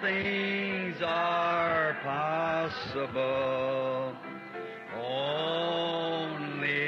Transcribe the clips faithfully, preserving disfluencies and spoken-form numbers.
things are possible. Only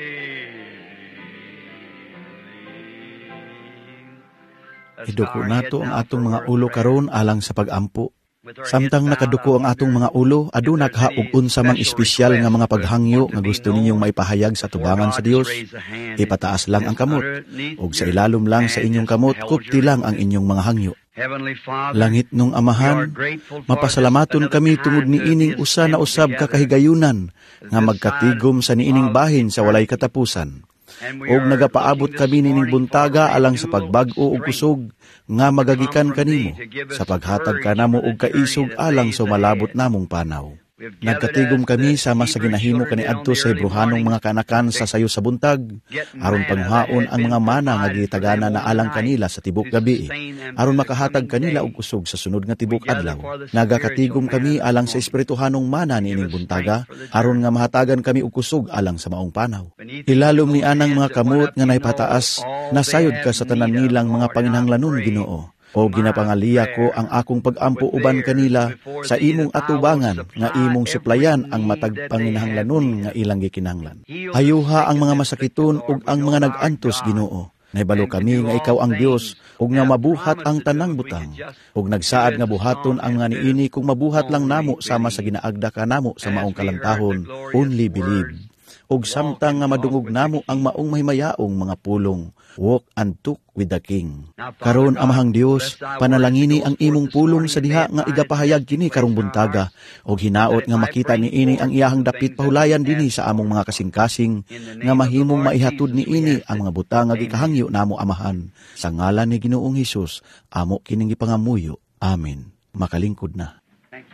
iduko nato ang atong mga ulo karon alang sa pagampo. Samtang nakaduko ang atong mga ulo, aduna kaha og unsa mang espesyal nga mga paghangyo nga gusto ninyong maipahayag sa tubangan sa Dios. Ipataas lang ang kamot, ug sa ilalom lang sa inyong kamot, kupti lang ang inyong mga hangyo. Langit nung Amahan, mapasalamaton kami tungod ni ining usa na usab ka kahigayunan nga magkatigom sa niining bahin sa walay katapusan. Og nagapaabot kami nining buntaga alang sa pagbag-o og kusog nga magagikan kanimo sa paghatag kanamo og kaisog alang sa malabot namong panaw. Nagkatigom kami sama sa ginahimo kaniadto sa Hebrehanong mga kanakan sa sayo sa buntag, aron panghaon ang mga mana nga gitagana na alang kanila sa tibok gabi, aron makahatag kanila og kusog sa sunod nga tibok adlaw. Nagakatigom kami alang sa espirituhanong mana niining buntaga, aron nga mahatagan kami og kusog alang sa maong panaw. Ilalom ni anang mga kamot nga naipataas, nasayod ka sa tanan nilang mga panginahanglanon, Ginoo. O ginapangaliya ko ang akong pag-ampo uban kanila sa imong atubangan nga imong suplayan ang matag panginahanglanon nga ilang gikinahanglan. Ayuha ang mga masakiton ug ang mga nag-antos, Ginoo. Naibalo kami nga ikaw ang Dios ug nga mabuhat ang tanang butang. Ug nagsaad nga buhaton ang nga niini kung mabuhat lang namo sama sa ginaagda kanamo sa maong kalantahon, only believe. Ug samtang nga madungog namo ang maong mahimayaong mga pulong, walk and talk with the King. Karon, Amahang Dios, panalangini ang imong pulong sa diha nga igapahayag kini karong buntaga, og hinaot nga makita ni ini ang iyahang dapit pahulayan dinhi sa among mga kasing-kasing, nga mahimong maihatod ni ini ang mga butang nga gikahangyo namo, Amahan. Sa ngalan ni Ginoong Hesus, amo kining gipangamuyo. Amen. Makalingkod na.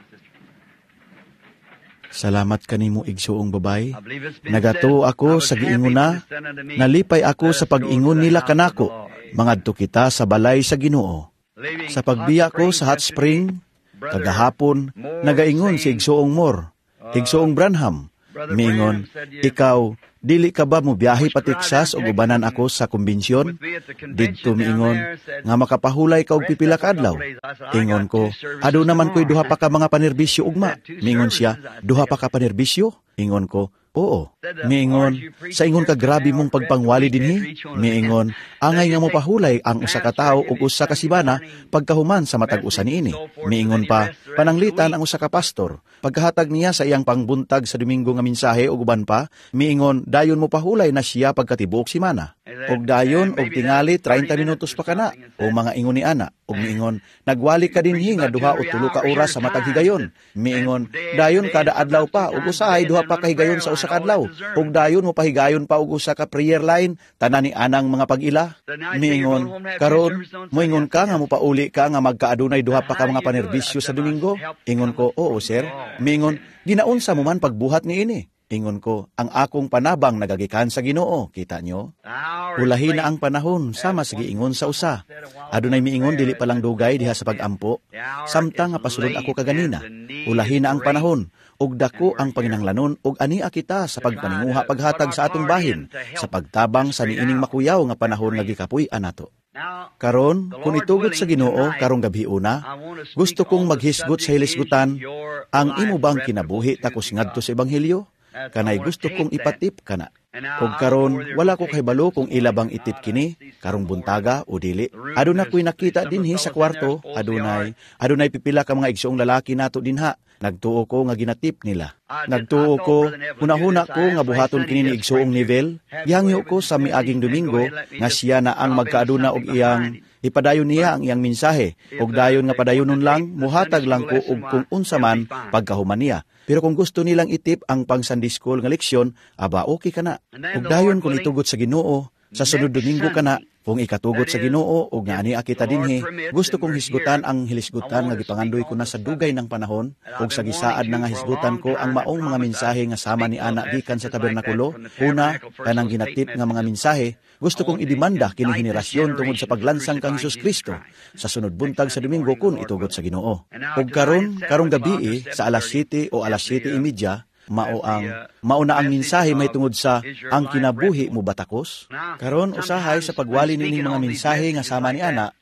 Salamat kanimo, igsuong babay. Nagato ako sa giingon na, nalipay ako sa pag-ingon nila kanako, mangadto kita sa balay sa Ginoo. Sa pagbiya ko sa hot spring, kagahapon, nagaingon si igsuong Moore, igsuong Branham, miingon, ikaw, dili ka ba mo biyahe pa Texas o gubanan ako sa kumbensyon? Didto miingon, nga makapahulay ka og pipila ka adlaw. Ingon ko, ado naman ko'y duha pa ka mga panerbisyo ugma. Miingon siya, duha pa ka panerbisyo? Ingon ko, oo. Miingon, sa ingon ka grabe mong pagpangwali dinhi? Miingon, angay nga mo pahulay ang usa ka tawo ug usa ka sibana pagkahuman sa matag usa niini. Miingon pa, pananglitan ang usa ka pastor. Pagkahatag niya sa iyang pangbuntag sa Domingo nga mensahe ug uban pa, miingon, dayon mo pahulay na siya pagkatibok simana. Og dayon og tingali treinta minutos pa kana. O mga ingon ni ana, og miingon, nagwali ka dinhi nga duha o tulo ka oras sa matag higayon. Miingon, dayon kada adlaw pa ug usahay duha pa ka higayon sa usa ka adlaw. Og dayon mo pahigayon pa og usa ka prayer line tanan ni anang mga pag-ila. Miingon, karon moingon ka nga mopauli ka nga magkaadunay duha pa ka mga panerbisyo sa Domingo? Ingon ko, oo sir. Miingon, ginaunsa mo man pagbuhat niini? Ingon ko, ang akong panabang nagagikan sa Ginoo, kita nyo? Ulahi na ang panahon, sama sa giingon sa usa. Adunay miingon, dili palang dugay diha sa pagampo. Samtang nga pasulod ako kaganina. Ulahi na ang panahon, ug dako ang panginahanglanon, ug ania kita sa pagpaninguha paghatag sa atong bahin, sa pagtabang sa niining makuyaw nga panahon nga gikapuy-an nato. Karon, kung itugot sa Ginoo karong gabi una, gusto kong maghisgot sa hilisgutan, ang imo bang kinabuhi takos ngadto sa Ebanghelyo? Kanay gusto kong ipatip kana. Ug karon wala ko kahibalo kung ila bang itip kini karong buntaga o dili. Aduna ko'y nakita dinhi sa kwarto, adunay adunay pipila ka mga igsoong lalaki nato dinha. Nagtuo ko nga ginatip nila. Nagtuo ko, hunahuna ko nga buhaton kini ni igsoong nivel. Gihangyo ko sa miaging Domingo nga siya na ang magkaaduna og iyang ipadayon niya ang iyang mensahe. Og dayon nga padayonon lang, muhatag lang ko og kung unsa man pagkahuman niya. Pero kung gusto nilang itip ang pang Sunday school nga leksyon, aba okay ka na. Ug dayon kung itugot sa Ginoo, sa sunod Domingo ka na, kung ikatugot sa Ginoo o nga ani akita dinhi, gusto kong hisgutan ang hilisgutan nga gipangandoy ko na sa dugay ng panahon, ug sa gisaad na nga hisgutan ko ang maong mga mensahe nga sama ni ana gikan sa tabernakulo. Una, kanang ginatip nga mga mensahe, gusto kong idemanda kini henerasyon tungod sa paglansang kang Hesus Kristo sa sunod buntag sa Domingo kun itugot sa Ginoo. Ug karon, karong gabi sa alas siyete o alas siyete imedya, mao ang mauna ang mensahe may tungod sa ang kinabuhi mo batakos. Karon usahay sa pagwali nining mga mensahe nga sama ni ana,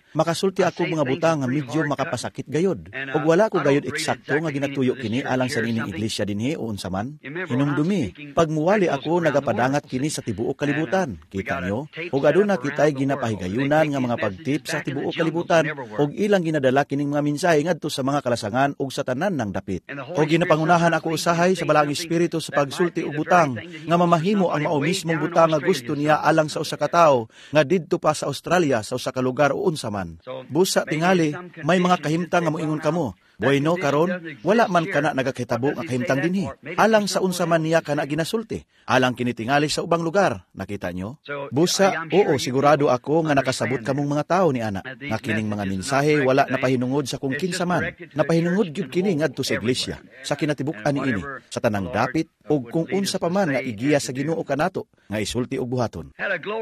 makasulti ako mga butang nga medyo makapasakit gayod. Ug wala ko gayod eksakto nga ginatuyo kini alang sa nining iglesia dinhi o unsa man. Hinumdumi, pag muwali ako nagapadangat kini sa tibuok kalibutan. Kita nyo? Ug aduna kitay ginapahigayunan nga mga pagtip sa tibuok kalibutan ug ilang ginadala kining mga mensahe ngadto sa mga kalasangan ug sa tanan ng dapit. Ug ginapangunahan ako usahay sa balang espiritu sa pagsulti og butang nga mamahimo ang mao mismong butang nga gusto niya alang sa usa ka tawo nga didto pa sa Australia sa usa ka lugar o unsa man. Busa tingali may mga kahimtang nga moingon kamo. Bueno karon wala man kana nagakahitabo nga kahimtang dinhi. Alang sa unsa man niya kana ginasulti. Alang kini tingali sa ubang lugar. Nakita nyo? Busa, oo, sigurado ako nga nakasabot kamong mga tao ni ana. Nga kining mga mensahe wala napahinungod sa kung kinsa man. Napahinungod gyud kini ngadto sa iglesia. Sa kinatibuk-an niini, sa tanang dapit ug kung unsa pa man nga igiya sa Ginoo kanato nga isulti og buhaton.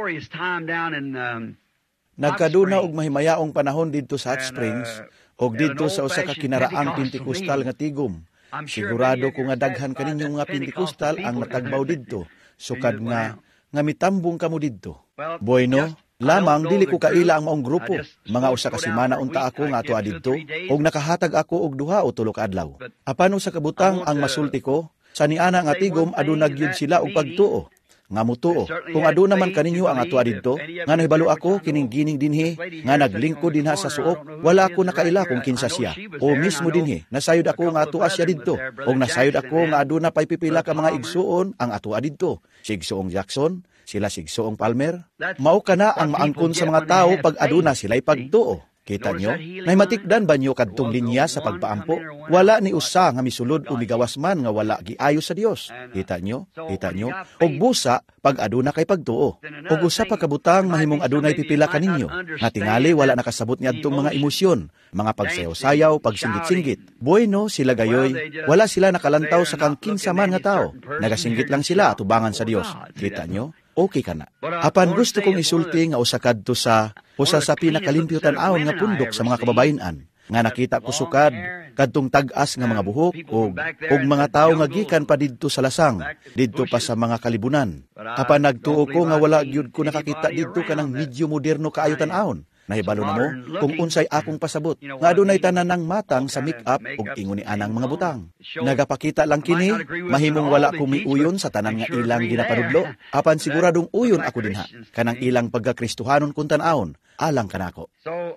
Nagkaduna og mahimayaong panahon didto sa Hot Springs og didto sa usa ka kinaraang Pentecostal nga tigom. Sigurado ko nga daghan kaninyong mga Pentecostal ang natagbaw didto, sukad nga nga mitambong kamo didto. Bueno, lamang dili ko kaila ang maong grupo. Mga usa ka semana unta ako nga atoa didto og nakahatag ako og duha o tulo ka adlaw. Apan sa kabutang ang masulti ko, sa niana nga tigom aduna gyud sila og pagtuo. Nga mutuo, kung aduna man kaninyo ang atua didto, nga nahibalo ako kining gining dinhi, nga naglingkod dinha sa suok, wala ako nakaila kung kinsa siya. O mismo dinhi, nasayod ako nga atua siya didto, o nasayod ako nga aduna pay pipila ka mga igsuon ang atua didto. Sigsuong Jackson, sila sigsuong Palmer, mao kana ang maangkon sa mga tao pag aduna sila'y pagtuo. Kita nyo? Nahimatikdan ba nyo kadtong linya sa pagpaampo? Wala ni usa nga misulod o migawas man nga wala giayo sa Dios. Kita nyo? Kita nyo? Og busa, pag aduna kay pagtuo. Og usa pa kabutang mahimong adunay pipila kaninyo. Nga tingali wala nakasabot ni adtong mga emosyon, mga pagsayaw-sayaw, pagsinggit-singgit. Bueno, sila gayoy, wala sila nakalantaw sa kang kinsa man nga tao. Nagasinggit lang sila atubangan sa Dios. Kita nyo? Okay ka na. Apan gusto kong isulti nga usa kadto sa usa sa pinakalimpyo tan-awon nga pundok sa mga kababayen-an nga nakita ko sukad kadtong tag-as nga mga buhok og og mga tawo nga gikan pa didto sa lasang didto pa sa mga kalibunan. Apan nagtuo ko nga wala gyud ko nakakita didto kanang medyo moderno kaayo tan-awon. Nahibalo na mo kung unsay akong pasabot nga adunay tanan ng matang sa make-up ug ingon ni anang mga butang. Nagapakita lang kini mahimong wala ko miuyon sa tanan nga ilang ginapanudlo. Apan siguradong uyon ako dinha kanang ilang pagkakristohanon kun tan-awon alang kanako.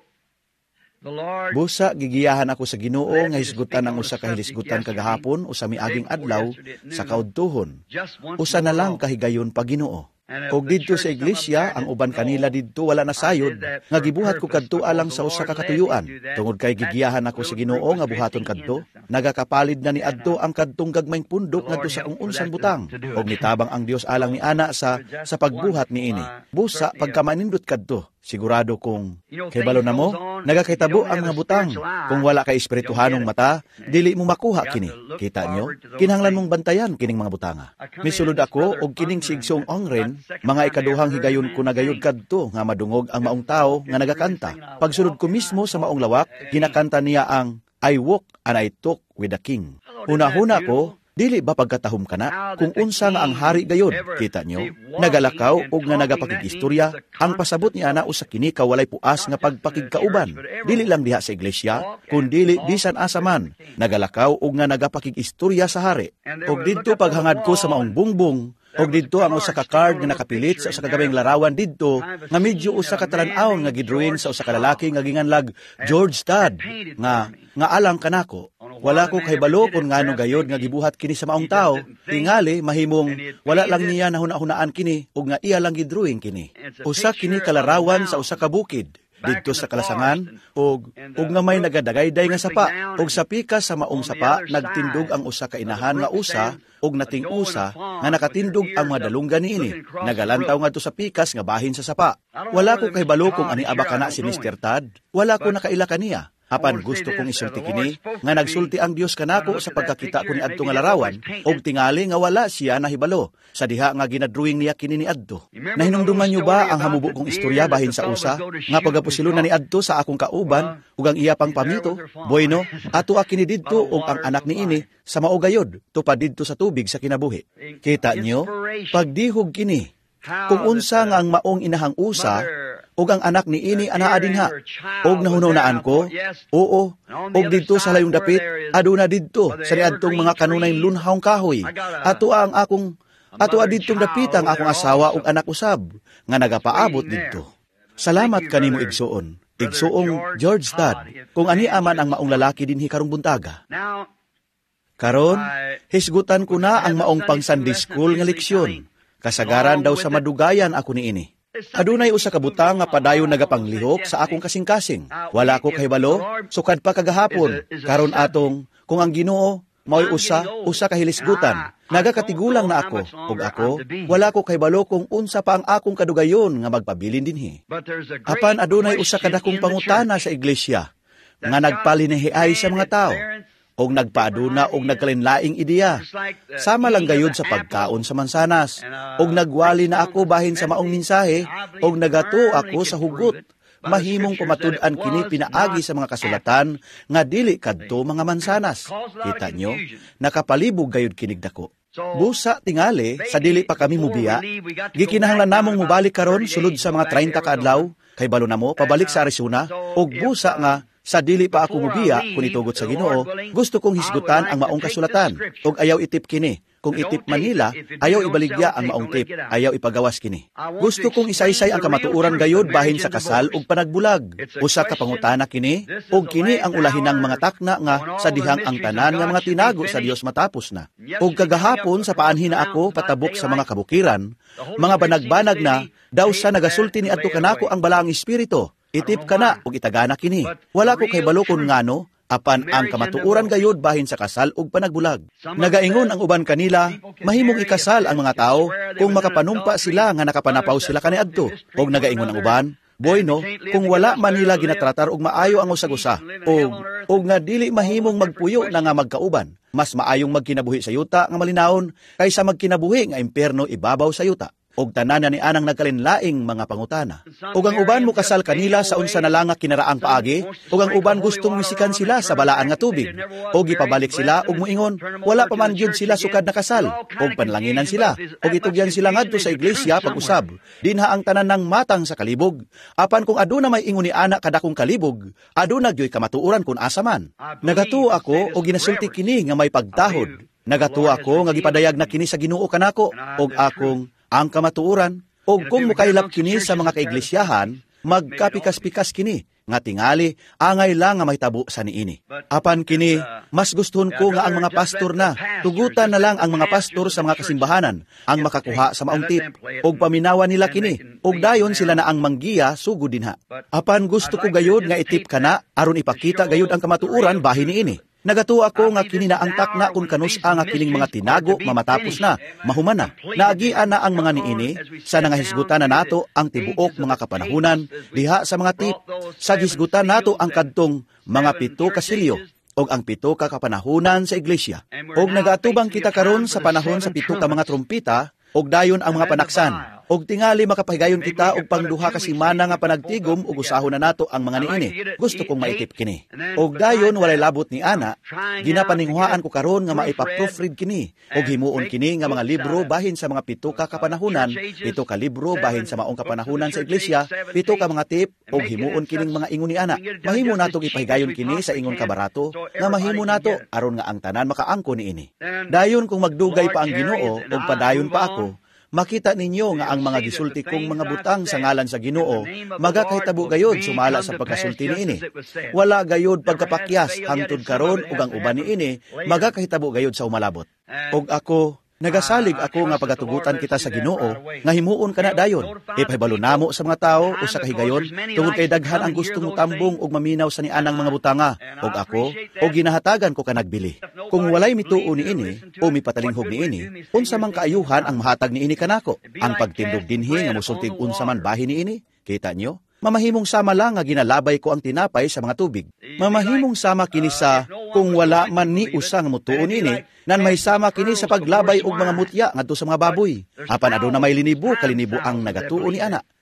Busa gigiyahan ako sa Ginoo nga hisgutan ang usa ka hilisgutan kagahapon o sa miaging adlaw sa kaudtuhon. Usa na lang kahigayon pa Ginoo. Og didto sa iglesia, ang uban kanila didto wala na sayod, nga gibuhat ko kadto alang sa usa ka katuyuan. Tungod kay gigiyahan ako sa Ginoo nga buhaton kadto, nagakapalid na ni adto ang kadtong gagmayng pundok ngadto sa kung unsan butang. Og nitabang ang Dios alang ni ana sa sa pagbuhat niini. Busa pagkamanindot kadto, sigurado kong kay balo na mo, nagakahitabo ang mga butang. Kung wala kay espirituhanong mata, dili mo makuha kini. Kita nyo? Kinahanglan mong bantayan kining mga butanga. Misulod ako og kining sigsong ongren, mga ikaduhang higayon ko nagayod kadto nga madungog ang maong tao nga nagakanta. Pagsulod ko mismo sa maong lawak, ginakanta niya ang I walk and I talk with the king. Una-huna ko, dili ba pagkatahom ka na kung unsa nga ang hari gayod? Kita nyo? Nagalakaw og nga nagapakigistorya, ang pasabot niya na usa kini ka walay puas nga pagpakigkauban. Dili lang diha sa iglesia, kun dili bisan asa man. Nagalakaw og nga nagapakigistorya sa hari. Og didto paghangad ko sa maong bungbong, og didto ang usa ka card nga nakapilit sa usa ka gabing larawan didto nga medyo usa ka talan-awon nga gidrawing sa usa ka lalaki nga ginganlag George Tad nga nga alang kanako. Wala ko kahibalo kung ngano gayod nga gibuhat kini sa maong tao. Tingali mahimong wala lang niya nahuna-hunaan kini ug nga iya lang gidrawing kini. Usa kini kalarawan sa usa ka bukid didto sa kalasangan og ug nga may nagadagayday nga sapa og sa pikas sa maong sapa nagtindog ang usa ka inahan nga usa og nating usa nga nakatindog ang mga dalunggan niini nagalantaw ngadto sa pikas nga bahin sa sapa. Wala ko kahibalo kung ani aba kana si Mister Tad, wala ko nakaila kaniya. Apan gusto kong isulti kini nga nagsulti ang Dios kanako sa pagkakita ko ni adto nga larawan og tingali nga wala siya nahibalo sa diha nga ginadrawing niya kini ni adto. Nahinumduman niyo ba ang hamubo kong istorya bahin sa usa nga pagapusilunan ni adto sa akong kauban ug ang iya pang pamito? Bueno, ato kini didto og ang anak niini sa maugayod tupad didto sa tubig sa kinabuhi. Kita niyo, pagdihog kini kung unsa nga ang maong inahang usa ug ang anak ni ini anaa dinha. Og nahunahunaan ko, oo, og didto sa layong dapit, aduna didto sa niadtong mga kanunay lunhawng kahoy. Ato ang akong ato adidtong dapit ang akong asawa ug anak usab nga nagapaabot didto. Salamat kanimo igsuon. Igsuong George Todd, kung ani aman ang maong lalaki dinhi karong buntaga. Karon, hisgutan ko na ang maong pang Sunday school nga leksyon. Kasagaran daw sa madugayan ako niini. Adunay usa ka butang nga padayon nagapanglihok sa akong kasing-kasing. Wala ko kahibalo, sukad pa kagahapon. Karon atong, kung ang Ginoo mao'y usa, usa ka hilisgutan. Nagakatigulang na ako, ug ako, wala ko kahibalo kung unsa pa ang akong kadugayon nga magpabilin dinhi. Apan adunay usa ka dakong pangutana sa iglesia nga nagpalinahiay sa mga tao. Og nagpaaduna og nagkalinlaing ideya. Sama lang gayud sa pagkaon sa mansanas. Og nagwali na ako bahin sa maong mensahe, og nagato ako sa hugot. Mahimong pamatud-an kini pinaagi sa mga kasulatan nga dili kadto mga mansanas. Kita nyo, nakapalibog gayud kinig dako. Busa tingali, sa dili pa kami mubiya, gikinahanglan namong mubalik karon sulod sa mga thirty ka adlaw, kay balo na mo, pabalik sa Arizona, og busa nga, sa dili pa ako mubiya, kung itugot sa Ginoo, gusto kong hisgutan ang maong kasulatan, og ayaw itip kini. Kung itip Manila, ayaw ibaligya ang maong tip, ayaw ipagawas kini. Gusto kong isaysay ang kamatuuran gayod bahin sa kasal ug panagbulag. Usa ka pangutana kini, ug kini ang ulahinang mga takna nga sa dihang ang tanan nga mga tinago sa Dios matapos na. Ug kagahapon sa paanhin na ako patabok sa mga kabukiran, mga banag-banag na, daw sa nagasulti ni adto kanako ang balaang espiritu. Itip ka na ug itagana kini. Wala ko kay balokon ngano, apan ang kamatuuran gayud bahin sa kasal ug panagbulag. Nagaingon ang uban kanila, mahimong ikasal ang mga tao kung makapanumpa sila nga nakapanapaw sila kaniadto. Og nagaingon ang uban, boy no, kung wala man nila ginatratar og maayo ang usag-usa, og og nga dili mahimong magpuyo na nga magkauban, mas maayong magkinabuhi sa yuta nga malinawon kaysa magkinabuhi nga impierno ibabaw sa yuta. Og tanan ni anang nagkalinlaing mga pangutana. Og ang uban mo kasal kanila sa unsa na lang nga kinaraang paagi, og ang uban gustong misikan sila sa balaan nga tubig. Og ipabalik sila og muingon, wala pa man gyud sila sukad na kasal, og panlanginan sila. Og itugyan sila ngadto sa iglesia pag-usab. Dinha ang tanan ng matang sa kalibog. Apan kung aduna may ingon ni ana kadakong kalibog, aduna gyoy kamatuoran kun asa man. Nagatuo ako og ginasulti kini nga may pagtahod. Nagatuo ako nga gipadayag na kini sa Ginoo kanako, og akong ang kamatuuran, o kung mukailap kini sa mga kaiglesia,han, magkapikas-pikas kini, nga tingali, angay lang nga may tabo sa niini. Apan kini, mas gustuhon ko nga ang mga pastor na, tugutan na lang ang mga pastor sa mga kasimbahanan, ang makakuha sa maong tip, o paminawa nila kini, o dayon sila na ang manggiya, sugod dinha. Apan gusto ko gayod nga itip ka na, aron ipakita gayod ang kamatuuran bahin niini. Nagatuo ako nga kini na ang takna kung kanusa nga kining mga tinago mamatapos na, mahuman na. Naagian na ang mga niini, sa nangahisgutan na nato ang tibuok mga kapanahunan, diha sa mga tip, sa hisgutan nato ang kadtong mga pito kasilyo, og ang pito ka kapanahunan sa iglesia. Og nagaatubang kita karon sa panahon sa pito ka mga trumpita, og dayon ang mga panaksan. Og tingali makapahigayon kita og pangduha ka semana nga panagtigom ug usahon na nato ang mga niini. Gusto kong maitip kini. Og dayon walay labot ni ana, ginapaninghuaan ko karon nga maipa-proofread kini og himuon kini nga mga libro bahin sa mga pito ka kapanahunan, pito ka libro bahin sa maong kapanahunan sa iglesia, pito ka mga tip og himuon kining mga ingon ni ana. Mahimo nato ipahigayon kini sa ingon ka barato nga mahimo nato aron nga ang tanan makaangko niini. Dayon kung magdugay pa ang Ginoo og padayon pa ako, makita ninyo nga ang mga gisulti kong mga butang sa ngalan sa Ginoo, magakahitabo gayod sumala sa pagkasulti niini. Wala gayod pagkapakyas hangtod karon ug ang uban niini, magakahitabo gayod sa umalabot. Og ako, nagasalig ako nga pagatugutan kita sa Ginoo, nga himuon kana dayon. Ipahibalo namo sa mga tao o sa kahigayon, tungod kay daghan ang gustong mutambong og maminaw sa nianang mga butanga. Og ako, o ginahatagan ko ka nagbili. Kung walay mituo niini, o mipatalinghob niini, unsa man kaayuhan ang mahatag niini kanako? Ang pagtindog dinhi nga musultig unsa man bahin niini? Kita nyo? Mamahimong sama lang nga ginalabay ko ang tinapay sa mga tubig. Mamahimong sama kini sa kung wala man ni usang mutuo nini, nan may sama kini sa paglabay og mga mutya ngadto sa mga baboy. Apan aduna may linibo kalinibo ang nagatuo ni ana.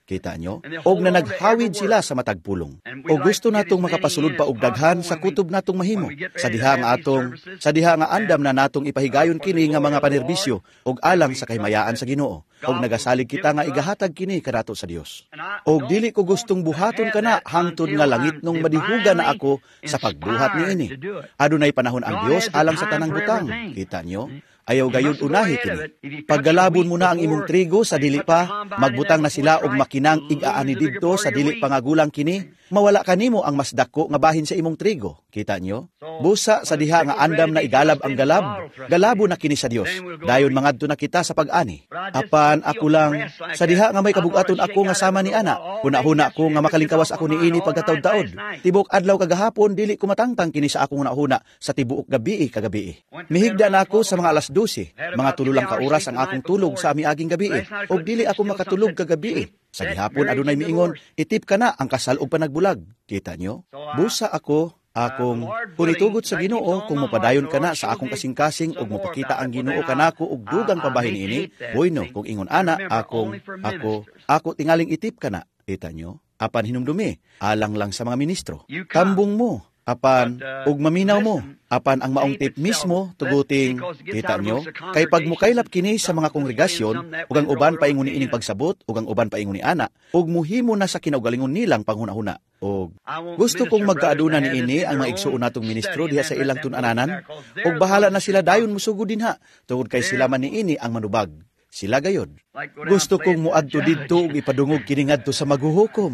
Kita nyo? Og na naghawid sila sa matag pulong. O gusto natong makapasulod pa og daghan sa kutob natong mahimo. Sa diha nga atong, sa diha nga andam na natong ipahigayon kini nga mga panerbisyo og alang sa kahimayaan sa Ginoo. Og nagasalig kita nga igahatag kini kanato sa Dios. Og dili ko gustong buhaton kana hangtod nga langit nung madihuga na ako sa pagbuhat niini. Adunay panahon ang Dios alang sa tanang butang. Kita nyo? Ayaw gayud unahi kini. Paggalabon mo na ang imong trigo sa dili pa, magbutang na sila og makinang ig-aani didto sa dili pangagulang kini, mawala kanimo ang mas dako nga bahin sa imong trigo. Kita nyo? Busa sa diha nga andam na igalab ang galab, galabo na kini sa Dios. Dayon mangadto na kita sa pag-ani. Apan ako lang, sa diha nga may kabugaton ako nga sama ni ana, huna-huna ko nga makalingkawas ako niini pagkataud-taud. Tibok adlaw kagahapon dili ko matangtang kini sa akong huna-huna sa tibuok gabi kagabi. Mihigda na ako sa mga alas dose, mga tululang ka oras ang akong tulog sa amiaging gabi. Og dili ako makatulog kagabi. Sa gihapon adunay miingon, itip ka na ang kasal og panagbulag. Kita nyo? Busa ako, akong punitugot sa Ginoo kung mopadayon ka na sa akong kasing-kasing ug mopakita ang Ginoo kanako og dugang pabahin ini. Bueno, kung ingon ana, akong, ako, ako tingaling itip ka na. Kita nyo? Apan hinumdumi, alang lang sa mga ministro. Kambong mo, apan, ug maminaw mo, apan ang maong tip mismo, tuguting, kita nyo, kay pag mukaylap kini sa mga kongregasyon, ug ang uban paingon ni ining pagsabot, ug ang uban paingon ni ana, ug muhimo na sa kinaugalingon nilang panghuna-huna. Og gusto kong magkaaduna ni ini ang mga igsuon natong ministro diha sa ilang tun-ananan, ug bahala na sila dayon musugod dinha, tungod kay sila man ni ini ang manubag. Sila gayod. Gusto kong muadto didto ug ipadungog kini ngadto sa maghuhukom.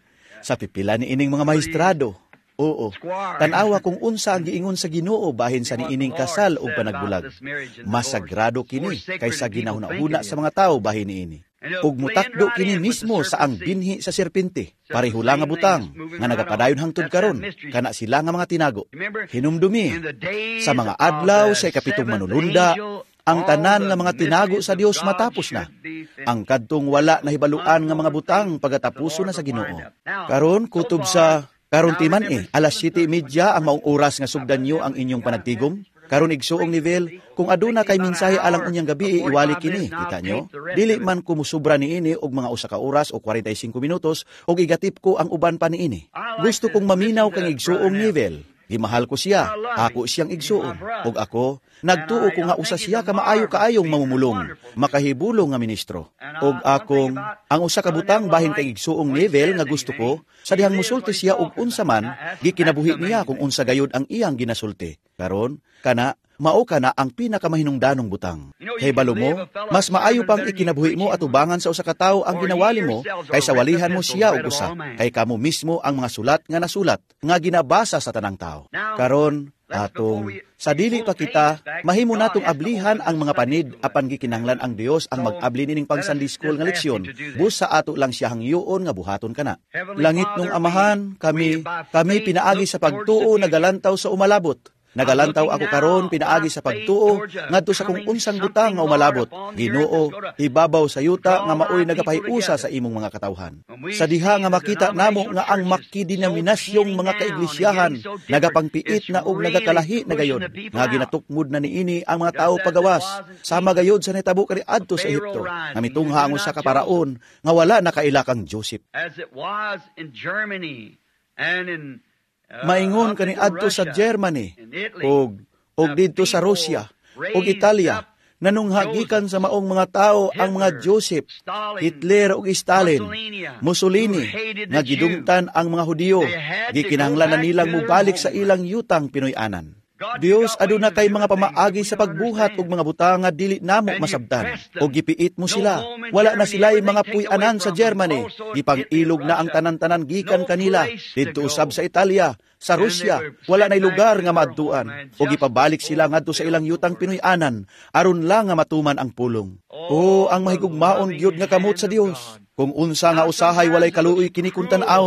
Sa pipila ni ining mga maestrado. Oo, tanawa kung unsa ang giingon sa Ginoo bahin sa niining kasal o panagbulag. Mas sagrado kini kaysa ginahuna-huna sa mga tao bahin niini. Ug mutakdo kini mismo sa ang binhi sa serpente. Pareho lang nga butang nga nagapadayon hangtod karon kana sila nga mga tinago. Hinumdumi sa mga adlaw sa ikapitong manulunda, ang tanan nga mga tinago sa Dios matapos na. Ang kadtong wala nahibaluan nga mga butang pagatapuso na sa Ginoo. Karon kutob sa Karon timan eh, alas siyete media ang maong oras nga sugdan nyo ang inyong panagtigom. Karon igsuong nivel, kung aduna kay mensahe alang unyang gabi, iwali kini, kita nyo? Dili man kumusubra ni ini og mga usa ka oras o forty-five minutos, og igatip ko ang uban pa ni ini. Gusto kong maminaw kang igsuong nivel. Gimahal ko siya, ako siyang igsuon. Og ako, nagtuo ko nga usa siya ka maayo kaayong mamumulong, makahibulong nga ministro. Og akong, ang usa ka butang bahin kay igsuong nivel nga gusto ko, sa dihang musulti siya og unsa man, gikinabuhi niya kung unsa gayud ang iyang ginasulti. Karon, kana, mao ka na ang pinakamahinungdanong butang. Kay balo mo, mas maayo pang ikinabuhi mo at ubangan sa usa ka tawo ang ginawali mo, kaysa walihan mo siya og usa, kay kamo mismo ang mga sulat nga nasulat, nga ginabasa sa tanang tawo. Karon, atong, sa dili pa kita, mahimo natong ablihan ang mga panid apan gikinahanglan ang Dios ang mag-abli nining pang Sunday school nga leksyon, busa ato lang siya hangyoon nga buhaton kana. Langit nung Amahan, kami, kami pinaagi sa pagtuo nagalantaw sa umalabot. Nagalantaw ako karon pinaagi sa pagtuo ngadto sa kung unsang butang nga umalabot. Ginoo, ibabaw sa yuta nga maoy nagapahiusa sa imong mga katawhan. Sa diha nga makita namo nga ang makidinaminasyong mga kaiglisyahan nagapangpiit na og nagakalahi na gayod nga ginatukmod na niini ang mga tawo pagawas sama gayod sa nahitabo kaniadto sa Ehipto nga mitungha ang usa ka paraon nga wala nakailakang Joseph. As it was in Germany and in maingon kani adto sa Germany og og didto sa Russia og Italia nanunghagikan sa maong mga tao ang mga Joseph, Hitler ug Stalin, Mussolini nga gidungtan ang mga Hudiyo, gikinahanglan na nilang mubalik sa ilang yutang Pinoy-anan. Dios aduna kay mga pamaagi sa pagbuhat og mga butang nga dili namo masabtan og gipiit mo sila. Wala na sila'y mga puy-anan sa Germany, gipang-ilog na ang tanan-tanan gikan kanila. Didto usab sa Italia, sa Russia, wala na'y lugar nga maadtuan og gipabalik sila ngadto sa ilang yutang Pinoy-anan aron lang nga matuman ang pulong. O ang mahigugmaon gyud nga kamot sa Dios. Kung unsa nga usahay walay kaluoy kini kun tan-awon,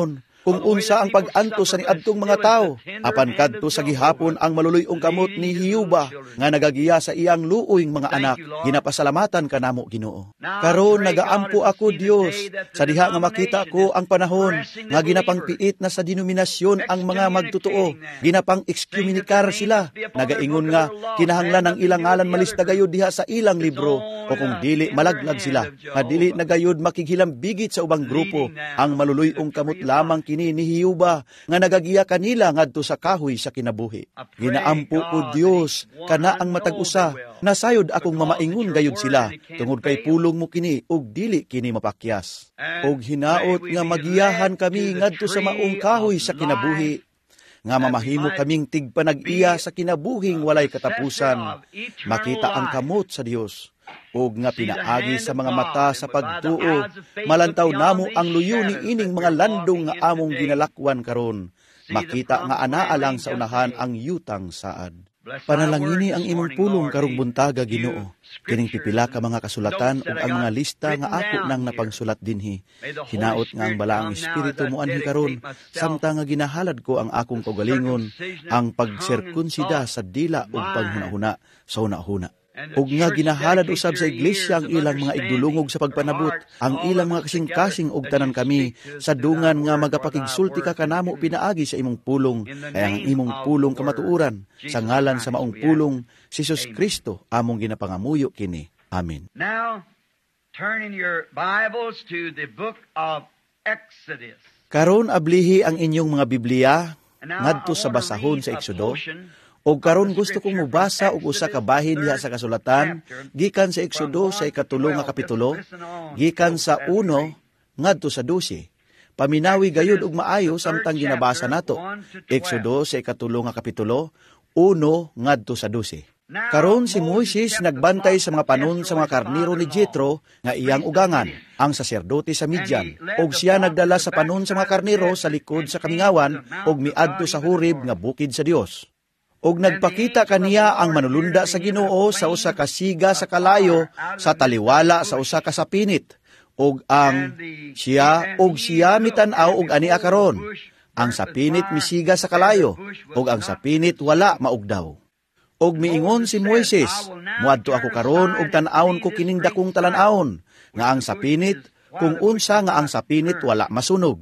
kung unsa ang pag-anto sa niadtong mga tao, apan kadto sa gihapon ang maluluy-ong kamot ni Hiyuba nga nagagiya sa iyang luoyng mga anak, ginapasalamatan kanamo Ginoo. Karon nagaampo ako Dios sa diha nga makita ko ang panahon nga ginapangpiit na sa denominasyon ang mga magtotoo, ginapang excommunicar sila, nagaingon nga kinahanglan ang ilang ngalan malista gayud diha sa ilang libro, o kung dili malaglag sila, nga dili nagayud makighilambigit sa ubang grupo, ang maluluy-ong kamot lamang kini ni Hiyuba nga nagagiya kanila ngadto sa kahoy sa kinabuhi. Ginaampo ko Dios kana ang matag-usa, nasayod akong mamaingon gayud sila, tungod kay pulong mo kini ug dili kini mapakyas. Og hinaot nga magiyahan kami ngadto sa maong kahoy sa kinabuhi, nga mamahimo kaming tigpanag-iya sa kinabuhing walay katapusan, makita ang kamot sa Dios, ug nga pinaagi sa mga mata sa pagtuo, malantaw namo ang luyo ni ining mga landong nga among ginalakwan karon, makita nga anaa lang sa unahan ang yutang saad. Panalangini ang imong pulong karong buntaga Ginoo, kining pipila ka mga kasulatan ug ang mga lista nga ako nang napangsulat dinhi. Hinaot nga ang balaang espiritu mo anhi karon, samtang nga ginahalad ko ang akong kaugalingon, ang pagserkunsida sa dila ug paghunahuna sa hunahuna. Ug nga ginahalad usab sa iglesia ang ilang mga igdulungog sa pagpanabot, ang ilang mga kasing-kasing ug tanan kami sa dungan nga magapakigsulti ka kanamo pinaagi sa imong pulong, kaya ang imong pulong kamatuuran, sa ngalan sa maong pulong si Jesus Kristo among ginapangamuyo kini. Amen. Now, turn in your Bibles to the book of Exodus. Karon ablihi ang inyong mga Biblia ngadto sa basahon sa Eksodo. O karon gusto kong mubasa og usa ka bahin diha sa kasulatan gikan sa Eksodo sa ikatulo nga kapitulo, gikan sa uno ngadto sa dose. Paminawi gayud og maayo samtang ginabasa nato. Eksodo sa ikatulo nga kapitulo, uno ngadto sa dose. Karon si Moises nagbantay sa mga panon sa mga karniro ni Jethro nga iyang ugangan, ang saserdote sa Midian, og siya nagdala sa panon sa mga karniro sa likod sa kamingawan og miadto sa Horeb nga bukid sa Dios. Og nagpakita kaniya ang manulunda sa Ginoo sa usa ka siga sa kalayo sa taliwala sa usa ka sapinit, og ang siya og siya mitan-aw og ania karon, ang sapinit misiga sa kalayo, og ang sapinit wala maugdaw. Og miingon si Moises, muadto ako karon og tan-awon ko kining dakong talan-awon, nga ang sapinit kung unsa nga ang sapinit wala masunog.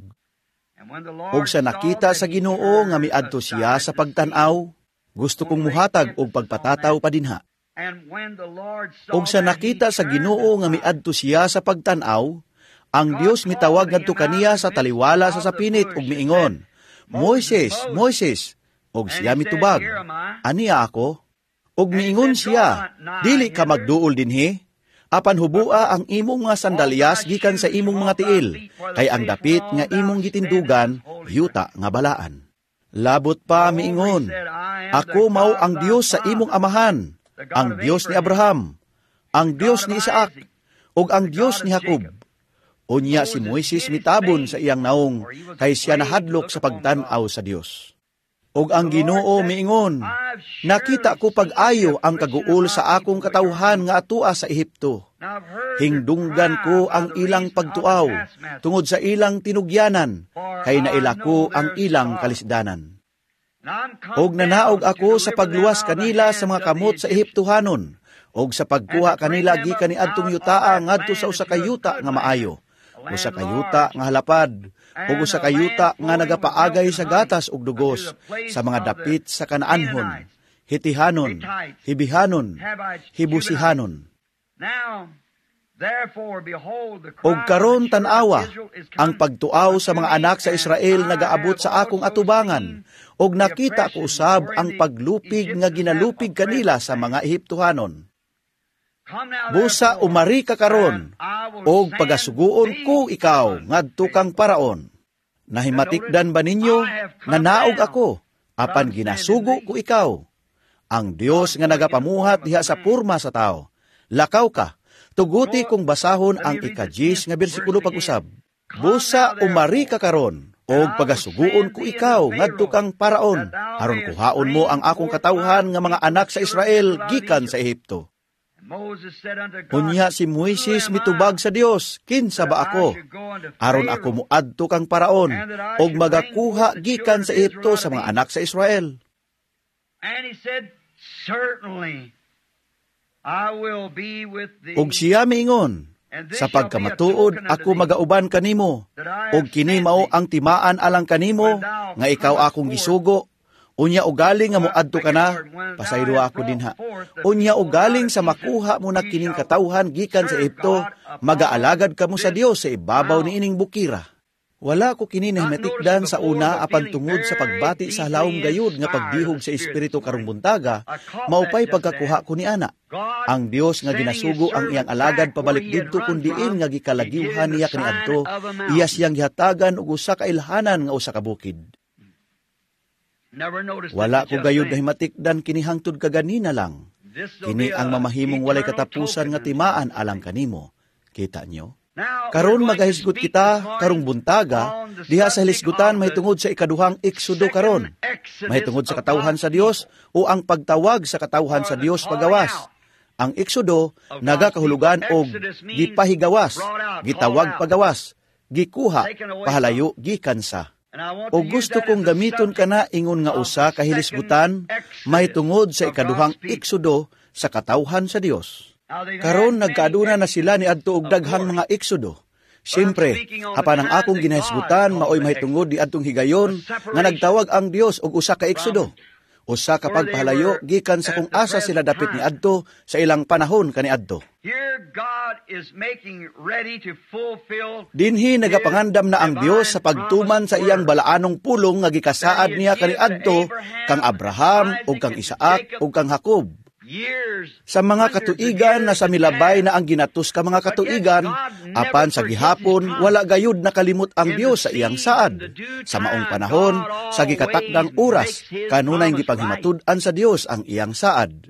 Og sa nakita sa Ginoo nga miadto siya sa pagtan-aw, gusto kong muhatag og pagpatataw pa dinha. Og sa nakita sa Ginoo nga miadto siya sa pagtan-aw, ang Dios mitawag ngadto kaniya sa taliwala sa sapinit ug miingon, Moises, Moises, og siya mitubag, ania ako? Og miingon siya, dili ka magduol dinhi, apan hubua ang imong mga sandalyas gikan sa imong mga tiil, kay ang dapit nga imong gitindugan, yuta nga balaan. Labot pa miingon, ako mao ang Dios sa imong amahan, ang Dios ni Abraham, ang Dios ni Isaac, ug ang Dios ni Jacob. Unya si Moises mitabon sa iyang naong, kay siya nahadlok sa pagtan-aw sa Dios. Ug ang Ginoo miingon, nakita ko pag-ayo ang kaguol sa akong katawhan nga atua sa Ehipto. Hingdunggan ko ang ilang pagtuaw, tungod sa ilang tinugyanan, kay nailako ang ilang kalisdanan. Og nanaog ako sa pagluwas kanila sa mga kamot sa Ehiptohanon, og sa pagkuha kanila gikan ni adtong yutaa ngadto sa usa ka yuta nga maayo, usa ka yuta nga halapad, ug usa ka yuta nga nagapaagay sa gatas ug dugos, sa mga dapit sa Kanaanhon, Hitihanon, Hibihanon, Hibusihanon. Og karon tan-awa, ang pagtuaw sa mga anak sa Israel nagaabot sa akong atubangan, og nakita ko usab ang paglupig nga ginalupig kanila sa mga Ehiptohanon. Busa umari ka karon, og pagasuguon ko ikaw ngadto kang paraon. Nahimatikdan ba ninyo na naog ako, apan ginasugo ko ikaw? Ang Dios nga nagapamuhat diha sa purma sa tao. Lakaw ka, tuguti kong basahon ang ikadiyes nga bersikulo pag-usab. Busa umari ka karon, og pagasuguon ko ikaw ngadto kang paraon, aron kuhaon mo ang akong katawhan nga mga anak sa Israel gikan sa Ehipto. Unya si Moises mitubag sa Dios, kinsa ba ako? Aron ako muadto kang Paraon, og magakuha gikan sa Ehipto sa mga anak sa Israel. Og siya miingon, sa pagkamatuod ako magauban kanimo, og kini mao ang timaan alang kanimo, nga ikaw akong gisugo. Unya ugaling nga moadto ka na, pasayro ako dinha. Unya ugaling sa makuha mo na kining katawhan gikan sa Ehipto, magaalagad kamo sa Dios sa ibabaw ni ining bukira. Wala ko kini nahimatikdan sa una apan tungod sa pagbati sa halawom gayud nga pagdihog sa espiritu karong buntaga, maupay pagkakuha ko ni ana. Ang Dios nga ginasugo ang iyang alagad pabalik didto kun diin nga gikalagiwhan niya kaniadto, iya siyang gihatagan og usa ka ilhanan nga usa ka bukid. Wala ko gayud nahimatikdan kini hangtod kaganina lang. Kini ang mamahimong walay katapusan nga timaan alang kanimo. Kita nyo? Karon magahisgot kita karong buntaga, diha sa hilisgutan mahitungod sa ikaduhang Eksodo karon. Mahitungod sa katawhan sa Dios o ang pagtawag sa katawhan sa Dios pagawas. Ang Eksodo nagakahulugan og gipahigawas, gitawag pagawas, gikuha, pahalayo gikan sa. O gusto kong gamiton ka na ingon nga usa kahilisgutan, mahitungod sa ikaduhang Eksodo sa katawhan sa Dios. Karon nagkaaduna na sila ni adto og daghang mga Eksodo. Siyempre, apan ang akong ginahisgutan maoy mahitungod di adtong higayon nga nagtawag ang Dios og usa ka Eksodo. Usa ka pagpahalayo gikan sa kung asa sila dapit ni adto sa ilang panahon kaniadto. Dinhi nagapangandam na ang Dios sa pagtuman sa iyang balaanong pulong nga gikasaad niya kaniadto kang Abraham ug kang Isaac ug kang Jacob. Sa mga katuigan na sa milabay na ang ginatus ka mga katuigan, apan sa gihapon wala gayud nakalimot ang Dios sa iyang saad. Sa maong panahon, sa gikatakdang oras, kanunay gipanghimatud-an sa Dios ang iyang saad.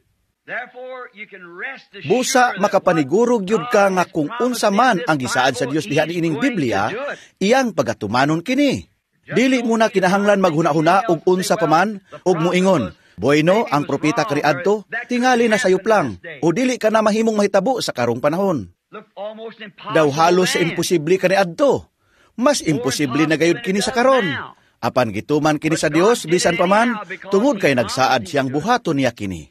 Busa makapanigurog yun ka nga kung unsa man ang gisaad sa Dios diha niining Biblia, iyang pagatumanon kini. Dili mo na kinahanglan maghuna-huna og unsa pa man og muingon, Bueno, ang propeta kaniadto, tingali na sayop lang, o dili ka na mahimong mahitabo sa karong panahon. Daw halos sa imposible kaniadto. Mas imposible na gayud kini sa karon. Apan gituman kini sa Dios, bisan pa man, tungod kay nagsaad siyang buhaton niya kini.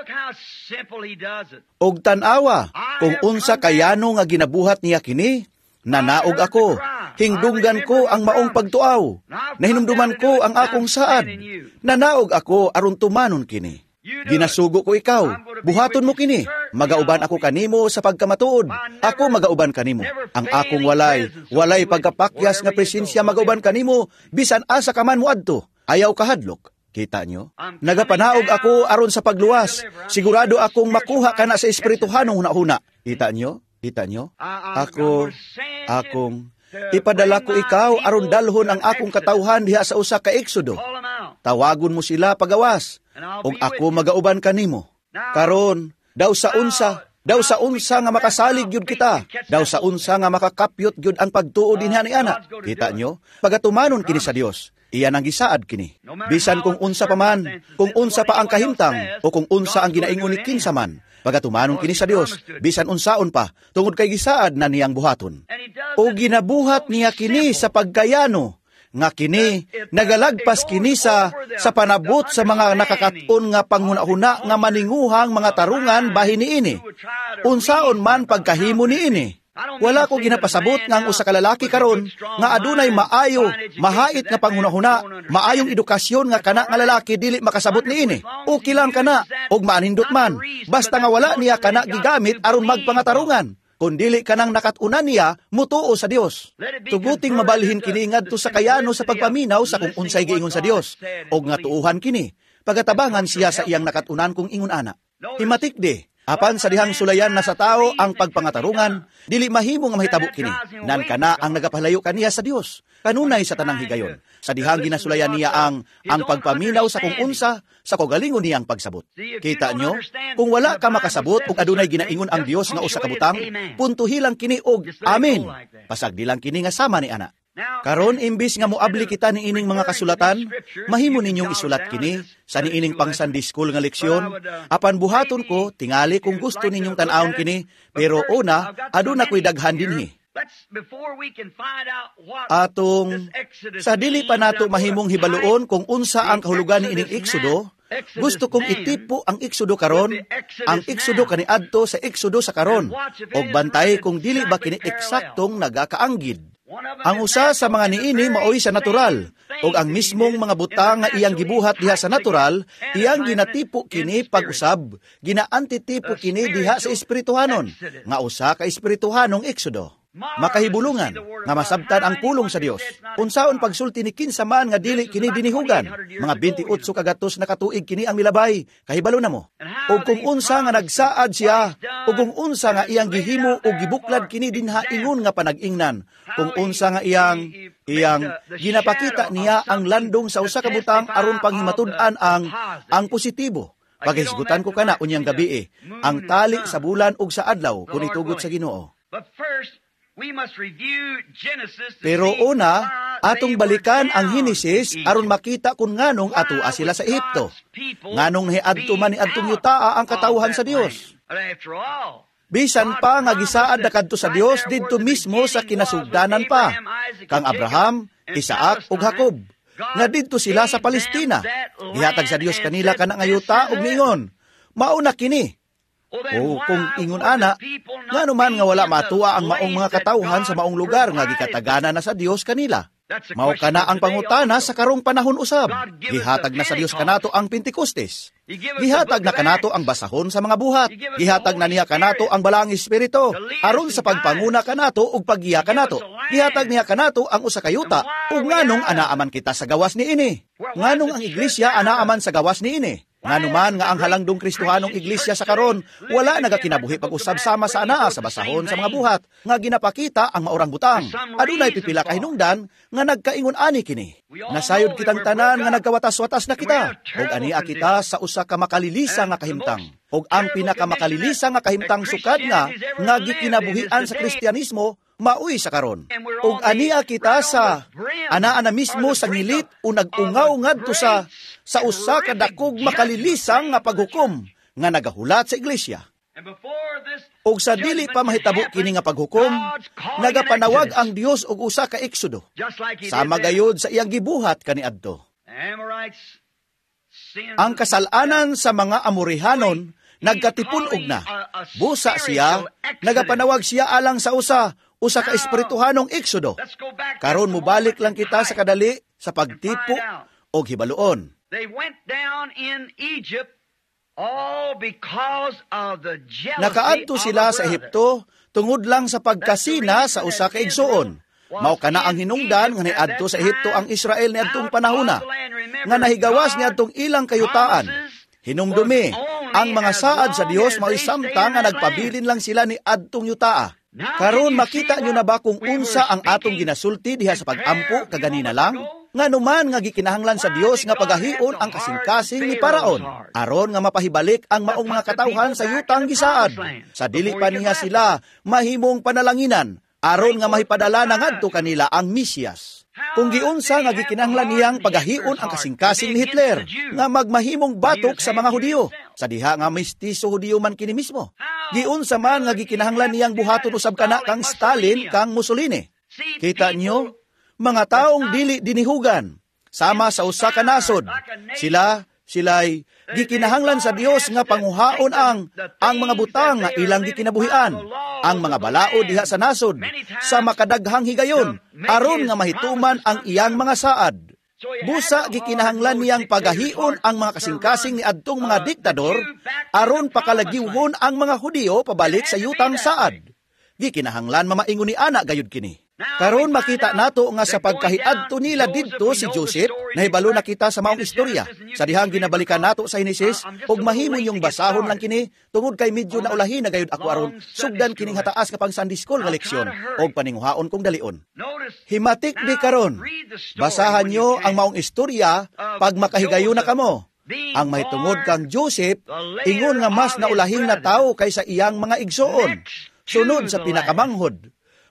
Og tan-awa, kung unsa kayano nga ginabuhat niya kini, nanaog ako, hingdunggan ko ang maong pagtuaw, nahinumduman ko ang akong saad, nanaog ako aron tumanon kini. Ginasugo ko ikaw, buhaton mo kini, magauban ako kanimo sa pagkamatuod, ako magauban kanimo. Ang akong walay, walay pagkapakyas nga presensya magauban kanimo, bisan asa ka man muadto, ayaw kahadlok. Kita nyo? Nagapanaog ako aron sa pagluwas, sigurado akong makuha ka na sa espirituhanong huna-huna. Kita nyo? Kita nyo? Ako, akong, ipadala ko ikaw aron dalhon ang akong katawhan diha sa usa ka Eksodo. Tawagon mo sila pagawas, ug ako magauban kanimo. Karon, daw sa unsa, daw sa unsa nga makasalig gyud kita, daw sa unsa nga makakapyot gyud ang pagtuo dinha ni ana. Kita nyo? Pagatumanon kini sa Dios. Iyan ang gisaad kini. Bisan kung unsa pa man, kung unsa pa ang kahimtang, o kung unsa ang ginaingon ni kinsa man, pagatumanon kini sa Dios, bisan unsaon pa, tungod kay gisaad na niyang buhaton. O ginabuhat niya kini sa pagkayano, nga kini, nagalagpas kini sa, sa panabot sa mga nakakaton nga panghuna-huna nga maninguhang mga tarungan bahin ni ini. Unsaon man pagkahimo ni ini. Wala ko ginapasabot nga ang usa ka lalaki karon nga adunay maayo, mahait nga panghuna-huna, maayong edukasyon nga kana nga lalaki dili makasabot niini. Okay lang kana og maanindot man, basta nga wala niya kana gigamit aron magpangatarungan. Kung dili kanang nakatunan niya, mutuo sa Dios. Tuguting mabalhin kini ngadto sa kayano sa pagpaminaw sa kung unsay giingon sa Dios, og nga tuuhan kini. Pagatabangan siya sa iyang nakatunan kung ingon ana. Himatik de. Apan sa dihang sulayan na sa tao ang pagpangatarungan, dili mahimo nga mahitabo kini. Nan kana ang nagapahalayo kaniya sa Dios. Kanunay sa tanang higayon. Sa dihang ginasulayan niya ang ang pagpaminaw sa kung unsa, sa kogalingon niyang pagsabot. Kita nyo? Kung wala ka makasabot ug adunay ginaingon ang Dios nga usa ka butang, puntuhi lang kini og amen. Pasagdi lang kini nga sama ni ana. Karon imbis nga moabli kita ni ining mga kasulatan, mahimo ninyong isulat kini sa niining pang Sunday school nga leksyon. Apan buhaton ko tingali kung gusto ninyong tan-awon kini, pero una aduna ko'y daghan dinhi. Atong sa dili pa nato mahimong hibaluon kung unsa ang kahulugan ni ining Exodo, gusto kong itipo ang Exodo karon, ang Exodo kaniadto sa Exodo sa karon, og bantay kung dili ba kini eksaktong nagakaanggid. Ang usa sa mga niini maoy sa natural, ug ang mismong mga butang nga iyang gibuhat diha sa natural, iyang ginatipo kini pag-usab, ginaantitipo kini diha sa espirituhanon, nga usa ka espirituhanong Exodo. Makahibulungan nga masabtan ang pulong sa Dios. Unsaon pagsulti ni kinsa man nga dili kini dinihugan, mga twenty-eight kagatos na katuig kini ang milabay, kahibalo na mo. O kung unsa nga nagsaad siya, o kung unsa nga iyang gihimo o gibuklad kini dinha ingon nga panag-ingnan, kung unsa nga iyang iyang ginapakita niya ang landong sa usa ka butang aron panghimatud-an ang ang positibo. Paghisgutan ko kana unyang gabi eh, ang tali sa bulan ug sa adlaw kung itugot sa Ginoo. Pero una, atong balikan ang Henesis aron makita kung nganong atua sila sa Ehipto. Nganong nahiadto man ni adtong yutaa ang katawhan sa Dios. Bisan pa nga gisaad na kadto sa Dios didto mismo sa kinasugdanan pa, kang Abraham, Isaac ug Jacob, nga didto sila sa Palestina. Gihatag sa Dios kanila kana nga yuta ug ningon, mauna kini. O kung ingon ana, nga naman nga wala matua ang maong mga katawhan sa maong lugar nga gikatagana na sa Dios kanila. Mao kana ang pangutana sa karong panahon usab. Gihatag na sa Dios kanato ang Pentekostes. Gihatag na kanato ang basahon sa mga buhat. Gihatag na niya kanato ang balaang espiritu aron sa pagpanguna kanato ug paggiya kanato. Gihatag niya kanato ang usa ka yuta ug nganong anaaman kita sa gawas niini. Nganong ang iglesia anaaman sa gawas niini. Nganuman nga ang halangdong Kristohanong iglesia sa karon wala nagakinabuhi pag-usab sama sa anaa sa basahon sa mga buhat nga ginapakita ang maurang butang. Adunay pipila ka hinungdan nga nagkaingon ani kini. Nasayod kitang tanan nga nagkawatas-watas na kita. Ug ania kita sa usa ka makalilisa nga kahimtang. Ug ang pinakamakalilisa nga kahimtang sukad nga nga gikinabuhian sa Kristyanismo maoy sa karon. Ug ania kita sa anaa na mismo sa ngilit o nag-ungaw ngadto sa sa usa ka dakog makalilisang nga paghukom nga nagahulat sa iglesia. Ug sa dili pa mahitabo kini nga paghukom, nagapanawag ang Dios og usa ka Exodo. Sama gayud sa iyang gibuhat kaniadto. Ang kasalanan sa mga Amorihanon nagkatipon og na. Busa siya, nagapanawag siya alang sa usa usa ka espirituhanong Exodo. Karon mobalik lang kita sa kadali sa pagtipo og hibaluon. They went down in Egypt all because of the jealousy Nakaadto sila sa Ehipto tungod lang sa pagkasina sa usa ka igsoon. Mao kana ang hinungdan nga niadto sa Ehipto ang Israel niadtong panahona nga nahigawas niadtong ilang kayutaan. Hinumdumi ang mga saad sa Dios mao samtang nga nagpabilin lang sila ni adtong yutaa. Karon makita nyo na ba kung unsa ang atong ginasulti diha sa pag-ampo kaganina lang? Nganuman nga gikinahanglan sa Dios nga pagahion ang kasing-kasing ni Paraon aron nga mapahibalik ang maong mga katawhan sa yutang gisaad. Sa dili pa niya sila mahimong panalanginan aron nga mahipadala na ngadto kanila ang Mesiyas. Kung giunsa nga gikinahanglan niyang pagahion ang kasing-kasing ni Hitler nga magmahimong batok sa mga Hudiyo, sa diha nga mestizo Hudiyo man kini mismo. Giunsa man nga gikinahanglan niyang buhaton usab kana kang Stalin kang Mussolini. Kita niyo, mga taong dili dinihugan sama sa usa ka nasod, sila sila'y gikinahanglan sa Dios nga panguhaon ang ang mga butang nga ilang gikinabuhian, ang mga balao diha sa nasod sa makadaghang higayon aron nga mahituman ang iyang mga saad. Busa gikinahanglan niyang pagahion ang mga kasing-kasing ni adtong mga diktador aron pakalagiwhon ang mga Hudiyo pabalik sa yutang saad. Gikinahanglan mamaingon ni ana gayud kini. Karon makita nato nga sa pagkahiadto nila didto si Joseph, nahibalo na kita sa maong istorya. Sa dihang ginabalikan nato sa Henesis, ug mahimo yung basahon lang kini, tungod kay medyo naulahi na gayud ako aron sugdan kining hataas ka pang Sunday school nga leksyon, og paninguhaon kong dalion. Himatik di karon, basahan nyo ang maong istorya pag makahigayon na kamo. Ang mahitungod kang Joseph, ingon nga mas naulahing na tao kaysa iyang mga igsoon, sunod sa pinakamanghod.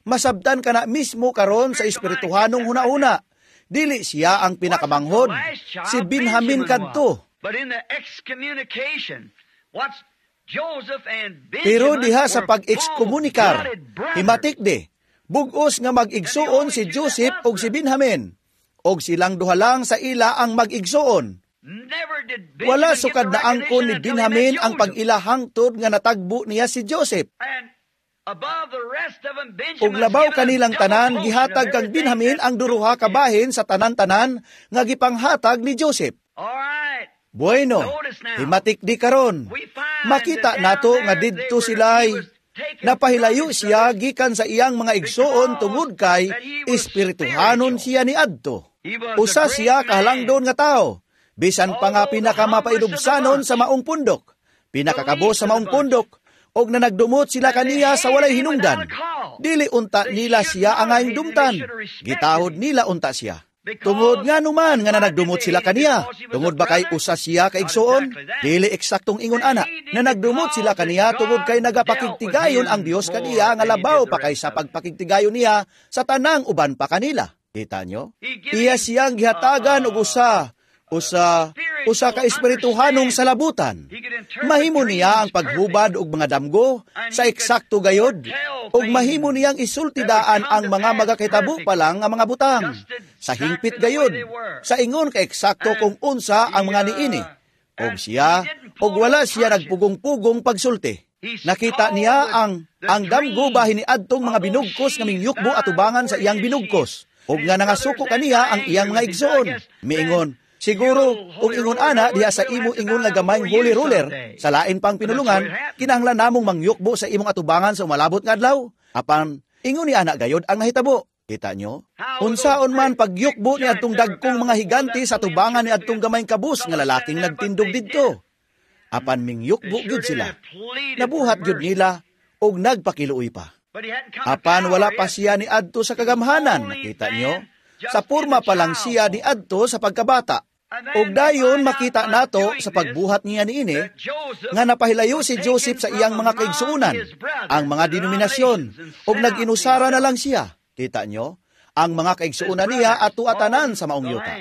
Masabtan ka na mismo karon sa espirituhanong huna-una. Dili siya ang pinakamanghod, si Benjamin kadto. But in the excommunication, what's Joseph and Benjamin Pero diha sa were pag-ekskomunikar, full-blooded brothers. himatik de, bugos nga mag-igsuon si Joseph og si Benjamin, og silang duha lang sa ila ang mag-igsuon. Never did Benjamin Wala get sukad the na angkon ni recognition until he met Benjamin ang Joseph. pag-ila hangtod nga natagbo niya si Joseph. And above the rest of them, Benjamin Ug labaw kanilang tanan, gihatag kang Benjamin ang duruha ka bahin sa tanan-tanan nga gipanghatag ni Joseph. Alright. Bueno, himatik di karon. Makita nato nga didto sila'y napahilayo siya gikan sa iyang mga igsuon tungod kay espirituhanon siya ni adto. Usa siya kahalangdon nga tao, bisan pa nga pinakamapaidubsanon sa maong pundok, pinakakabo sa maong pundok, og na nagdumot sila kaniya sa walay hinungdan. Dili unta nila siya ang aing dumtan, gitahod nila unta siya. Tungod nga numan nga na nagdumot sila kaniya, tungod ba kay usa siya kaigsuon? Dili eksaktong ingon ana, na nagdumot sila kaniya tungod kay nagapakigtigayon ang Dios kaniya nga labaw pa kay sa pagpakigtigayon niya sa tanang uban pa kanila. Kita nyo? Iya siyang gihatagan og usa, usa, usa ka espirituhanong salabutan. Mahimo niya ang paghubad og mga damgo sa eksakto gayod, ug mahimo niyang isultidaan ang mga magakitabo pa lang nga mga butang. Sa hingpit gayod, sa ingon ka eksakto kung unsa ang mga niini. Og siya, og wala siya nagpugong-pugong pagsulti. Nakita niya ang ang damgo bahin ni adtong mga binugkos nga mingyukbo atubangan sa iyang binugkos. Og nga nangasuko kaniya ang iyang mga igsoon. Miingon, siguro, kung ingon ana, diha sa imo ingon nga gamayng holy ruler, sa lain pang pinulungan, kinahanglan namong mangyukbo sa imong atubangan sa umalabot nga adlaw. Apan, ingon ni ana gayod ang nahitabo. Kita nyo? Unsaon man pagyukbo ni adtong dagkong mga higanti sa atubangan ni adtong gamayng kabus nga lalaking nagtindog didto. Apan mingyukbo gyud sila. Nabuhat gyud nila og nagpakiluoy pa. Apan wala pa siya ni adto sa kagamhanan, nakita nyo? Sa purma pa lang siya ni adto sa pagkabata. Og dayon makita nato sa pagbuhat niya niini nga napahilayo si Joseph sa iyang mga kaigsuunan, ang mga denominasyon, og nag-inusara na lang siya. Kita nyo? Ang mga kaigsuunan niya atuatanan sa maong yuta.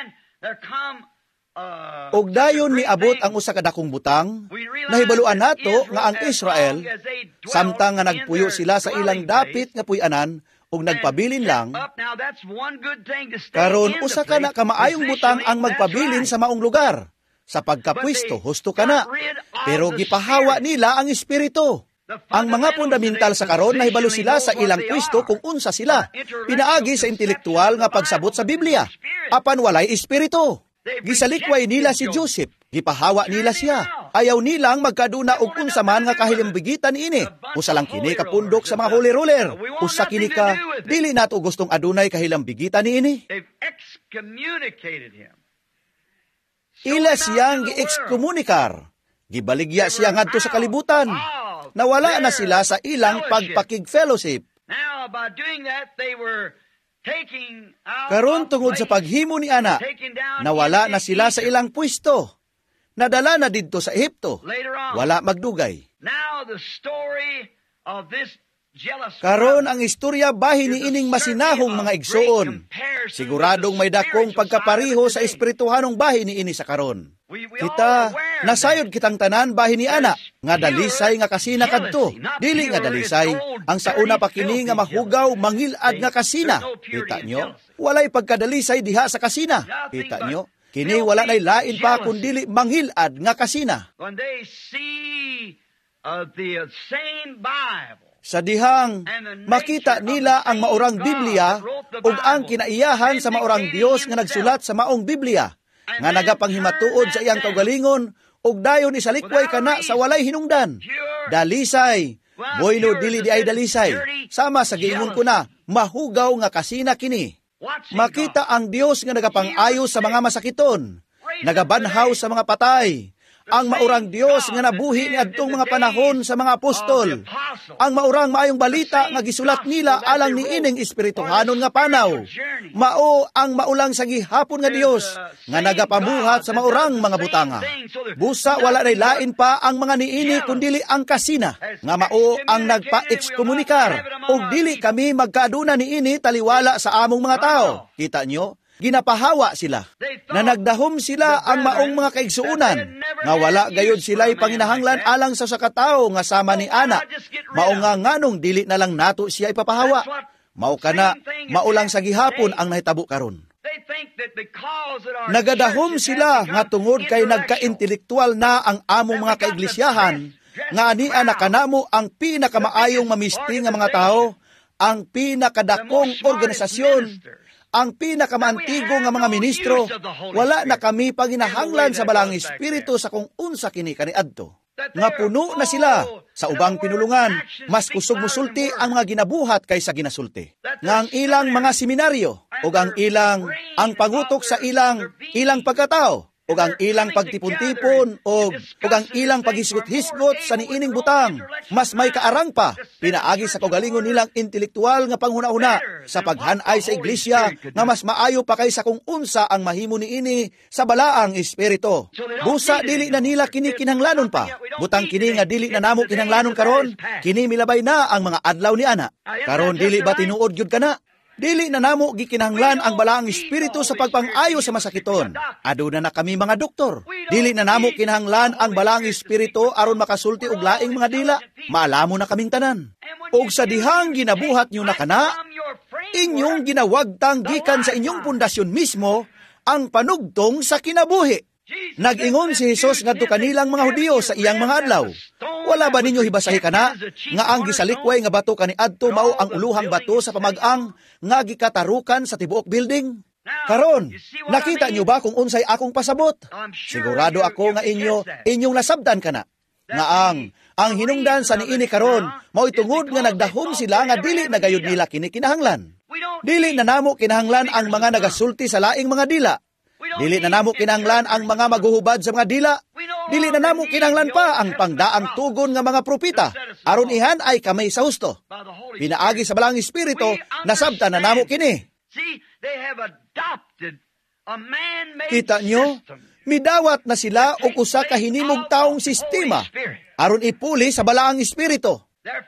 Og dayon miabot ang usa ka dakong butang, nahibaluan nato nga ang Israel, samtang nga nagpuyo sila sa ilang dapit nga puy-anan, ug nagpabilin lang, karon usa ka na kamaayong butang ang magpabilin sa maong lugar. Sa pagkapwisto, husto ka na. Pero gipahawa nila ang espiritu. Ang mga fundamental sa karon nahibalo sila sa ilang pwisto kung unsa sila. Pinaagi sa intelektual nga pagsabot sa Biblia. Apan walay espiritu. Gisalikway nila si Joseph. Gipahawa nila siya. Ayaw nilang magkaduna og unsa man nga kahilimbigitan ini. Usa lang kini kapundok sa mga holy ruler. Usa kini ka dili nato gustong adunay kahilimbigitan niini. Ila siyang gi-ekskomunikar. Gibaligya siya ngadto sa kalibutan. Nawala na sila sa ilang pagpakig-fellowship. Karon tungod sa paghimo ni ana, nawala na sila sa ilang pwesto. Nadala na didto sa Ehipto. Wala magdugay. Karon ang istorya bahin ni ining masinahong mga igsoon. Siguradong may dakong pagkapariho sa espirituhanong bahin ni ini sa karon. Kita, nasayod kitang tanan bahin ni ana, nga dalisay nga kasina kadto. Dili nga dalisay, ang sauna pa kini nga mahugaw, mangilad nga kasina. Kita nyo? Walay pagkadalisay diha sa kasina. Kita nyo? Kini wala nay lain pa kundili mangilad nga kasina. Sa dihang makita nila ang maorang Biblia ug ang kinaiyahan sa maorang Dios nga nagsulat sa maong Biblia, nga nagapanghimatuod sa iyang kaugalingon, ug dayon isalikway kana sa walay hinungdan. Dalisay, boylo dili di ay dalisay. Sama sa giingon ko na, mahugaw nga kasina kini. Makita ang Dios nga nagapang-ayo sa mga masakiton, nagabanhaw sa mga patay, ang maurang Dios nga nabuhi ni adtong mga panahon sa mga apostol, ang maurang maayong balita nga gisulat nila alang ni ining espirituhanon nga panaw, mao ang maulang sa gihapon nga Dios nga nagapamuhat sa maurang mga butanga. Busa wala nay lain pa ang mga niini kundili ang kasina nga mao ang nagpa-ekskomunikar ug dili kami magkaaduna niini taliwala sa among mga tao. Kita nyo? Ginapahawa sila, na nagdahom sila ang maong mga kaigsuunan, nga wala gayud sila'y panginahanglan alang sa sakatao nga sama ni ana, mao nga nganong dili na lang nato siya ipapahawa. Mao kana, maulang sa gihapon ang nahitabo karon. Nagadahom sila nga tungod kay nagka-intelektual na ang among mga kaiglisyahan, nga ania na kanamo ang pinakamaayong mamisti nga mga tao, ang pinakadakong organisasyon, ang pinakamantigo nga mga ministro, wala na kami paginahanglan sa balang espiritu sa kung unsa kini kaniadto. Nga puno na sila sa ubang pinulungan, mas kusog musulti ang mga ginabuhat kaysa ginasulti. Nga ang ilang mga seminaryo, o ang ilang, ang pangutok sa ilang, ilang pagkatao, o ang ilang pagtipon-tipon, o ang ilang paghisgot-hisgot sa niining butang, mas may kaarang pa, pinaagi sa kaugalingon nilang intelektual nga panghuna-huna sa paghanay sa iglesia, nga mas maayo pa kaysa kung unsa ang mahimo niini sa balaang espiritu. Busa dili na nila kini kinahanglanon pa, butang kini nga dili na namo kinahanglanon karon, kini milabay na ang mga adlaw ni ana. Karon dili ba tinuod gyud kana? Dili na namo gikinahanglan ang balaang espiritu sa pagpang-ayo sa masakiton. Aduna na kami mga doktor. Dili na namo kinahanglan ang balaang espiritu aron makasulti og laing mga dila. Maalamo na kaming tanan. Og sa dihang ginabuhat nyo na kana, inyong ginawagtang gikan sa inyong pundasyon mismo ang panugtong sa kinabuhi. Nag-ingon si Jesus ngadto kanilang mga Hudiyo sa iyang mga adlaw. Wala ba ninyo hibasahi kana nga ang gisalikway nga bato kaniadto mao ang uluhang bato sa pamag-ang nga gikatarukan sa tibuok building? Karon, nakita nyo ba kung unsay akong pasabot? Sigurado ako nga inyo inyong nasabdan kana nga ang ang hinungdan sa niini karon mao tungod nga nagdahom sila nga dili na gayud nila kini kinahanglan. Dili na namo kinahanglan ang mga nagasulti sa laing mga dila. Dili na namo kinahanglan ang mga maghuhubad sa mga dila. Dili na namo kinahanglan pa ang pangdaang tugon nga mga propita. Aron ihan ay kamay sa husto. Pinaagi sa balang espiritu, nasabtan na namo kini. Kita nyo, midawat na sila og usa ka hinimog taong sistema aron ipuli sa balaang espiritu.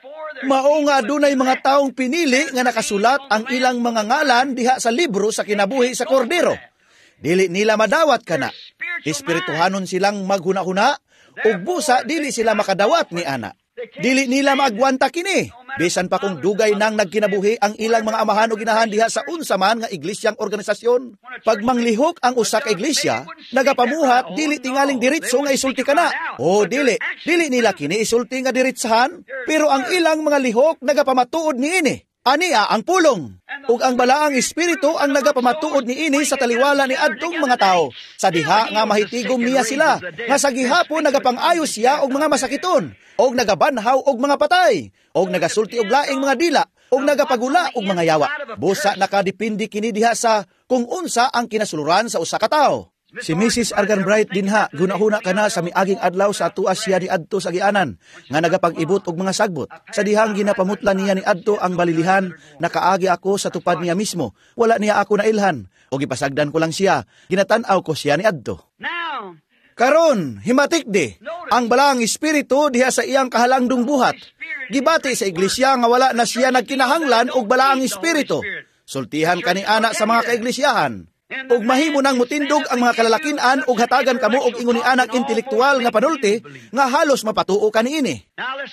Mao nga adunay mga taong pinili nga nakasulat ang ilang mga ngalan diha sa libro sa kinabuhi sa Kordero. Dili nila madawat kana. Espirituhanon silang maghuna-huna, ug busa dili sila makadawat ni ana. Dili nila maagwanta kini. Bisan pa kung dugay nang nagkinabuhi ang ilang mga amahan o ginahan diha sa unsa man nga iglesyang organisasyon. Pag manglihok ang usa ka iglesia, nagapamuhat dili tingaling diretso nga isulti kana. O dili, dili nila kini isulti nga diretsahan, pero ang ilang mga lihok nagapamatuod niini. Ania ang pulong, ug ang balaang espiritu ang nagapamatuod niini sa taliwala ni adtong mga tao. Sa diha nga mahitigom niya sila, nga sa gihapon nagapang-ayos siya og mga masakiton, og nagabanhaw og mga patay, og nagasulti og laing mga dila, og nagapagula og mga yawa. Busa nakadepende kini diha sa kung unsa ang kinasuluran sa usa ka tawo. Si Missus Argan Bright dinha, gunahuna kana sa miaging adlaw sa atua siya ni adto sa gianan, nga nagapag-ibot og mga sagbot. Sa dihang ginapamutla niya ni adto ang balilihan, nakaagi ako sa tupad niya mismo. Wala niya ako nailhan, o gipasagdan ko lang siya. Ginatan-aw ko siya ni adto. Karon, himatik di, ang balaang espiritu diha sa iyang kahalangdong buhat. Gibati sa iglesia nga wala na siya nagkinahanglan og balaang espiritu. Sultihan kani ana sa mga kaiglesiyahan. Og mahimo nang mutindog ang mga kalalakinan og hatagan kamo og inguni anak intelektual nga panulti nga halos mapatuo kaniini.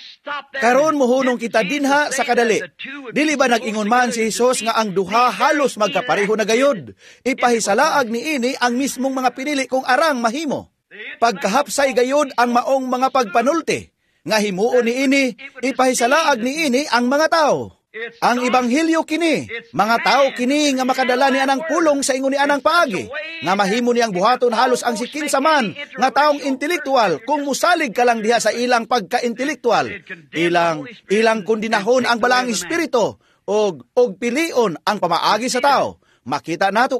Karon mohunong kita dinha sa kadali. Dili ba nag-ingon man si Jesus nga ang duha halos magkapareho na gayud? Ipahisalaag niini ang mismong mga pinili kong arang mahimo. Pagkahapsay gayud ang maong mga pagpanulti nga himuon niini, ipahisalaag niini ang mga tao. Ang ebanghelyo kini, mga tao kini nga makadala ni anang pulong sa ingon ni anang paagi, nga mahimo niyang buhaton halos ang sikin sa man, nga taong intelektual, kung musalig ka lang diha sa ilang pagka-intelektual, ilang, ilang kundinahon ang balaang espiritu, og, og pilion ang pamaagi sa tao. Makita nato kana.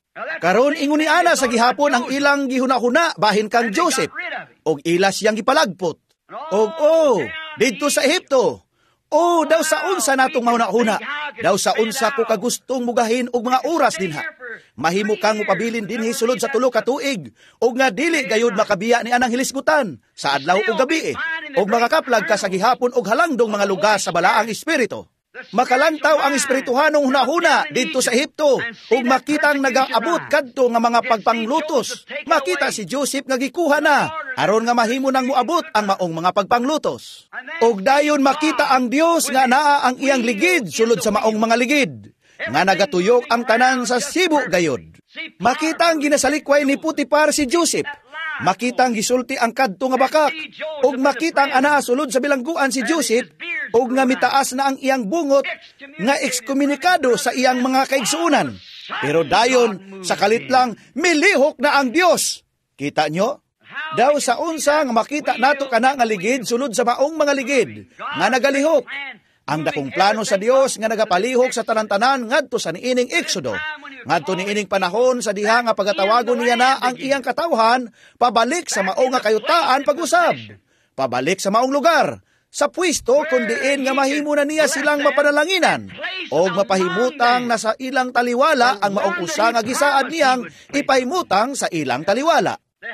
Karon ingon ni ana sa gihapon ang ilang gihuna-huna bahin kang Joseph, og ilas siyang gipalagpot. Og oh, didto sa Ehipto. Oh, daw sa unsa natong mahuna-huna. Daw sa unsa ko kagustong mugahin og mga oras dinha. Mahimo kang mupabilin dinhi sulod sa tulo ka tuig, og nga dili gayud makabiya ni anang hilisgutan sa adlaw ug gabi, og makakaplag ka sa gihapon og halangdong mga lugar sa balaang espiritu. Makalantaw ang espirituhanong hunahuna didto sa Ehipto, ug makitang nagaabot kadto nga mga pagpanglutos. Makita si Joseph nga gikuha na, aron nga mahimo nang muabot ang maong mga pagpanglutos. Ug dayon makita ang Dios nga naa ang iyang ligid sulod sa maong mga ligid, nga nagatuyok ang tanan sa sibo gayod. Makita ang ginasalikway ni Putipar si Joseph. Makitang gisulti ang kadto nga bakak, ug makitang ana sulod sa bilangguan si Joseph, ug nga mitaas na ang iyang bungot nga ekskomunikado sa iyang mga kaigsuunan. Pero dayon sa kalit lang milihok na ang Dios. Kita nyo? Daw sa unsa nga makita nato kana nga ligid sulod sa maong mga ligid nga nagalihok. Ang dakong plano sa Dios nga nagapalihok sa tanan-tanan ngadto sa niining Exodo. Ngadto niining panahon sa diha nga pagatawagon niya na ang iyang katawhan pabalik sa maong nga kayutaan pag-usab. Pabalik sa maong lugar, sa pwesto kun diin nga mahimo na niya silang mapanalanginan o mapahimutang na sa ilang taliwala ang maong usa nga gisaad niyang ipahimutang sa ilang taliwala.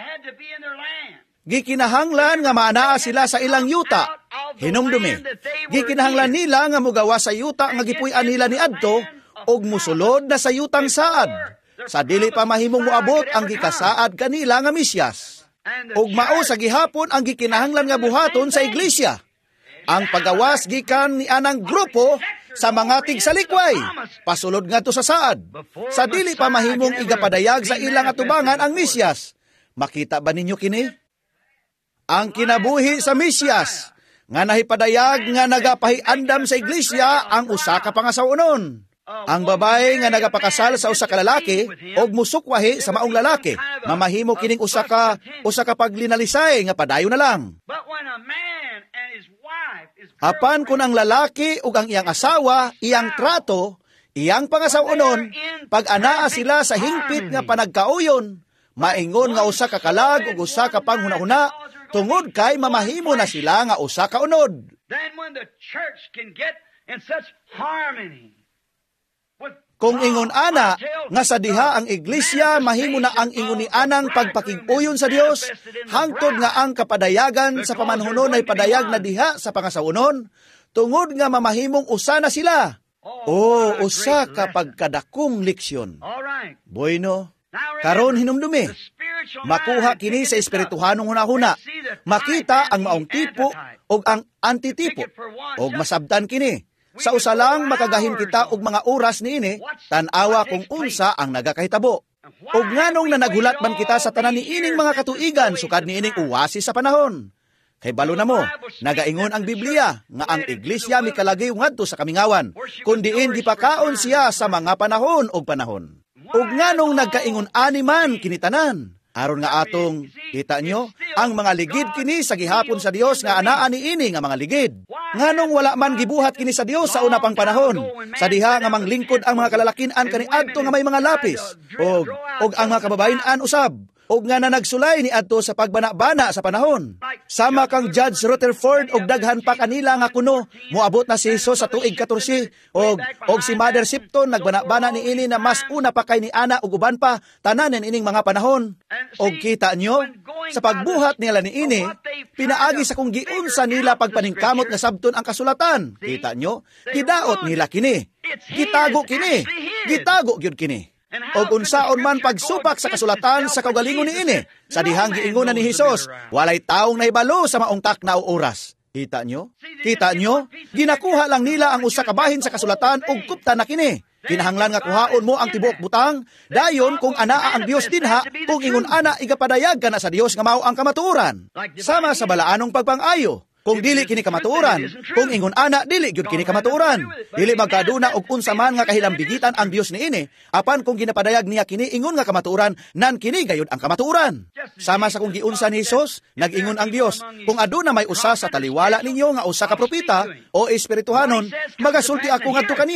Gikinahanglan nga maanaa sila sa ilang yuta. Hinumdumi. Gikinahanglan nila nga mugawa sa yuta nga gipuy-an nila ni adto og musulod na sa yutang saad. Sa dili pa mahimong moabot ang gikasaad kanila nga Mesyas. Og mao sa gihapon ang gikinahanglan nga buhaton sa iglesia. Ang pagawas gikan ni anang grupo sa mga tigsalikway, pasulod ngadto sa saad. Sa dili pa mahimong igapadayag sa ilang atubangan ang Mesyas. Makita ba ninyo kini? Ang kinabuhi sa Mesyas, nga nahipadayag nga nagapahiandam sa iglesia ang usa ka pangasawunon. Ang babae nga nagapakasal sa usa ka lalaki og musukwahi sa maong lalaki, mamahimo kining usa ka usa ka paglinalisay nga padayon na lang. Apan kun ang lalaki ug ang iyang asawa, iyang trato, iyang pangasawunon, pag anaa sila sa hingpit nga panagkauyon, maingon nga usa ka kalag ug usa ka panghunahuna, tungod kay mamahimo na sila nga usa ka unod. Kung ingon ana nga sa diha ang iglesia mahimo na ang ingon ni anang pagpakig-uyon sa Dios, hangtod nga ang kapadayagan sa pamanhunon ay padayag na diha sa pangasawunon, tungod nga mamahimong usa na sila. O usa ka pagkadakong leksyon. Bueno, karon hinumdumi, makuha kini sa espirituhanong hunahuna, makita ang maong tipo o ang antitipo, o masabtan kini. Sa usa lang makagahin kita og mga oras niini, tan-awa kung unsa ang nagakahitabo. Og nganong na nagulat man kita sa tanan niining mga katuigan sukad niining uwasi sa panahon. Kay balo na mo, nagaingon ang Biblia nga ang iglesia mikalagay ngadto sa kamingawan, kun diin gipakaon siya sa mga panahon og panahon. Og nganong nagkaingon animan kinitanan, aron nga atong kita nyo, ang mga ligid kini sa gihapon sa Dios nga anaa niini nga mga ligid. Nganong wala man gibuhat kini sa Dios sa una pang panahon, sa diha nga manglingkod ang mga kalalakin-an kani adto nga may mga lapis, og og ang mga kababayen-an usab, og nga na nagsulay ni adto sa pagbana-bana sa panahon. Sama kang Judge Rutherford og daghan pa kanila nga kuno, moabot na si Jesus sa tuig katorse, og og si Mother Shipton nagbana-bana ni ini na mas una pa kay ni ana ug uban pa tanan ining mga panahon. Og kita nyo, sa pagbuhat nila ni ini, pinaagi sa kung giunsa nila pagpaningkamot nga sabton ang kasulatan. Kita nyo, gidaot nila kini. Gitago kini. Gitago gyud kini. Og unsaon man pagsupak sa kasulatan sa kaugalingon niini, sa dihang giingon ni Hesus, walay taong nahibalo sa maong takna o oras. Kita nyo? Kita nyo? Ginakuha lang nila ang usa ka bahin sa kasulatan ug kupta na kini. Kinahanglan nga kuhaon mo ang tibuok butang, dayon kung anaa ang Dios dinha, kung ingon ana igapadayag ka na sa Dios nga mao ang kamatuoran. Sama sa balaanong pagpang-ayo. Kung dili kini kamatuoran, kung ingon ana dili gyud kini kamatuoran. Dili magkaduna og unsa man nga kahilambigitan ang Dios niini, apan kung ginapadayag niya kini ingon nga kamatuoran, nan kini gayud ang kamatuoran. Sama sa kung giunsa ni Hesus, nag-ingon ang Dios, kung aduna may usa sa taliwala ninyo nga usa ka propeta o espirituhanon, magasulti ako ngadto kaniya,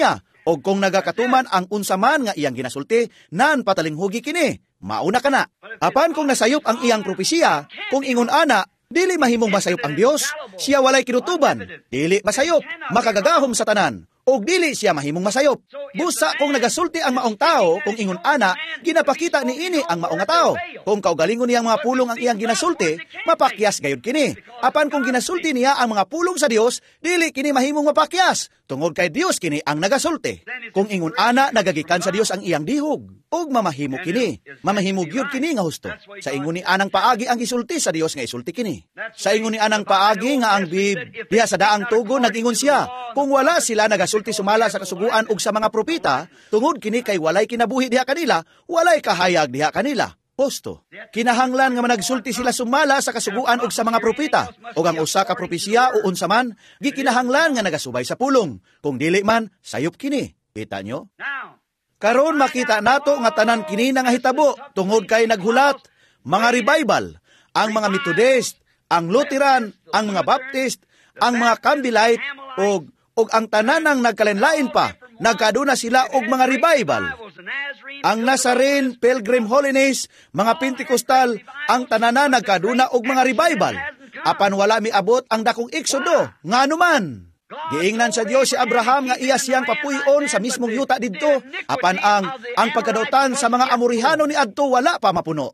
O kung nagakatuman ang unsaman nga iyang ginasulti, nan patalinghugi kini, mauna ka na. Apan kung nasayop ang iyang propesiya, kung ingon ana, dili mahimong masayop ang Dios, siya walay kinutuban, dili masayop, makagagahom sa tanan, o dili siya mahimong masayop. Busa kung nagasulti ang maong tao, kung ingon ana, ginapakita ni ini ang maong nga tao. Kung kaugalingon niyang mga pulong ang iyang ginasulti, mapakyas gayud kini. Apan kung ginasulti niya ang mga pulong sa Dios, dili kini mahimong mapakyas. Tungod kay Dios kini ang nagasulti. Kung ingon ana, nagagikan sa Dios ang iyang dihog. Og mamahimo kini. Mamahimo gyud kini nga husto. Sa ingon ni anang paagi ang gisulti sa Dios nga isulti kini. Sa ingon ni anang paagi nga ang bib, diha sa daang tugo nagingon siya, kung wala sila nagasulti sumala sa kasuguan ug sa mga propeta, tungod kini kay walay kinabuhi diha kanila, walay kahayag diha kanila. Posto. Kinahanglan nga managsulti sila sumala sa kasuguan ug sa mga propeta, ug ang usa ka propesiya o unsa man, gikinahanglan nga nagasubay sa pulong. Kung dili man, sayop kini. Kita nyo? Karon makita nato nga tanan kini nga hitabo tungod kay naghulat, mga revival, ang mga Methodist, ang Lutheran, ang mga Baptist, ang mga Campbellite, ug ug ang tananang nagkalenlain pa, nagkaduna sila og mga revival. Ang Nazarene, Pilgrim Holiness, mga Pentecostal, ang tanana nagkaduna og mga revival. Apan wala miabot ang dakong Exodo, nganuman. Giingnan sa Dios si Abraham nga iya siyang papuy-on sa mismong yuta didto, apan ang ang pagkadautan sa mga Amorihano ni adto wala pa mapuno.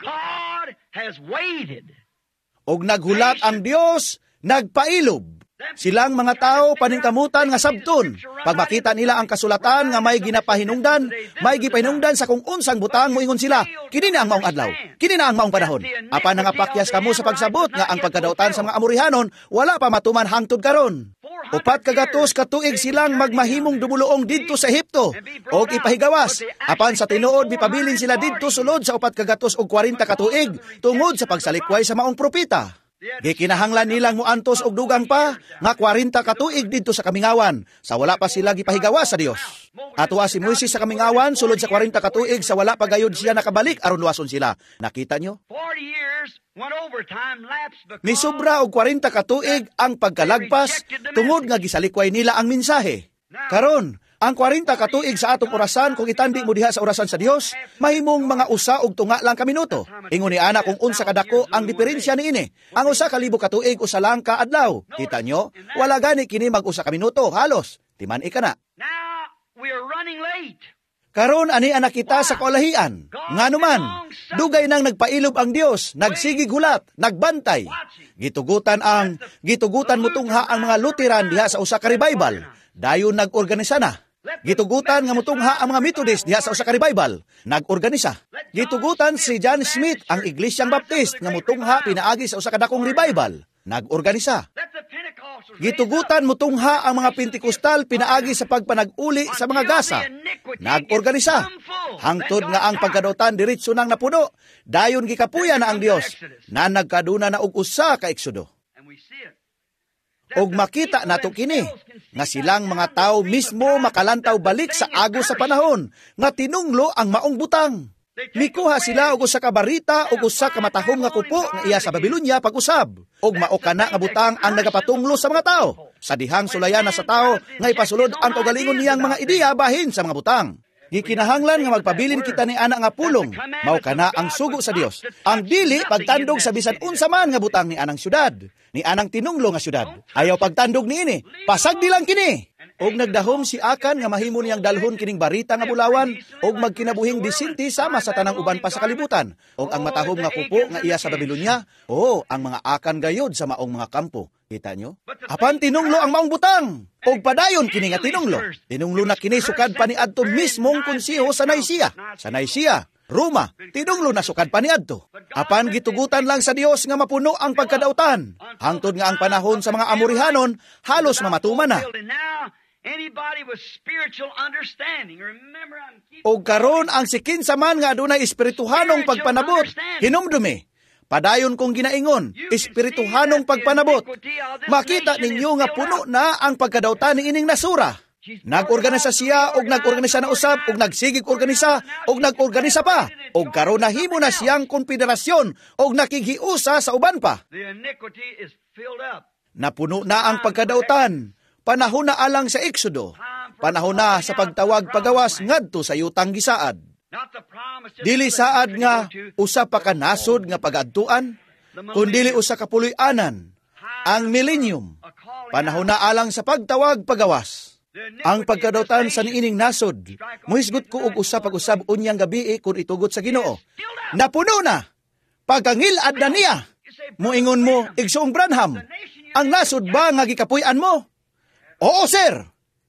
Og naghulat ang Dios, nagpailob. Silang mga tao paningkamutan nga sabton. Pag makita nila ang kasulatan nga may ginapahinungdan, may gipahinungdan sa kung unsang butang, moingon sila, kini na ang maong adlaw, kini na ang maong panahon. Apan nangapakyas kamo sa pagsabot nga ang pagkadautan sa mga Amorihanon wala pa matuman hangtod karon. Upat kagatos katuig silang magmahimong dumuluong didto sa Ehipto og ipahigawas. Apan sa tinuod mipabilin sila didto sulod sa upat kagatos og kwarenta katuig tungod sa pagsalikway sa maong propeta. Gikinahanglan nilang muantos og dugang pa nga kwarenta katuig didto sa kamingawan sa wala pa sila gipahigawas sa Dios. Atuwa si Moises sa kamingawan sulod sa kwarenta katuig sa wala pa gayud siya nakabalik aron luwason sila. Nakita nyo? Misubra og kwarenta katuig ang pagkalagpas tungod nga gisalikway nila ang mensahe. Karon, ang kwarenta katuig sa atong orasan kung itandi mo diha sa orasan sa Dios, mahimong mga usa og tunga lang ka minuto. Ingon ni ana kung unsa kadako ang diferensya niini. Ang usa ka libo katuig usa lang ka adlaw. Kita nyo? Wala gani kini mag-usa ka minuto, halos. Timan-i ka na. Karon ani anak kita sa kaulahian. Nganuman, dugay nang nagpailob ang Dios, nagsigig hulat, nagbantay. Gitugutan ang gitugutan mutungha ang mga Lutheran diha sa usa ka revival. Dayon nag-organisa na. Gitugutan nga mutungha ang mga Methodist diha sa usa ka revival, nag-organisa. Gitugutan si John Smith ang Iglesyang Baptist nga mutungha pinaagi sa usa ka dakong revival, nag-organisa. Gitugutan mutungha ang mga Pentecostal pinaagi sa pagpanag-uli sa mga gasa, nag-organisa. Hangtod nga ang pagkadautan diretso nang napuno, dayon gikapuya na ang Dios na nagkaduna na og usa ka Exodo. Og makita nato kini nga silang mga tao mismo makalantaw balik sa agos sa panahon nga tinunglo ang maong butang. Mikuha sila og usa ka barita og usa ka matahom nga kupo nga iya sa Babilonia pag-usab. Og mao kana nga butang ang nagapatunglo sa mga tao. Sa dihang sulayan na sa tao nga ipasulod ang kaugalingon niyang mga ideya bahin sa mga butang. Gikinahanglan nga magpabilin kita ni ana nga pulong, mao kana ang sugo sa Dios. Ang dili pagtandog sa bisan unsa man nga butang ni anang syudad, ni anang tinunglo nga syudad. Ayaw pagtandog niini, pasagdi lang kini. Og nagdahom si Akan nga mahimo niyang dalhon kining barita nga bulawan og magkinabuhing disinti sama sa tanang uban pa sa kalibutan. Og ang matahom nga kupo nga iya sa Babilonia, oh, ang mga Akan gayod sa maong mga kampo. Kita nyo? Apan tinunglo ang maong butang. Og padayon kini nga tinunglo. Tinunglo na kini sukad pa ni adto mismong konsiho sa Nicaea. Sa Nicaea, Roma, tinunglo na sukad pa ni adto. Apan gitugutan lang sa Dios nga mapuno ang pagkadautan. Hangtod nga ang panahon sa mga Amorihanon halos mamatuman na. Og karon ang sikinsa man nga adunay espirituhanong pagpanabot, hinumdumi. Padayon kong ginaingon, espirituhanong pagpanabot. Makita ninyo nga puno na ang pagkadautan ni ining nasura. Nag-organisa siya, og nag-organisa na usab, og nagsigig organisa, og nag-organisa pa. Og karon nahimo na siyang konfederasyon, og nakighiusa sa uban pa. Napuno na ang pagkadautan. Panahon na alang sa Exodo. panahon na sa pagtawag pagawas ngadto sa yutang gisaad. Dili saad nga usa pa ka nasod nga pagadtuan, kundili usa ka puloy-anan, ang millennium, panahon na alang sa pagtawag pagawas. Ang pagkadautan sa niining nasod, muhisgot ko og usa pag-usab unyang gabi kung itugot sa Ginoo. Napuno na, pagkangilad na niya. Muingon mo, igsuong Branham, ang nasod ba nga gikapuy-an mo? Oo, sir.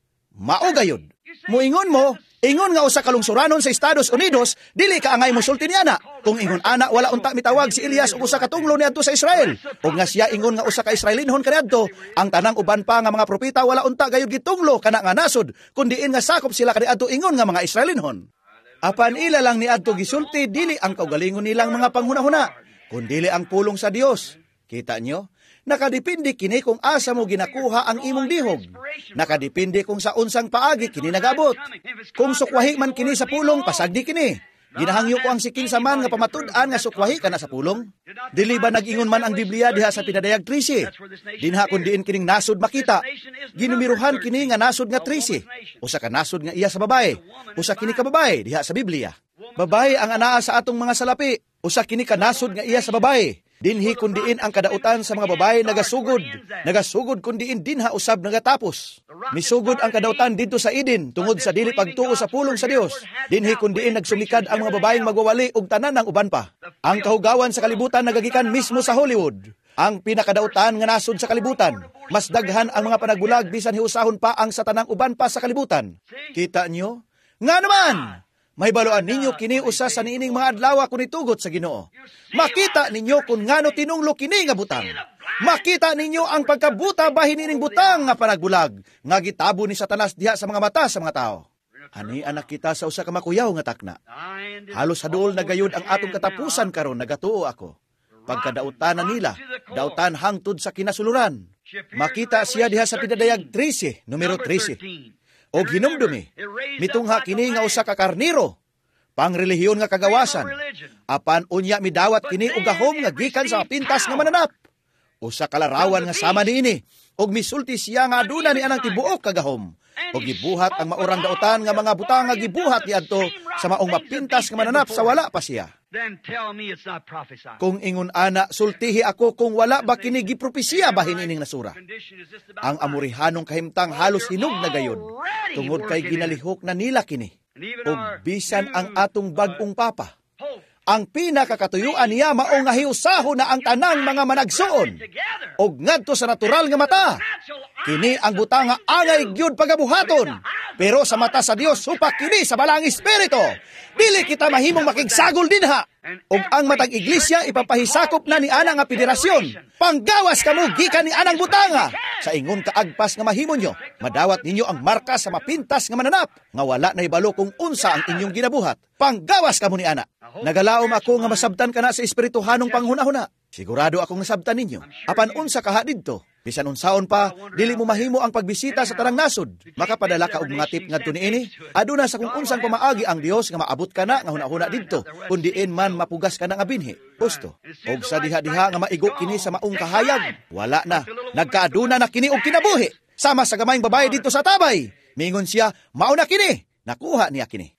Mao gayud. Muingon mo, ingon nga usa kalungsuranon sa Estados Unidos, dili ka angay musulti niya na. Kung ingon ana, wala unta mitawag si Elias og usa ka tunglo niadto sa Israel. Og nga siya ingon nga usa ka Israelinhon kaniadto, ang tanang uban pa nga mga propeta wala unta gayud gitunglo kana nga nasod, kundiin nga sakop sila kaniadto ingon nga mga Israelinhon. Apan ila lang niadto gisulti, dili ang kaugalingon nilang mga panghunahuna, kundili ang pulong sa Dios. Kita nyo? Nakadepende kini kung asa mo ginakuha ang imong dihog. Nakadepende kung sa unsang paagi kini nagabot. Kung sukwahi man kini sa pulong, pasagdi kini. Ginahangyo ko ang siking saman nga pamatud-an nga sukwahi kana sa pulong. Dili ba nag-ingon man ang Biblia diha sa pinadayag trisi? Dinha kun diin kining nasod makita. Ginumiruhan kini nga nasod nga trisi. Usa ka nasod nga iya sa babae. Usa kini ka babae diha sa Biblia. Babae ang anaa sa atong mga salapi. Usa kini ka nasod nga iya sa babae. Dinhi kundiin ang kadautan sa mga babae nagasugod. Nagasugod kundiin dinha usab nagatapos. Misugod ang kadautan didto sa Eden tungod sa dili pagtuo sa pulong sa Dios. Dinhi kundiin nagsumikad ang mga babaeng magwawali og tanan ng uban pa. Ang kahugawan sa kalibutan nagagikan mismo sa Hollywood. Ang pinakadautan nga nasod sa kalibutan. Mas daghan ang mga panagbulag bisan hiusahon pa ang sa tanang uban pa sa kalibutan. Kita nyo? Nga naman! May baluan ninyo kini usa sa niining mga adlaw kung itugot sa Ginoo. Makita ninyo kung ngano tinunglo kini nga butang. Makita ninyo ang pagkabuta bahin nining butang nga panagbulag nga gitabo ni Satanas diha sa mga mata sa mga tao. Ani anak kita sa usa ka makuyaw nga takna. Halos haduol na gayud ang atong katapusan karon nagatuo ako. Pagkadautanan nila, dautan hangtod sa kinasuluran. Makita siya diha sa pinadayag trisi, numero trisi. O hinumdumi, mitungha kini nga usa ka karniro, pangrelihiyon nga kagawasan, apan unya midawat kini og gahom nga gikan sa pintas nga mananap. Usa ka larawan nga sama niini, og misulti siya nga aduna ni anang tibuok kagahom, og gibuhat ang maurang dautan nga mga butang nga gibuhat niadto sa maong mapintas nga mananap sa wala pa siya. Kung ingon ana, sultihi ako kung wala ba kini gipropesiya bahin ining nasura. Ang amurihanong kahimtang halos hinog na gayon, tungod kay ginalihok na nila kini. Og bisan ang atong bagong papa, ang pinakakatuyuan niya mao nga hiusaho na ang tanang mga managsuon, og ngadto sa natural nga mata. Kini ang butang nga angay gyud pagabuhaton, pero sa mata sa Dios supak kini sa balang espiritu. Dili kita mahimong makigsagol dinha. Og ang matag iglesia ipapahisakop na ni ana nga federasyon. Panggawas kamo gikan ni anang butanga. Sa ingon kaagpas nga mahimo nyo, madawat ninyo ang marka sa mapintas nga mananap, nga wala na ibalo kung unsa ang inyong ginabuhat. Panggawas kamo ni ana. Nagalaom ako nga masabtan kana sa espirituhanong panghuna-huna. Sigurado akong nasabtan ninyo. Apan unsa kaha didto? Bisan unsaon pa, dili mo mahimo ang pagbisita sa tanang nasod. Makapadala ka og mga tip ngadto niini. Aduna sa kung unsang pamaagi ang Dios nga maabot ka na nga hunahuna didto, kun diin man mapugas ka na nga binhi. Gusto. Og sa diha-diha nga maigo kini sa maong kahayag, wala na. Nagkaaduna na kini og kinabuhi. Sama sa gamayng babae dito sa tabay. Mingon siya, mao na kini. Nakuha niya kini.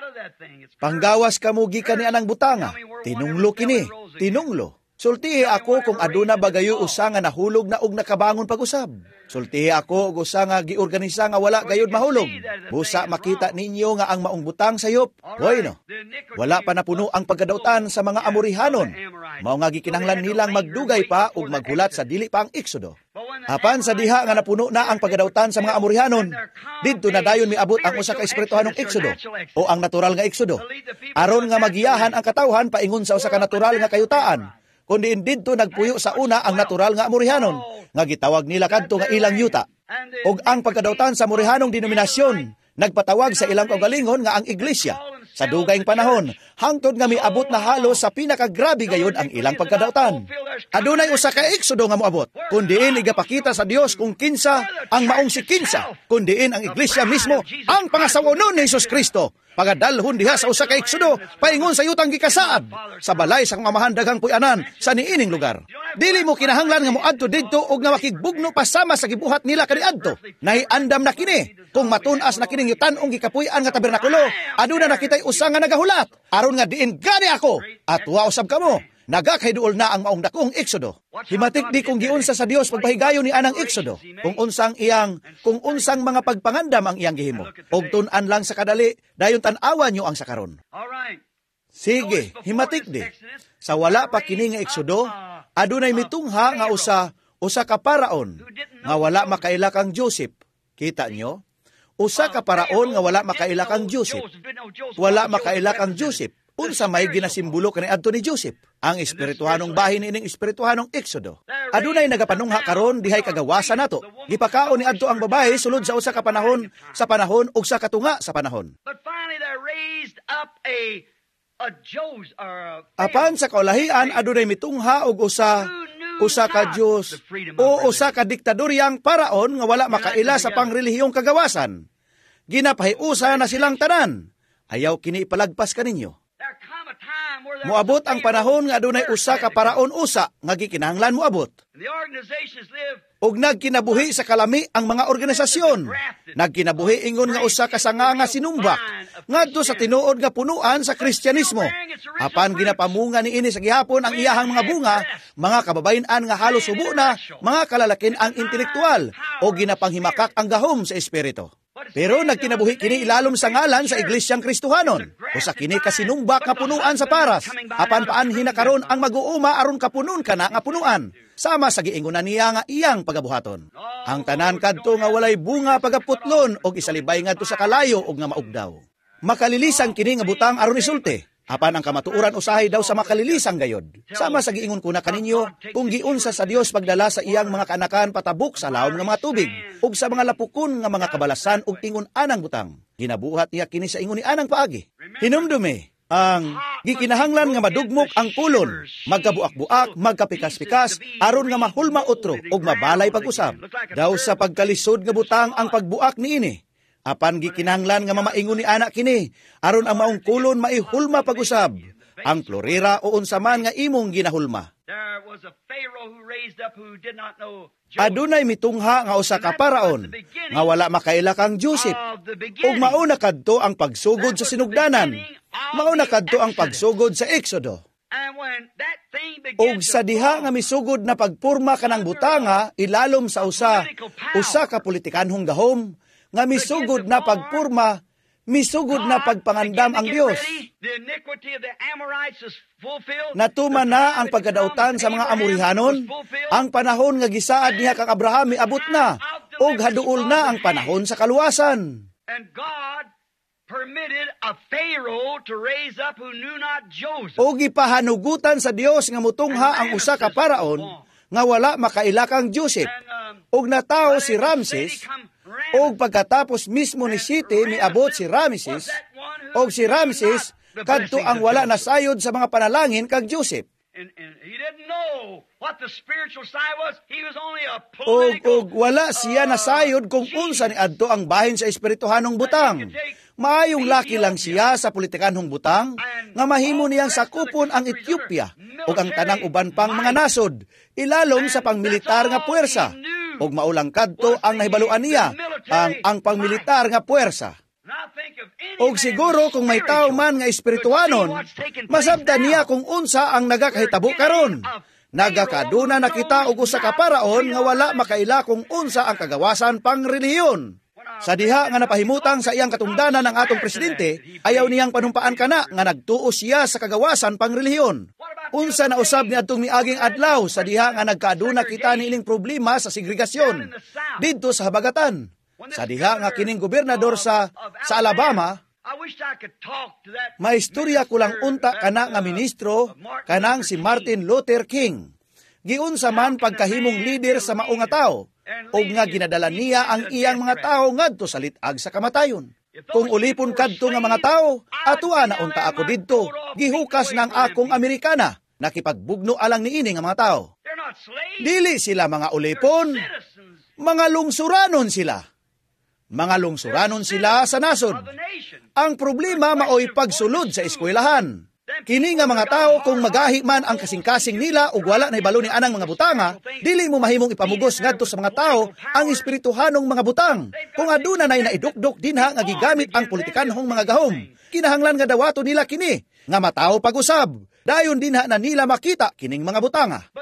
Panggawas ka mo gikan ni anang butanga. Tinunglo kini. Tinunglo. Sultihi ako kung aduna bagayo usa nga nahulog na og nakabangon pag-usab. Sultihi ako og usa nga giorganisa nga wala gayud mahulog. Busa makita ninyo nga ang maong butang sayop. Hoy no. Wala pa napuno ang pagkadautan sa mga Amorihanon. Mao nga gikinahanglan nilang magdugay pa ug maghulat sa dili pa ang Eksodo. Apan sa diha nga napuno na ang pagkadautan sa mga Amorihanon, didto na dayon miabot ang usa ka espirituhanong Eksodo o ang natural nga Eksodo. Aron nga magiyahan ang katawhan paingon sa usa ka natural nga kayutaan. Kundi didto nagpuyo sa una ang natural nga Amorihanon, nga gitawag nila kadto nga ilang yuta. Og ang pagkadautan sa Amorihanong denominasyon, nagpatawag sa ilang kaugalingon nga ang iglesia. Sa dugayng panahon, hangtod nga miabot na halos sa pinakagrabe gayud ang ilang pagkadautan. Adunay usa ka Eksodo nga moabot, kundiin igapakita sa Dios kung kinsa ang maong si kinsa, kundiin ang iglesia mismo ang pangasawonon ni Jesus Kristo. pagadalhon diha sa usa ka eksodo, paingon sa yutang gikasaad, sa balay sa mamahan daghang puy-anan sa niining lugar. Dili mo kinahanglan nga moadto didto og nga makigbugno pasama sa gibuhat nila kaniadto. Nahiandam na kini. Kung matun-as na kining yutan-ong gikapuy-an nga tabernakulo, aduna nakitay usa nga nagahulat, aron nga diin gani ako, at wa usab kamo. Nagakayduol na ang maong dakong eksodo. Himatik di kung giunsa sa Dios pagpahigayon ni anang eksodo, kung unsang iyang, kung unsang mga pagpangandam ang iyang gihimo. Og tun-an lang sa kadali, dayon tan-awan nyo ang sakaron. Sige, himatik di. Sa wala pa kini nga eksodo, adunay mitungha nga usa, usa ka paraon, nga wala makaila kang Joseph. Kita nyo? Usa ka paraon nga wala makaila kang Joseph. Wala makaila kang Joseph. Unsa may ginasimbolo kaniadto ni Joseph, ang espirituhanong bahin ining espirituhanong eksodo. Adunay nagapanungha karon dihay kagawasan nato. Gipakaon ni adto ang babae sulod sa usa ka panahon, sa panahon ug sa katunga sa panahon. Apan sa kaulahian adunay mitungha og usa usa ka Dios o usa ka diktadoryang paraon nga wala makaila sa pangrelihiyong kagawasan. Ginapahiusa na silang tanan. Ayaw kini ipalagpas kaninyo. Moabot ang panahon nga adunay usa ka paraon usa nga gikinahanglan moabot. Og nagkinabuhi sa kalami ang mga organisasyon. Nagkinabuhi ingon nga usa ka sanga nga sinumbak ngadto sa tinuod nga punuan sa Kristyanismo. Apan ginapamunga niini sa gihapon ang iyahang mga bunga, mga kababayen-an nga halos subo na, mga kalalakin ang intelektual o ginapanghimakak ang gahom sa espiritu. Pero nagkinabuhi kini ilalom sa ngalan sa Iglesyang Kristohanon. Usa kini kasinumbak nga punuan sa paras. Apan paan hinakaron ang mag-uuma aron kapunon kana nga punuan. Sama sa giingunan niya nga iyang pagabuhaton. Ang tanan kadto nga walay bunga pagaputlon og isalibay ngadto sa kalayo og nga maugdaw. Makalilisan kini nga butang aron isulti. Apan ang kamatuoran usahay daw sa makalilisang gayod. Sama sa giingon ko na kaninyo, kung giunsa sa Dios pagdala sa iyang mga kanakan patabok sa lawom nga mga tubig, ug sa mga lapukon nga mga kabalasan ug ingon anang butang. Ginabuhat niya kini sa ingon ni anang paagi. Hinumdume, ang gikinahanglan nga madugmok ang kulon, magkabuak-buak, magkapikas-pikas, aron nga mahulma otro ug mabalay pag-usab. Daw sa pagkalisod nga butang ang pagbuak niini. Apan gikinahanglan nga mamaingon ni anak kini, aron ang maong kulon maihulma pag-usab. Ang florira o unsa man nga imong ginahulma. Adunay mitungha nga usa ka paraon nga wala makaila kang Joseph. Ug mauna kadto ang pagsugod sa sinugdanan. Mauna kadto ang pagsugod sa Exodo. Og sa diha nga misugod na pagpurma kanang butanga ilalom sa usa usa ka politikanhong gahom nga misugod na pagpurma, misugod na pagpangandam ang Dios. Natuma na ang pagkadautan sa mga Amorihanon, ang panahon nga gisaad niya kang Abraham miabot na, og haduol na ang panahon sa kaluwasan. O gipahanugutan sa Dios nga mutungha ang usa ka paraon nga wala makaila kang Joseph. Og natao si Ramses, og pagkatapos mismo ni Siti miabot si Ramses, og si Ramses kadto ang wala nasayod sa mga panalangin kag Joseph. Og, og wala siya nasayod kung unsa ni adto ang bahin sa espirituhanong butang. Maayong laki lang siya sa politikanhong butang, nga mahimo niyang sakupon ang Ethiopia ug ang tanang uban pang mga nasod, ilalom sa pangmilitar nga puwersa. Og maulang kadto ang nahibaluan niya, ang, ang pangmilitar nga puwersa. Og siguro kung may tao man nga espirituhanon, masabtan niya kung unsa ang nagakahitabo karon. Nagakaduna na kita og usa ka paraon nga wala makaila kung unsa ang kagawasan pang relihiyon. Sa diha nga napahimutang sa iyang katungdanan ng atong presidente, ayaw niyang panumpaan kana nga nagtuo siya sa kagawasan pang relihiyon. Unsa na usab ni adtong miaging adlaw sa diha nga nagkaaduna kita niining problema sa segregasyon didto sa habagatan. Sa diha nga kining gobernador sa sa Alabama, maistorya ko lang unta kana nga ministro kanang si Martin Luther King. Giunsa man pagkahimong lider sa mao nga tawo, og nga ginadala niya ang iyang mga tawo ngadto sa litag sa kamatayon. Kung ulipon kadto nga mga tawo, atuwa na unta ako didto, gihukas ng akong Amerikana, nakipagbugno alang niini nga mga tawo. Dili sila mga ulipon, mga lungsuranon sila. Mga lungsuranon sila sa nasod. Ang problema maoy pagsulod sa eskwelahan. Kini nga mga tao kung magahi man ang kasing-kasing nila ug wala na ibalo ni anang mga butanga, dili mo mahimong ipamugos ngadto sa mga tao ang espirituhanong mga butang. Kung aduna nay naidukdok dinha nga gigamit ang politikanhong mga gahom, kinahanglan nga dawato nila kini nga mataw pag-usab. Dayon dinha na nila makita kining mga butanga.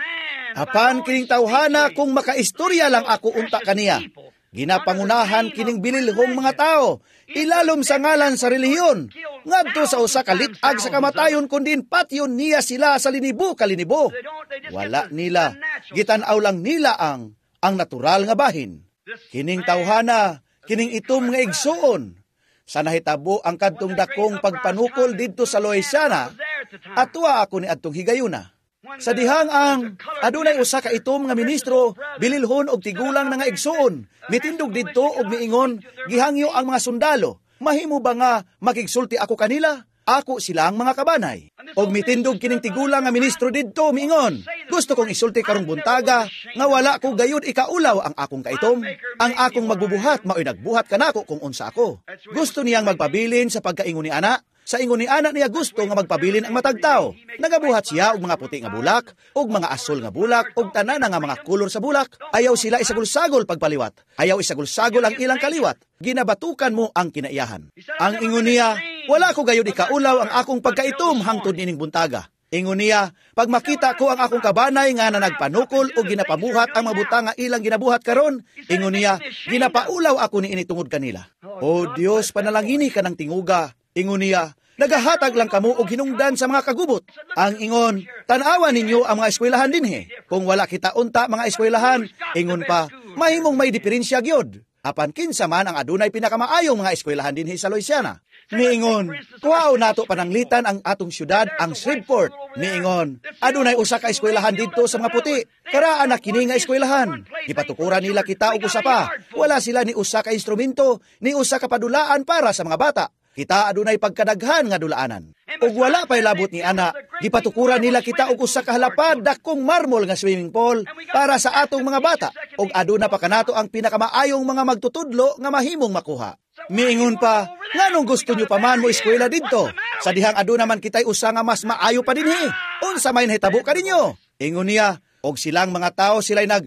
Apan kining tawhana kung makaistorya lang ako unta kaniya. Ginapangunahan kining bililhong mga tao, ilalom sa ngalan sa relihiyon. Ngadto sa usa ka litag sa kamatayon kundin patyon niya sila sa linibo kalinibo. Wala nila, gitan-aw lang nila ang ang natural nga bahin. Kining tawhana, kining itom nga igsuon. Sa nahitabo ang kadtong dakong pagpanukol didto sa Louisiana, atwa ako ni adtong higayuna. Sa dihang ang adunay usa ka itom nga ministro bililhon og tigulang na nga igsuon, mitindog didto og miingon gihangyo ang mga sundalo. Mahimo ba nga makigsulti ako kanila? Ako sila ang mga kabanay. Og mitindog kining tigulang nga ministro didto miingon, gusto kong isulti karong buntaga nga wala ko gayud ikaulaw ang akong kaitom. Ang akong magbubuhat maoy nagbuhat kanako kung unsa ako. Gusto niyang magpabilin sa pagkaingon ni ana. Sa ingon ni ana niya gusto nga magpabilin ang matag tao. Nagabuhat siya og mga puti nga bulak, og mga asul nga bulak, og tanan nga mga kulor sa bulak. Ayaw sila isagol-sagol pagpaliwat. Ayaw isagol-sagol ang ilang kaliwat. Ginabatukan mo ang kinaiyahan. Ang ingon niya, wala ko gayud ikaulaw ang akong pagkaitom hangtod nining buntaga. Ingon niya, pag makita ko ang akong kabanay nga na nagpanukol o ginapabuhat ang mabuta nga ilang ginabuhat karon, ingon niya, ginapaulaw ako ni ini tungod kanila. O Dios, panalangini ka ng tinguga. Ingon niya, nagahatag lang kamo og hinungdan sa mga kagubot. Ang ingon, tan-awan ninyo ang mga eskwelahan dinhi. Kung wala kita unta mga eskwelahan, ingon pa, mahimong may diferensya gyud. Apan kinsa man ang adunay pinakamaayong mga eskwelahan dinhi sa Louisiana. Niingon, kuwao nato pananglitan ang atong syudad, ang Shreveport. Niingon, adunay usa ka eskwelahan didto sa mga puti. Karaan na kini nga eskwelahan. Ipatukuran nila kita og usa pa. Wala sila ni usa ka instrumento, ni usa ka padulaan para sa mga bata. Kita adunay pagkadaghan nga dulaanan. Ug wala pay labot ni ana, gipatukuran nila kita og usa ka halapad dakong marmol nga swimming pool para sa atong mga bata. Ug aduna pa kanato ang pinakamaayong mga magtutudlo nga mahimong makuha. Miingon pa, nganong gusto nyo pa man mo eskwela didto? Sa dihang aduna man kitay usa nga mas maayo pa dinhi. Unsa may nahitabo ka ninyo? Ingon niya, og silang mga tao sila'y nag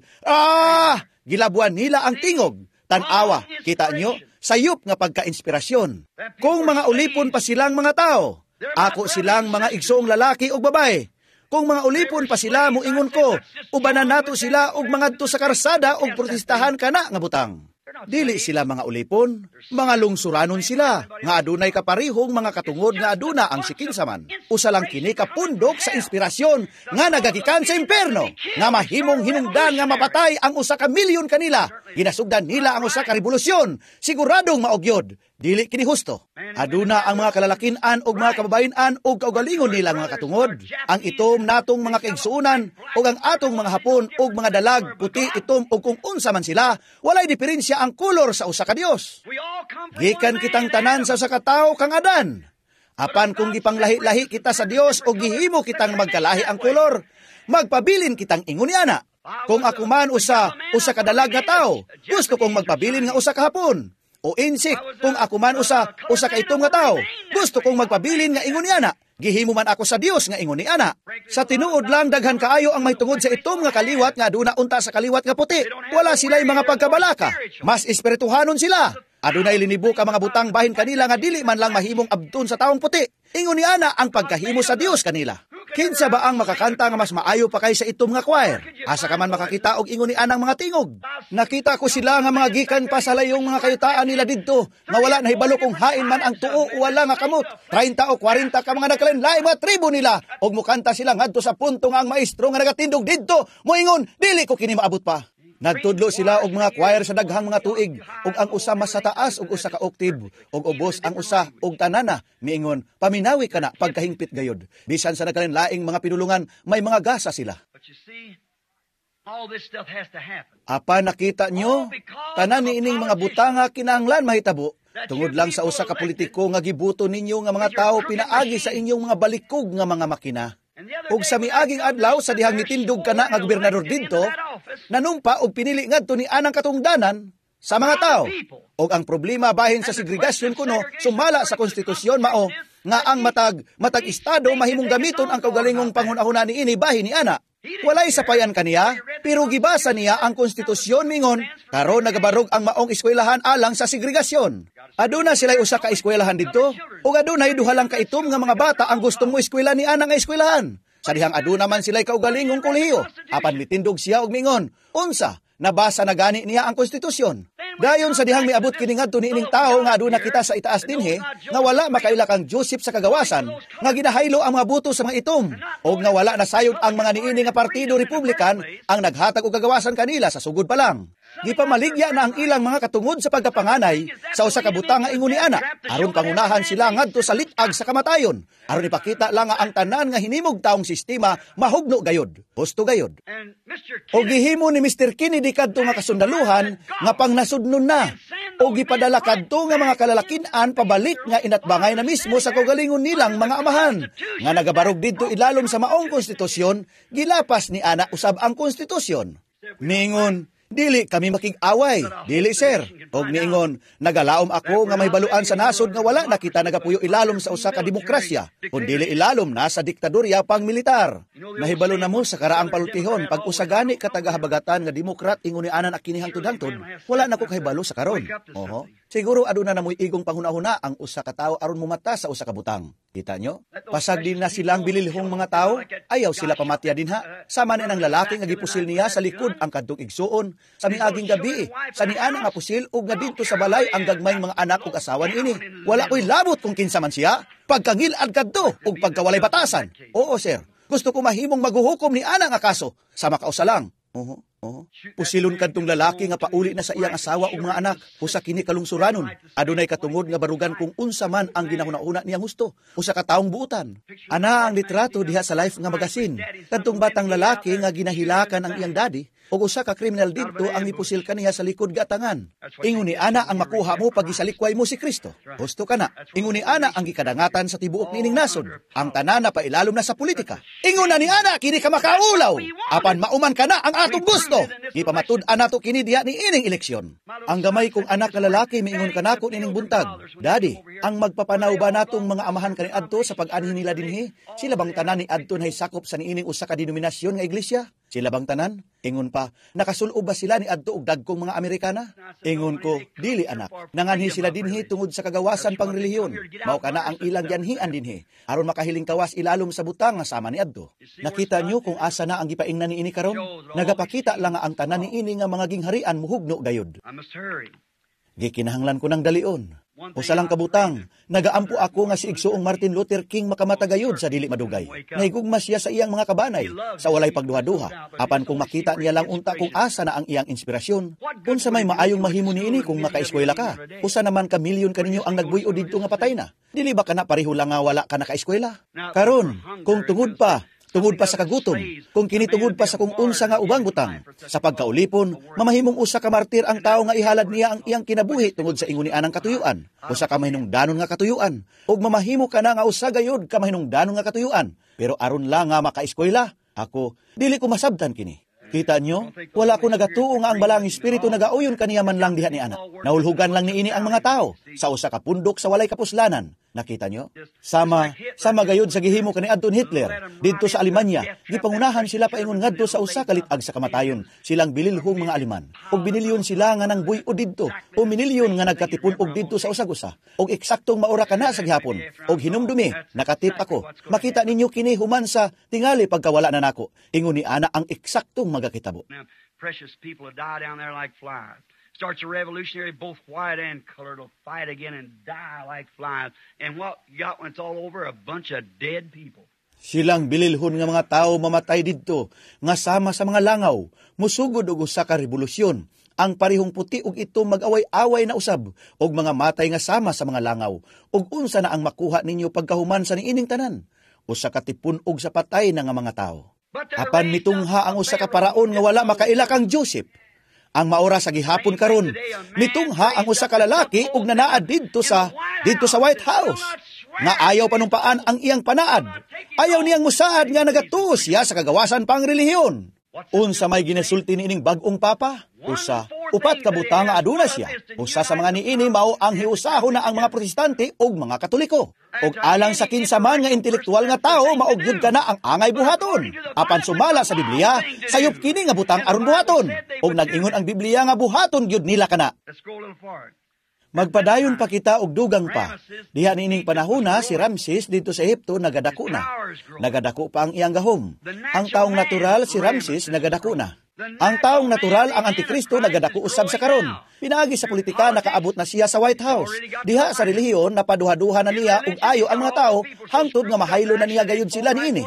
ah! Gilabuan nila ang tingog. Tan-awa, kita nyo? Sayop nga pagka-inspirasyon. Kung mga ulipon pa silang mga tao, ako silang mga igsoong lalaki o babae. Kung mga ulipon pa sila, muingon ko, ubanan nato sila og mga to sa karsada og protestahan kana nga butang. Dili sila mga ulipon, mga lungsuranon sila, nga adunay kaparihong mga katungod nga aduna ang sikinsaman. Usa lang kini kapundok sa inspirasyon nga nagagikan sa imperno, nga mahimong hinungdan nga mapatay ang usa ka milyon kanila. Ginasugdan nila ang usa ka revolusyon, siguradong maogyod. Dili kini husto. Aduna ang mga kalalakinan og mga kababayen-an og kaugalingon nila mga katungod. Ang itom natong mga kaigsuunan og ang atong mga hapon og mga dalag, puti, itom og kung unsa man sila, walay diferensya ang kulor sa usa ka Dios. Gikan kitang tanan sa usa ka tawo kang Adan. Apan kung gipanglahi-lahi kita sa Dios og gihimo kitang magkalahi ang kulor, magpabilin kitang ingon ni ana. Kung ako man usa usa ka dalag nga tawo, gusto kong magpabilin nga usa ka hapon. O insik, kung ako man usa, usa ka itom nga tao, gusto kong magpabilin nga ingon ni ana. Gihimo man ako sa Dios nga ingon ni ana. Sa tinuod lang daghan kaayo ang mahitungod sa itom nga kaliwat nga aduna unta sa kaliwat nga puti. Wala sila'y mga pagkabalaka. Mas espirituhanon sila. Adunay linibo ka mga butang bahin kanila nga dili man lang mahimong abdon sa taong puti. Ingon ni ana ang pagkahimo sa Dios kanila. Kinsa ba ang makakanta nga mas maayo pa kay sa itom nga choir? Asa ka man makakita og ingon ni anang mga tingog. Nakita ko sila nga mga gikan pa sa layong mga kayutaan nila didto, nga wala nahibalo kung hain man ang tuo o wala nga kamot. treinta o kwarenta ka mga nagkalain-lain mga tribo nila, og mukanta sila ngadto sa punto nga ang maestro nga nagatindog didto, moingon, dili ko kini maabot pa. Nagtudlo sila og mga choir sa daghang mga tuig, og ang usa mas sa taas og usa ka octave, og ubos ang usa og tanana, miingon, paminawi ka na pagkahingpit gayod. Bisan sa nagkalain-laing mga pinulungan, may mga gasa sila. Apa nakita nyo, tanan ni ining mga butanga kinahanglan mahitabo, tungod lang sa usa ka politiko nga gibuto ninyo nga mga tao pinaagi sa inyong mga balikog nga mga makina. Ug sa miaging adlaw sa dihang nitindog kana nga gobernador didto, nanumpa og pinili ngadto ni anang katungdanan, sa mga tao. O ang problema bahin sa segregasyon kuno sumala sa konstitusyon mao nga ang matag matag estado mahimong gamiton ang kaugalingong panghunahuna ni ini bahin ni ana. Walay sapayan kaniya, pero gibasa niya ang konstitusyon mingon, karon nagabarog ang maong eskwelahan alang sa segregasyon. Aduna sila'y usa ka eskwelahan didto, ug adunay duha lang ka itom nga mga bata ang gusto mo eskwela ni ana nga eskwelahan. Sa dihang aduna man sila'y kaugalingong kolehiyo, apan mitindog siya og mingon, unsa, nabasa na gani niya ang konstitusyon. Dayon sa dihang miabot kini ngadto niining tawo nga aduna kita sa itaas dinhi, nga wala makaila kang Joseph sa kagawasan, nga ginahaylo ang mga buto sa mga itom, o nga wala nasayod ang mga niini nga Partido Republican ang naghatag og kagawasan kanila sa sugod pa lang. Gipamaligya na ang ilang mga katungod sa pagkapanganay sa usa ka butang nga ingon ni ana, aron pangunahan sila ngadto sa litag sa kamatayon, aron ipakita lang nga ang tanan nga hinimog taong sistema mahugno gayod, husto gayod. O gihimo ni Mister Kennedy kadto nga kasundaluhan nga pangnasudnon na, o gipadala kadto nga mga kalalakin-an pabalik nga inatbangay na mismo sa kaugalingon nilang mga amahan, nga nagabarog didto ilalom sa maong konstitusyon, gilapas ni ana usab ang konstitusyon. Ningon, dili kami makig-away, dili sir. Og niingon, nagalaom ako nga may baluan sa nasod nga wala nakita nagapuyo ilalom sa usa ka demokrasya, kun dili ilalom na sa diktadorya pang militar. Nahibalo na mo sa karaang palutihon, pag usagani katagahabagatan nga demokrat ingon ni anan akini hangtod-hangtod, wala na ko kahibalo sa karon. Oho. Siguro aduna na mo'y igong panghunahuna ang usa ka tawo aron mumata sa usa ka butang. Kita nyo? Pasag din na silang bililhong mga tawo, ayaw sila pamatya din ha. Sama ni ng lalaki nga gipusil niya sa likod ang kadtong igsuon, sa miaging gabi, sa niana nga pusil ug nga didto sa balay ang gagmayng mga anak ug asawa niini. Wala ko'y labot kung kinsa man siya, pagkangilad kadto ug pagkawalay batasan. Oo sir, gusto ko mahimong maghuhukom ni ana nga kaso sa makausa lang. Oho, oho. Pusilon kadtong lalaki nga pauli na sa iyang asawa ug mga anak, usa kini kalungsuranon. Adunay katungod nga barugan kung unsa man ang ginahuna-una niyang husto, usa ka taong buutan. Ana ang litrato diha sa Life nga magazine. Kadtong batang lalaki nga ginahilakan ang iyang daddy, ug usa ka kriminal didto ang nipusil kaniya sa likod gatangan. Ingon ni ana ang makuha mo pag gisalikway mo si Kristo. Husto kana. Ingon ni ana ang gikadangatan sa tibuok nining nasod. Ang tanan na pailalom na sa politika. Ingon na ni ana kini ka makaulaw. Apan mauman kana ang atong gusto. Gipamatud-an nato kini diha ni ining eleksyon. Ang gamay kong anak na lalaki miingon kanako nining buntag, Daddy, ang magpapanaw ba natong mga amahan kaniadto sa pag-anhi nila dinhi? Sila bang tanan ni adto nay sakop sa niining usa ka denominasyon nga iglesia? Sila bang tanan? Ingon pa, nakasulo ba sila ni adto og dagkong mga Amerikana? Ingon ko, dili anak. Nanganhi sila dinhi tungod sa kagawasan pang relihiyon. Mao kana ang ilang yanhian dinhi, aron makahiling kawas ilalom sa butang nga sama ni adto. Nakita niyo kung asa na ang gipaingnan ni ini karon? Nagapakita lang nga ang tanan ni ini nga mga gingharian muhugno gayod. Gikinahanglan ko ng dalion. Usa lang kabutang, nagaampo ako nga si Igsoong Martin Luther King makamatagayod sa dili madugay. Nahigugma siya sa iyang mga kabanay, sa walay pagduha-duha, apan kung makita niya lang unta kung asa na ang iyang inspirasyon. Kung sa may maayong mahimo niini kung makaeskwela ka, usa naman ka milyon kaninyo ang nagbuyo didto nga patay na. Dili ba kana pareho lang nga wala ka nakaeskwela? Karon, kung tungod pa, tungod pa sa kagutom, kung kinitungod pa sa kung unsa nga ubang butang, sa pagkaulipon, mamahimong usa ka martir ang tao nga ihalad niya ang iyang kinabuhi tungod sa ingon ni anang katuyuan, usa ka mahinungdanon nga katuyuan, ug mamahimo ka na nga usa gayud ka mahinungdanon nga katuyuan, pero aron lang nga makaeskwela, ako, dili ko masabtan kini. Kita nyo, wala ko nagatuo nga ang balang espiritu nagauyon kaniya man lang diha ni anak. Nahulhugan lang ni ini ang mga tao sa usa ka pundok sa walay kapuslanan. Nakita nyo? Sama, sama gayud sa gihimo kani Adolf Hitler. Didto sa Alemanya, gipangunahan sila paingon ngadto sa usa ka litag sa kamatayon. Silang bililhong mga Aleman. Og binilyon sila nga nang buy-o didto. O minilyon nga nagkatipon og didto sa usag-usa. Og eksaktong maura kana sa gihapon. Og hinumdumi, nakatip ako. Makita ninyo kini human sa tingali pagkawala na nako. Ingon ni ana ang eksaktong magakitabo. Now, precious people will die down there like flies. Starts a revolutionary, both white and colored will fight again and die like flies. And what you got when it's all over? A bunch of dead people. Silang bililhon nga mga tao mamatay didto, nga sama sa mga langaw, musugod og usa ka revolusyon. Ang parihong puti ug ito mag-away-away na usab, og mga matay nga sama sa mga langaw. Og unsa na ang makuha ninyo pagkahuman sa niining tanan? Usa ka tipon og sa patay na nga mga tao. Apan mitungha ang usa ka paraon nga wala makaila kang Joseph. Ang maura sa gihapon karon, mitungha ang usa ka lalaki ug nanaad didto sa didto sa White House. Nga ayaw panumpaan ang iyang panaad. Ayaw niyang musaad nga nagatuo siya sa kagawasan pang relihiyon. Unsa may ginasulti niining bag-ong papa? Usa, upat ka butang nga aduna siya. Usa sa mga niini mao ang hiusaho na ang mga protestante ug mga katoliko. Ug alang sa kinsaman nga intelektual nga tao, maogyud ka na ang angay buhaton. Apan sumala sa Biblia, sayop kini nga butang aron buhaton. Ug nag-ingon ang Biblia nga buhaton gyud nila kana. Magpadayon pa kita og dugang pa. Diha niining panahona si Ramses dito sa Ehipto nagadako na. Nagadako pa ang iyang gahom. Ang taong natural si Ramses nagadako na. Ang taong natural ang Antikristo nagadako usab sa karon. Pinaagi sa politika nakaabot na siya sa White House. Diha sa relihiyon napaduha-duha na niya ug ayo ang mga tao hangtod nga mahaylo na niya gayud sila niini.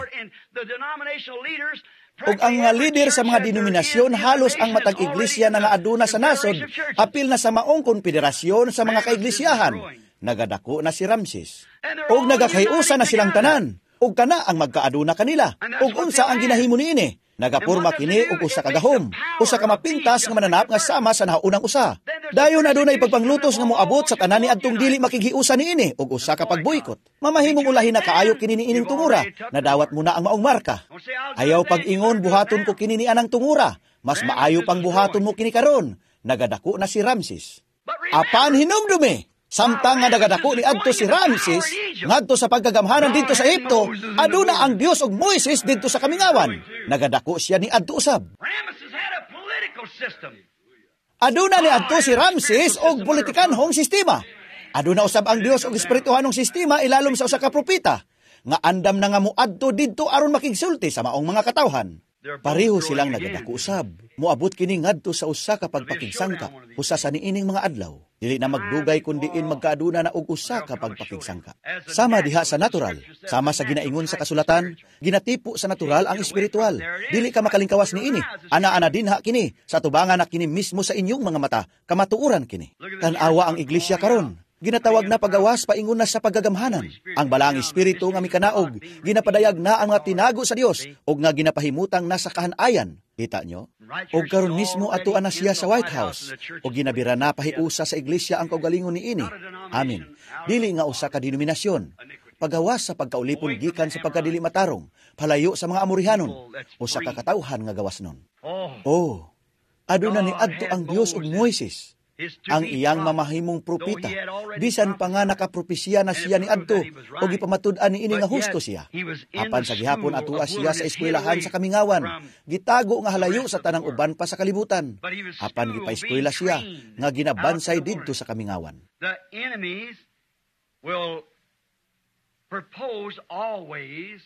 Ug ang mga lider sa mga denominasyon halos ang matag iglesia na nga aduna sa nasod, apil na sa maong konfederasyon sa mga kaiglesiyahan. Nagadako na si Ramses. Ug nagakayusa na silang tanan. Ug kana ang magkaaduna kanila. Ug unsa ang ginahimo niini? Nagapurma kini og usa ka gahom, usa ka mapintas nga mananap nga sama sa naunang usa. Dayon adunay pagpanglutos nga moabot sa tanan ni adtong dili makighiusa niini og usa ka pagboykot. Mamahimong ulahi na kaayo kini niining tungura, nadawat mo na ang maong marka. Ayaw pag-ingon buhaton ko kini ni anang tungura, mas maayo pang buhaton mo kini karon. Nagadako na si Ramses. Apan hinumdumi, samtang nga nagadako ni adto si Ramses, ngadto sa pagkagamhanan dito sa Ehipto, aduna ang Dios og Moises dito sa kamingawan. Nagadako siya ni adto usab. Aduna ni adto si Ramses og politikanhong sistema. Aduna usab ang Dios og espirituhanong sistema ilalom sa usa ka propeta nga andam na nga moadto didto aron makigsulti sa maong mga katawhan. Pareho silang nagadako usab. Moabot kini ngadto sa usa ka pagpakigsangka, usa sa niining mga adlaw. Dili na magdugay kun diin magkaaduna na og usa ka pagpakigsangka. Sama diha sa natural, sama sa ginaingon sa kasulatan, ginatipo sa natural ang espiritual. Dili ka makalingkawas niini. Ana-ana dinha kini sa tubangan na kini mismo sa inyong mga mata, kamatuuran kini. Tan-awa ang iglesia karon. Ginatawag na pagawas paingon na sa pagagamhanan. Ang balaang espiritu nga mikanaog, ginapadayag na ang mga tinago sa Dios ug nga ginapahimutang nasa kahanayan. Kita nyo? Og karon mismo atuan na siya sa White House ug ginabira na pahiusa sa iglesia ang kaugalingon niini. Amen. Dili nga usa ka denominasyon. Pagawas sa pagkaulipon gikan sa pagkadili matarong, palayo sa mga Amorihanon, usa ka katawhan nga gawas nun. Oh, aduna ni adto ang Dios ug Moises, ang iyang mamahimong propita, bisan pa nga nakapropesya na siya ni adto o gipamatud-an ni ini nga husto siya. Apan sa gihapon atua siya sa eskwelahan sa kamingawan, gitago nga halayo sa tanang uban pa sa kalibutan. Apan gipa-eskwela siya nga ginabansay didto sa kamingawan. The enemies will propose always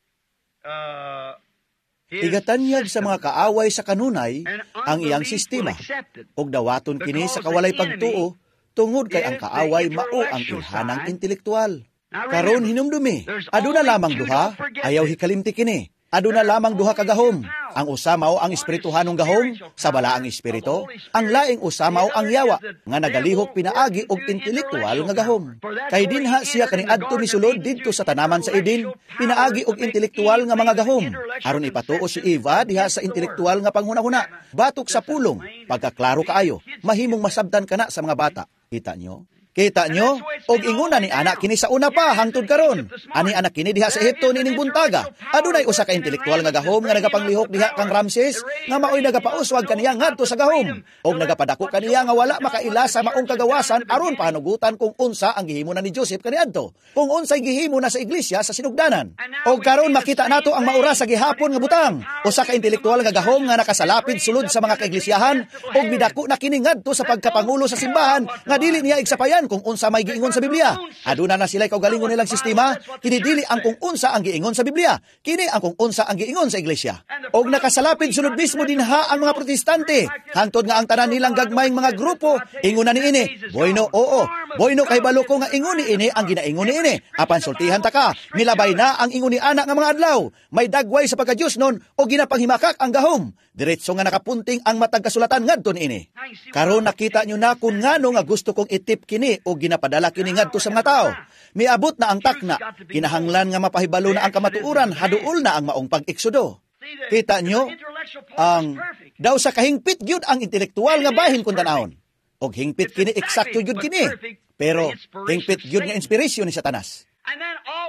uh Igatanyag sa mga kaaway sa kanunay ang iyang sistema, ug dawaton kini sa kawalay pagtuo, tungod kay ang kaaway mao ang ilhanang intelektual. Karon hinumdumi, aduna lamang duha, ayaw hikalimti kini. Aduna lamang duha ka gahom. Ang usa mao ang espirituhanong gahom sa balaang espiritu, ang laing usa mao ang yawa nga nagalihok pinaagi og intelektual nga gahom. Kay dinha siya kaniadto misulod didto sa tanaman sa Eden, pinaagi og intelektual nga mga gahom. Aron ipatuo si Eva diha sa intelektual nga panghunahuna, batok sa pulong, pagkaklaro kaayo, mahimong masabtan kana sa mga bata. Kita nyo? Kita nyo? Og inguna ni anak kini sa una pa hangtod karon. Ani anak kini diha sa Ehipto nining buntaga. Adunay usa ka intelektual nga gahom nga nagapanglihok diha kang Ramses nga maoy nagapauswag kaniya ngadto sa gahom. Og nagapadako kaniya nga wala makaila sa maong kagawasan aron pahanugutan kung unsa ang gihimo na ni Joseph kaniadto. Kung unsay gihimo na sa iglesia sa sinugdanan. Og karon makita nato ang maura sa gihapon nga butang. Usa ka intelektual nga gahom nga nakasalapid sulod sa mga kaiglesiyahan og midako na kini ngadto sa pagkapangulo sa simbahan nga dili niya igsapayan kung unsa may giingon sa Biblia. Aduna na sila kaugalingon nilang sistema, kini dili ang kung unsa ang giingon sa Biblia, kini ang kung unsa ang giingon sa iglesia. Og nakasalapid sulod mismo dinha ang mga protestante, hangtod nga ang tanan nilang gagmayng mga grupo ingon na niini, boyno oo, boyno kay balo ko nga ingon niini ang ginaingon niini. Apan sultihan ta ka, milabay na ang ingon ni anak nga mga adlaw, may dagway sa pagka-Dios nun o ginapanghimakak ang gahom. Diretso nga nakapunting ang matag kasulatan ngadto niini. Karon nakita nyo na kung ngano nga gusto kong itip kini o ginapadala kini ngadto sa mga tao. Miabot na ang takna, kinahanglan nga mapahibalo na ang kamatuuran, haduol na ang maong pag-eksodo. Kita nyo, ang daw sa kahingpit gyud ang intelektual nga bahin kung tanahon. Og hingpit kini eksakto gyud kini. Pero hingpit gyud nga inspirasyon ni Satanas.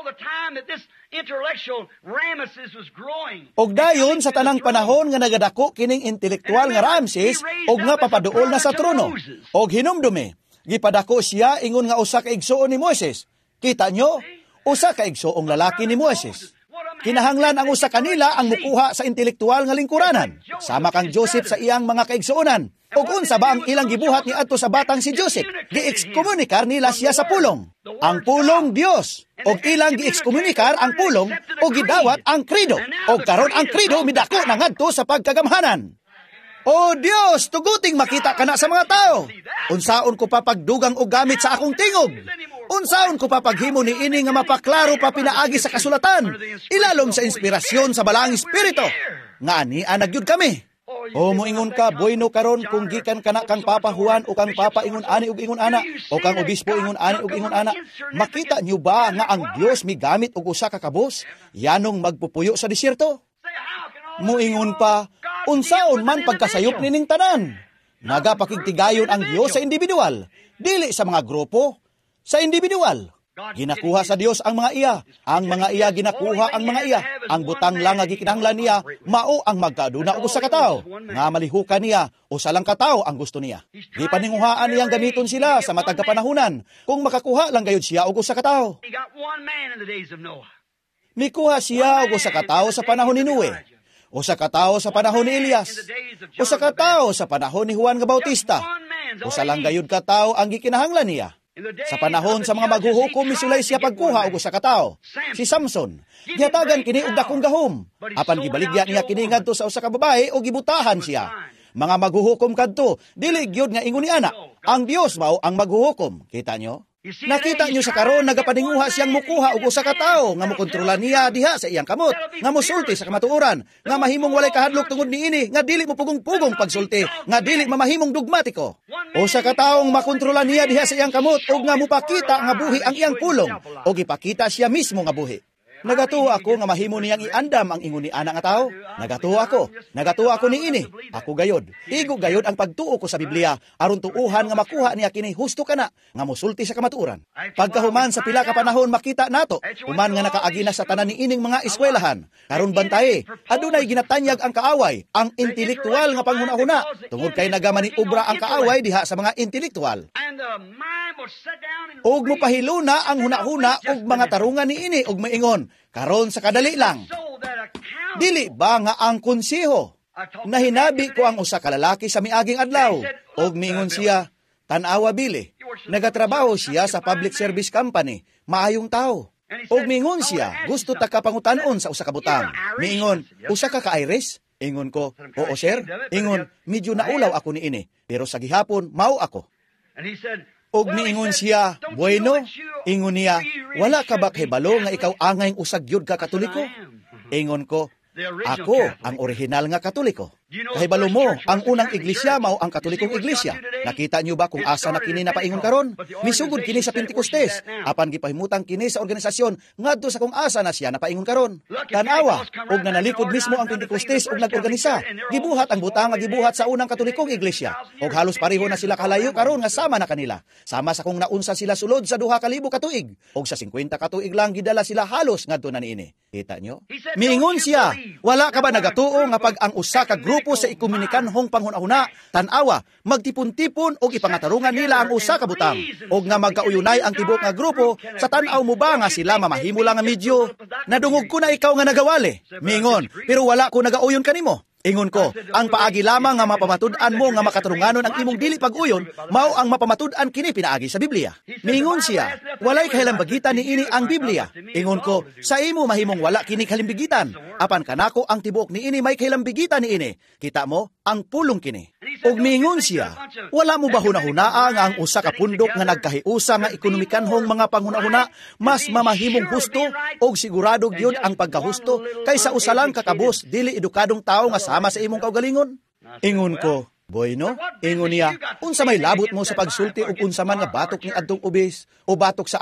Og dayon sa tanang panahon nga nagadako kining intelektual nga Ramses og nga papaduol na sa trono. Og hinumdumi, gipadako siya ingon nga usa ka igsuon ni Moises. Kita nyo, usa ka igsuong lalaki ni Moises. Kinahanglan ang usa kanila ang mukuha sa intelektual nga lingkuranan. Sama kang Joseph sa iyang mga kaigsuonan. Og unsa ba ang ilang gibuhat ni adto sa batang si Joseph? Gi-ekskomunikar nila siya sa pulong. Ang pulong Dios. Og ilang gi-ekskomunikar ang pulong o gidawat ang krido. Og karon ang krido midako na ngadto sa pagkagamhanan. O Dios, tuguting makita ka na sa mga tao. Unsaon ko pa pagdugang og gamit sa akong tingog? Unsaon ko pa paghimo ni ini nga mapaklaro pa pinaagi sa kasulatan, ilalom sa inspirasyon sa balaang espiritu. Nga ani anagyud kami. O moingon ka, bueno karon kung gikan kana kang Papa Juan o kang Papa ingon ani ug ingon ana o kang obispo ingon ani ug ingon ana, makita niyo ba nga ang Dios migamit og usa ka kabos yanong magpupuyo sa desierto? Moingon pa, unsaon man pagkasayop nining tanan? Nagapakigtigayon ang Dios sa individual, dili sa mga grupo, sa individual. Ginakuha sa Dios ang mga iya, ang mga iya ginakuha ang mga iya. Ang butang lang nga gikinahanglan niya, mao ang magkaaduna og usa ka tawo. Nga malihukan niya, usa lang ka tawo ang gusto niya. Gipaninguhaan niyang gamiton sila sa matag kapanahunan, kung makakuha lang gayud siya og usa ka tawo. Mikuha siya og usa ka tawo sa panahon ni Noe. Usa ka tawo sa panahon ni Elias. Usa ka tawo sa panahon ni Juan nga Bautista. Usa lang gayud ka tawo ang gikinahanglan niya. Sa panahon sa mga maghuhukom misulay siya pagkuha og usa ka tawo. Si Samson, gihatagan kini og dakong gahom. Apan gibaligya niya kini ngadto sa usa ka babae o gibutahan siya. Mga maghuhukom kadto, dili gyud nga ingon ni ana. Ang Dios mao ang maghuhukom. Kita nyo? Nakita nyo sa karon nagapaninguha siyang mukuha og usa ka tawo nga mokontrola niya diha sa iyang kamot, nga mosulti sa kamatuoran, nga mahimong walay kahadlok tungod niini, nga dili mo pugong-pugong pagsulti, nga dili mamahimong dogmatiko. Usa ka tawong makontrola niya diha sa iyang kamot og nga mopakita nga buhi ang iyang pulong og ipakita siya mismo nga buhi. Nagatuwa ako nga mahimo niyang iandam ang ingon ni ana nga tawo. Nagatuwa ako. Nagatuwa ako ni ini. Ako gayod. Igo gayod ang pagtuo ko sa Biblia aron tuuhan nga makuha niya kini husto kana nga mosulti sa kamatuoran. Pagkahuman sa pila ka panahon makita nato, human nga nakaagi na sa tanan ni ining mga eskwelahan. Karon bantay, adunay ginatanyag ang kaaway, ang intelektual nga panghuna-huna. Tungod kay nagaman ni obra ang kaaway diha sa mga intelektual. Og mopahiluna ang huna-huna og mga tarungan ni ini og maingon, karon sa kadali lang. Dili ba nga ang konseho? Nahinabi ko ang usa ka lalaki sa miaging adlaw og miingon siya, tan-awa bili. Nagatrabaho siya sa public service company, maayong tao. Og miingon siya, gusto ta ka pangutan-on sa usa ka butang. Miingon, usa ka ka-Irish? Ingon ko, oo sir. Ingon, medyo naulaw ako ni ini, pero sa gihapon mao ako. Og niingon siya, bueno, ingon niya, wala ka ba kahibalo nga ikaw angay usag yun ka katoliko? Ingon ko, ako ang orihinal nga katoliko. Kahibalo mo, ang unang iglesia mao ang katolikong iglesia. Nakita niyo ba kung asa na kini napaingon karon? Misugod kini sa Pentecostes. Apan gipahimutang kini sa organisasyon ngadto sa kung asa na siya napaingon karon. Tanawa, og nanalikod mismo ang Pentecostes og nagorganisa. Gibuhat ang butang nga gibuhat sa unang katolikong iglesia. Og halos pareho na sila kalayo karon nga sama na kanila. Sama sa kung naunsa sila sulod sa duha ka libo ka tuig. Og sa fifty ka tuig lang gidala sila halos ngadto na niini. Kita niyo? Miingon siya, wala ka ba nagatuo nga pag ang usa ka grupo sa ikomunikanhong panghunahuna, tanawa, magtipon-tipon o ipangatarungan nila ang usa ka butang. O nga magkauyunay ang tibok nga grupo, sa tanaw mo ba nga sila mamahimo lang nga medyo? Nadungog ko na ikaw nga nagawali. Mingon, pero wala ko nagauyon kanimo. Ingon ko, ang paagi lamang nga mapamatud-an mo nga makatarunganon ang imong dili pag-uyon, mao ang mapamatud-an kini pinaagi sa Biblia. Mingon siya, walay kahilambagitan ni ini ang Biblia. Ingon ko, sa imo mahimong wala kini kahilambigitan. Apan kanako ang tibuok ni ini may kahilambigitan ni ini. Kita mo, ang pulong kini. Og mingon siya, wala mo ba hunahunaa nga ang usa ka pundok nga nagkahiusa nga ekonomikanhong mga panghunahuna mas mamahimong husto og sigurado gyud ang pagkahusto kaysa usa lang kakabos dili edukadong tawo nga sama sa imong kaugalingon? Ingon ko, bueno, ingon niya, unsa may labot mo sa pagsulti og unsa man nga batok ni adtong ubis o batok sa among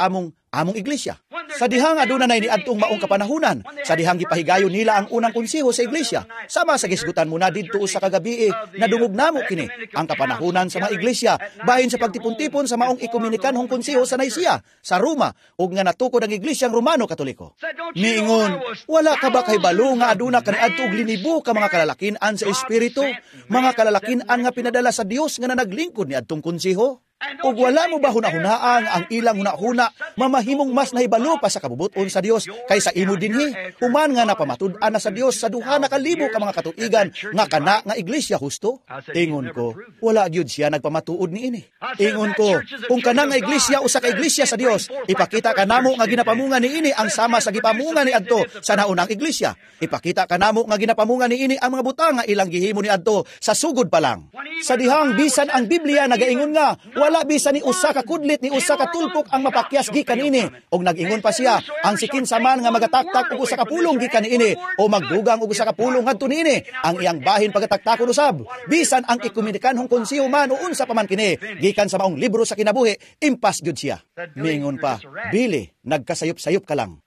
among iglesia. Sa dihang aduna nay niadtong maong kapanahunan, sa dihang gipahigayon nila ang unang konseho sa iglesia. Sama sa gisgutan muna didto sa kagabi na dungog namo kini ang kapanahunan sa mga iglesia bahin sa pagtipon-tipon sa maong ikumunikanhong konseho sa Nicea, sa Roma, ug nga natukod ang iglesyang Romano Katoliko. Miingon, wala ka ba kay balo nga aduna kaniadto og linibo ka mga kalalakin-an sa espiritu, mga kalalakin-an nga pinadala sa Dios nga nanaglingkod niadtong konseho? Ug wala mo ba hunahunaan ang ilang hunahuna mamahimong mas nahibalo pa sa kabubuton sa Dios kaysa imo dinhi human nga napamatud-an na sa Dios sa duha na kalibo ka mga katuigan nga kana nga iglesia husto? Ingon ko, wala gyud siya nagpamatuod niini. Ingon ko, kung kana nga iglesia usa ka iglesia sa Dios, ipakita kanamo nga ginapamungan niini ang sama sa gipamungan ni adto sa naunang iglesia. Ipakita kanamo nga ginapamungan niini ang mga butang nga ilang gihimo ni adto sa sugod pa lang. Sa dihang bisan ang Biblia nagaingon nga wala bisan ni usa ka kudlit ni usa ka tulpok ang mapakyas gikan ini, og nag-ingon pa siya ang sikin saman nga magataktak og usa ka pulong gikan ini o magdugang og usa ka pulong ngadto niini ang iyang bahin pagataktakon usab. Bisan ang ikumunikanhong konseho man o unsa pa man kini gikan sa maong libro sa kinabuhi, impas gyud siya. Miingon pa, Billy, nagkasayop-sayop ka lang.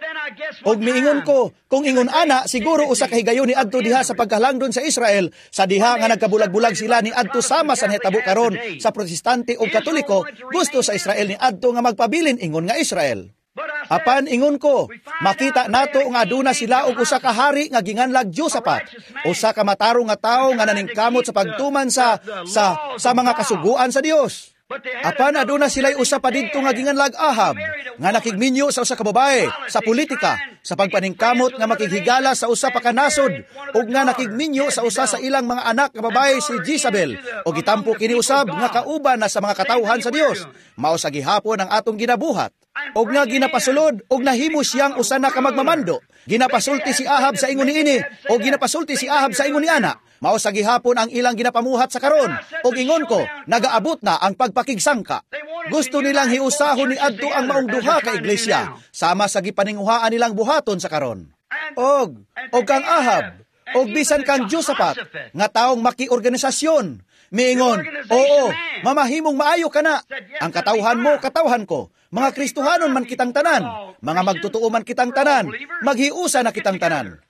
Og miingon ko, kung ingon ana, siguro usa ka higayon ni adto diha sa paghalangdon sa Israel, sa diha nga nagkabulag-bulag sila ni adto sama sa nahitabo karon sa Protestante o Katoliko, gusto sa Israel ni adto nga magpabilin ingon nga Israel. Apan ingon ko, makita nato nga aduna sila og usa ka hari nga ginganlag Josapat, usa ka matarong nga tawo nga naningkamot sa pagtuman sa sa sa mga kasuguan sa Dios. Apan aduna sila'y usa pa didto nga ginganlag Ahab, nga nakigminyo sa usa ka babae, sa politika, sa pagpaningkamot nga makighigala sa usa pa ka nasod, ug nga nakigminyo sa usa sa ilang mga anak nga babae si Jezabel, ug gitampo kini usab nga kauban na sa mga katawhan sa Dios. Mao sa gihapon ang atong ginabuhat. Og nga ginapasulod, og nahimo siyang usa na ka magmamando. Ginapasulti si Ahab sa ingon niini, og ginapasulti si Ahab sa ingon ni ana. Mao sa gihapon ang ilang ginapamuhat sa karon. Og ingon ko, nagaabot na ang pagpakigsangka. Gusto nilang hiusahon ni adto ang maong duha ka iglesia, sama sa gipaninguhaan nilang buhaton sa karon. Og, og kang Ahab, og bisan kang Josapat, nga taong makiorganisasyon, miingon, oo, mamahimong maayo ka na. Ang katawhan mo, katawhan ko. Mga Kristohanon man kitang tanan. Mga magtutuo man kitang tanan. Maghiusa na kitang tanan.